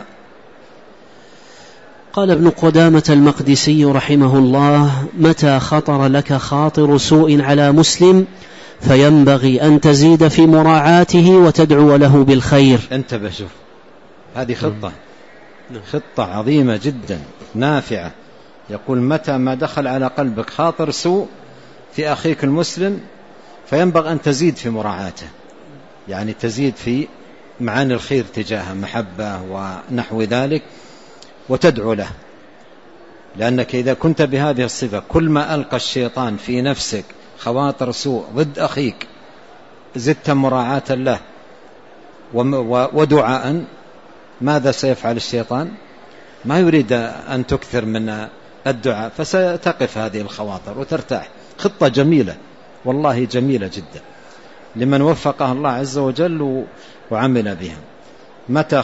قال ابن قدامة المقدسي رحمه الله: متى خطر لك خاطر سوء على مسلم فينبغي أن تزيد في مراعاته وتدعو له بالخير. انتبه، شوف هذه خطة عظيمة جدا نافعة. يقول: متى ما دخل على قلبك خاطر سوء في أخيك المسلم فينبغي أن تزيد في مراعاته، يعني تزيد في معاني الخير تجاهه، محبة ونحو ذلك، وتدعو له، لأنك إذا كنت بهذه الصفة كل ما ألقى الشيطان في نفسك خواطر سوء ضد أخيك زدت مراعاة له ودعاء، ماذا سيفعل الشيطان؟ ما يريد أن تكثر من الدعاء، فستقف هذه الخواطر وترتاح. خطة جميلة والله، جميلة جدا لمن وفقها الله عز وجل وعمل بها. متى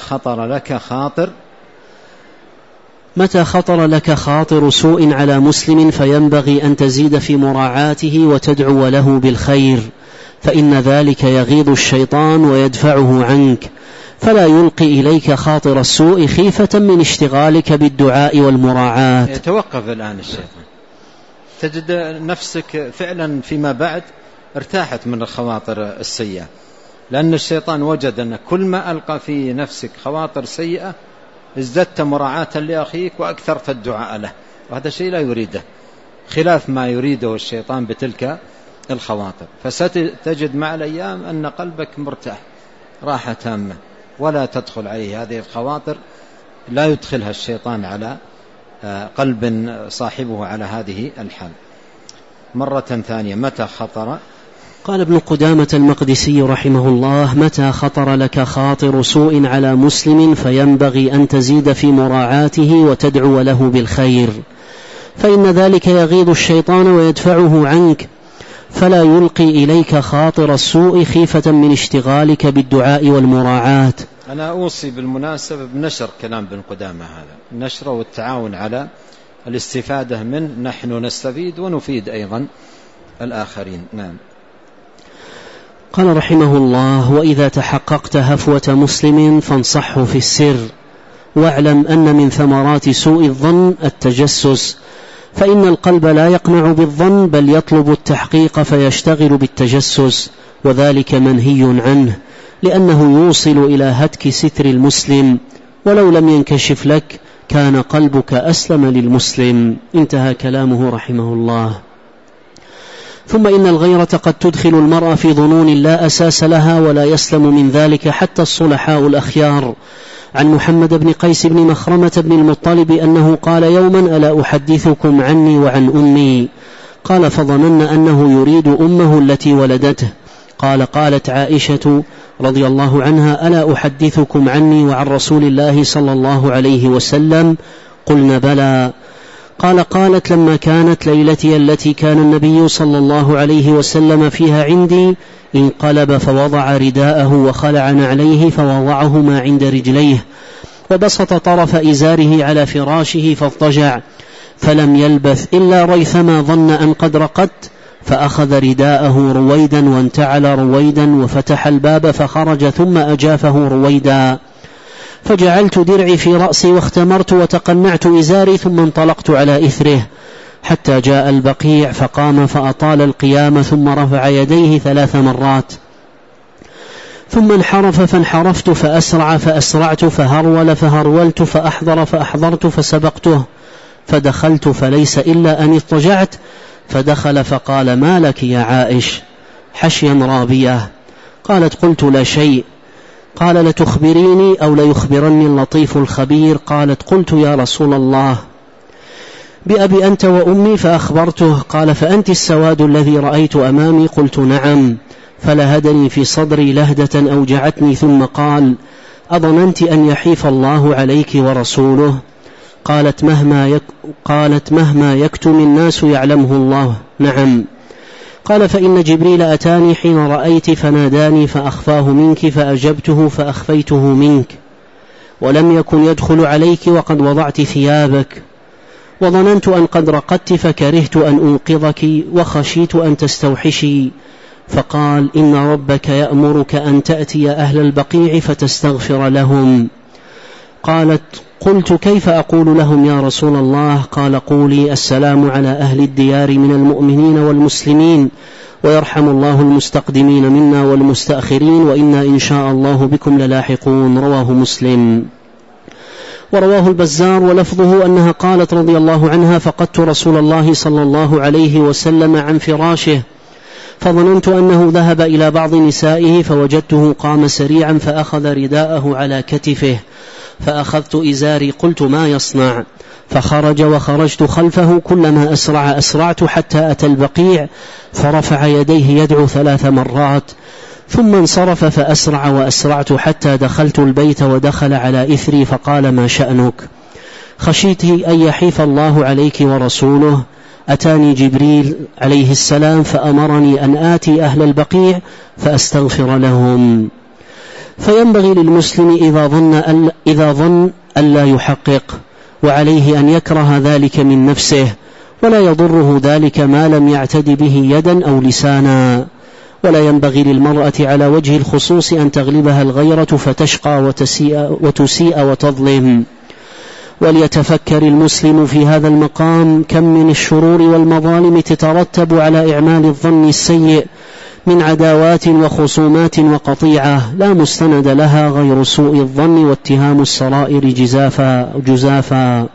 خطر لك خاطر سوء على مسلم فينبغي أن تزيد في مراعاته وتدعو له بالخير، فإن ذلك يغيظ الشيطان ويدفعه عنك، فلا يلقي إليك خاطر السوء خيفة من اشتغالك بالدعاء والمراعاة. يتوقف الآن الشيطان، تجد نفسك فعلا فيما بعد ارتاحت من الخواطر السيئة، لأن الشيطان وجد أن كل ما ألقى في نفسك خواطر سيئة ازددت مراعاة لأخيك وأكثرت الدعاء له، وهذا شيء لا يريده، خلاف ما يريده الشيطان بتلك الخواطر. فستجد مع الأيام أن قلبك مرتاح راحة تامة، ولا تدخل عليه هذه الخواطر، لا يدخلها الشيطان على قلب صاحبه على هذه الحال. مرة ثانية، متى خطر؟ قال ابن قدامة المقدسي رحمه الله: متى خطر لك خاطر سوء على مسلم فينبغي أن تزيد في مراعاته وتدعو له بالخير، فإن ذلك يغيظ الشيطان ويدفعه عنك، فلا يلقي إليك خاطر السوء خيفة من اشتغالك بالدعاء والمراعاة. أنا أوصي بالمناسبة بنشر كلام ابن قدامة هذا، النشر والتعاون على الاستفادة منه، نحن نستفيد ونفيد أيضا الآخرين. نعم. قال رحمه الله: وإذا تحققت هفوة مسلم فانصحه في السر، واعلم أن من ثمرات سوء الظن التجسس، فإن القلب لا يقنع بالظن بل يطلب التحقيق فيشتغل بالتجسس، وذلك منهي عنه، لأنه يوصل إلى هتك ستر المسلم، ولو لم ينكشف لك كان قلبك أسلم للمسلم. انتهى كلامه رحمه الله. ثم إن الغيرة قد تدخل المرأة في ظنون لا أساس لها، ولا يسلم من ذلك حتى الصلحاء الأخيار. عن محمد بن قيس بن مخرمة بن المطلب أنه قال يوما: ألا أحدثكم عني وعن أمي؟ قال: فظننا أنه يريد أمه التي ولدته. قال: قالت عائشة رضي الله عنها: ألا أحدثكم عني وعن رسول الله صلى الله عليه وسلم؟ قلنا: بلى. قال: قالت: لما كانت ليلتي التي كان النبي صلى الله عليه وسلم فيها عندي انقلب فوضع رداءه وخلع نعليه فوضعهما عند رجليه، وبسط طرف إزاره على فراشه فاضطجع، فلم يلبث إلا ريثما ظن أن قد رقدت، فأخذ رداءه رويدا وانتعل رويدا وفتح الباب فخرج، ثم أجافه رويدا، فجعلت درعي في رأسي واختمرت وتقنعت إزاري، ثم انطلقت على إثره حتى جاء البقيع، فقام فأطال القيام، ثم رفع يديه 3 مرات، ثم انحرف فانحرفت، فأسرع فأسرعت، فهرول فهرولت، فأحضر فأحضرت، فسبقته، فدخلت فليس إلا أن اضطجعت، فدخل فقال: ما لك يا عائش؟ حشيا رابية. قالت: قلت: لا شيء. قال: لتخبريني أو ليخبرني اللطيف الخبير؟ قالت: قلت: يا رسول الله، بأبي أنت وأمي، فأخبرته. قال: فأنت السواد الذي رأيت أمامي؟ قلت: نعم. فلهدني في صدري لهدة أوجعتني، ثم قال: أظننت أن يحيف الله عليك ورسوله؟ قالت مهما يكتم الناس يعلمه الله. نعم. قال فإن جبريل أتاني حين رأيت فناداني فأخفاه منك فأجبته فأخفيته منك، ولم يكن يدخل عليك وقد وضعت ثيابك، وظننت أن قد رقدت فكرهت أن أنقذك وخشيت أن تستوحشي، فقال إن ربك يأمرك أن تأتي أهل البقيع فتستغفر لهم. قلت كيف أقول لهم يا رسول الله؟ قال قولي السلام على أهل الديار من المؤمنين والمسلمين، ويرحم الله المستقدمين منا والمستأخرين، وإنا إن شاء الله بكم للاحقون. رواه مسلم. ورواه البزار ولفظه أنها قالت رضي الله عنها فقدت رسول الله صلى الله عليه وسلم عن فراشه فظننت أنه ذهب إلى بعض نسائه فوجدته قام سريعا فأخذ رداءه على كتفه فأخذت إزاري قلت ما يصنع؟ فخرج وخرجت خلفه، كلما أسرعت حتى أتى البقيع فرفع يديه يدعو 3 مرات ثم انصرف فأسرع وأسرعت حتى دخلت البيت ودخل على إثري فقال ما شأنك؟ خشيت أن يحيف الله عليك ورسوله. أتاني جبريل عليه السلام فأمرني أن آتي أهل البقيع فأستغفر لهم. فينبغي للمسلم إذا ظن أن لا يحقق، وعليه أن يكره ذلك من نفسه، ولا يضره ذلك ما لم يعتد به يدا أو لسانا. ولا ينبغي للمرأة على وجه الخصوص أن تغلبها الغيرة فتشقى وتسيء وتظلم. وليتفكر المسلم في هذا المقام كم من الشرور والمظالم تترتب على إعمال الظن السيء من عداوات وخصومات وقطيعة لا مستند لها غير سوء الظن واتهام السرائر جزافا.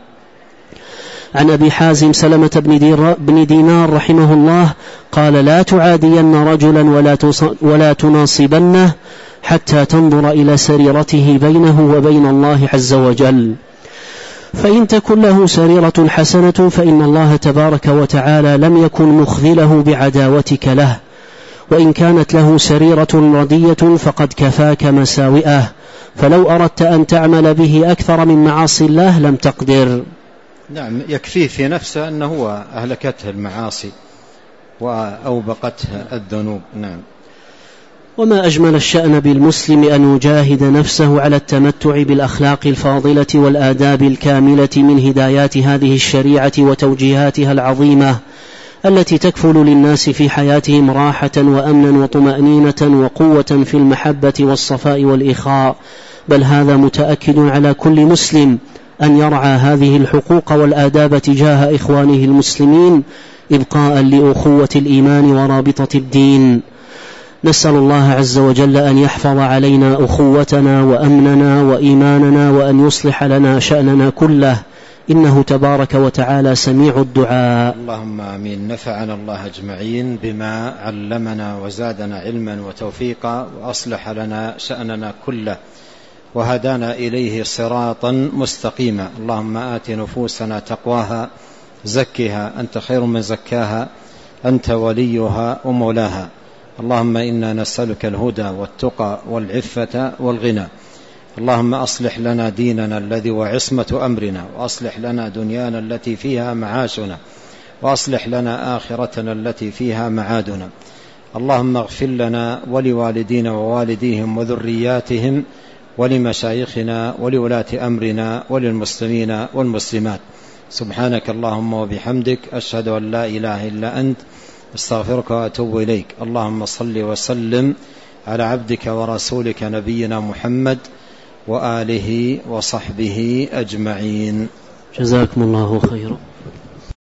عن أبي حازم سلمة بن دينار رحمه الله قال لا تعادين رجلا ولا تناصبنه حتى تنظر إلى سريرته بينه وبين الله عز وجل، فإن تكن له سريرة حسنة فإن الله تبارك وتعالى لم يكن مخذله بعداوتك له، وإن كانت له سريرة ردية فقد كفاك مساوئه، فلو أردت أن تعمل به أكثر من معاصي الله لم تقدر. نعم، يكفيه في نفسه أنه أهلكته المعاصي وأوبقته الذنوب. نعم. وما أجمل الشأن بالمسلم أن يجاهد نفسه على التمتع بالأخلاق الفاضلة والآداب الكاملة من هدايات هذه الشريعة وتوجيهاتها العظيمة التي تكفل للناس في حياتهم راحة وأمنا وطمأنينة وقوة في المحبة والصفاء والإخاء، بل هذا متأكد على كل مسلم أن يرعى هذه الحقوق والآداب تجاه إخوانه المسلمين إبقاء لأخوة الإيمان ورابطة الدين. نسأل الله عز وجل أن يحفظ علينا أخوتنا وأمننا وإيماننا وأن يصلح لنا شأننا كله، إنه تبارك وتعالى سميع الدعاء. اللهم آمين. نفعنا الله أجمعين بما علمنا وزادنا علما وتوفيقا وأصلح لنا شأننا كله وهدانا إليه صراطا مستقيما. اللهم آت نفوسنا تقواها زكها أنت خير من زكاها أنت وليها ومولاها. اللهم إنا نسألك الهدى والتقى والعفة والغنى. اللهم أصلح لنا ديننا الذي هو عصمة أمرنا، وأصلح لنا دنيانا التي فيها معاشنا، وأصلح لنا آخرتنا التي فيها معادنا. اللهم اغفر لنا ولوالدينا ووالديهم وذرياتهم ولمشايخنا ولولاة أمرنا وللمسلمين والمسلمات. سبحانك اللهم وبحمدك أشهد أن لا إله إلا أنت استغفرك وأتوب إليك. اللهم صل وسلم على عبدك ورسولك نبينا محمد وآله وصحبه أجمعين. جزاكم الله خيرا.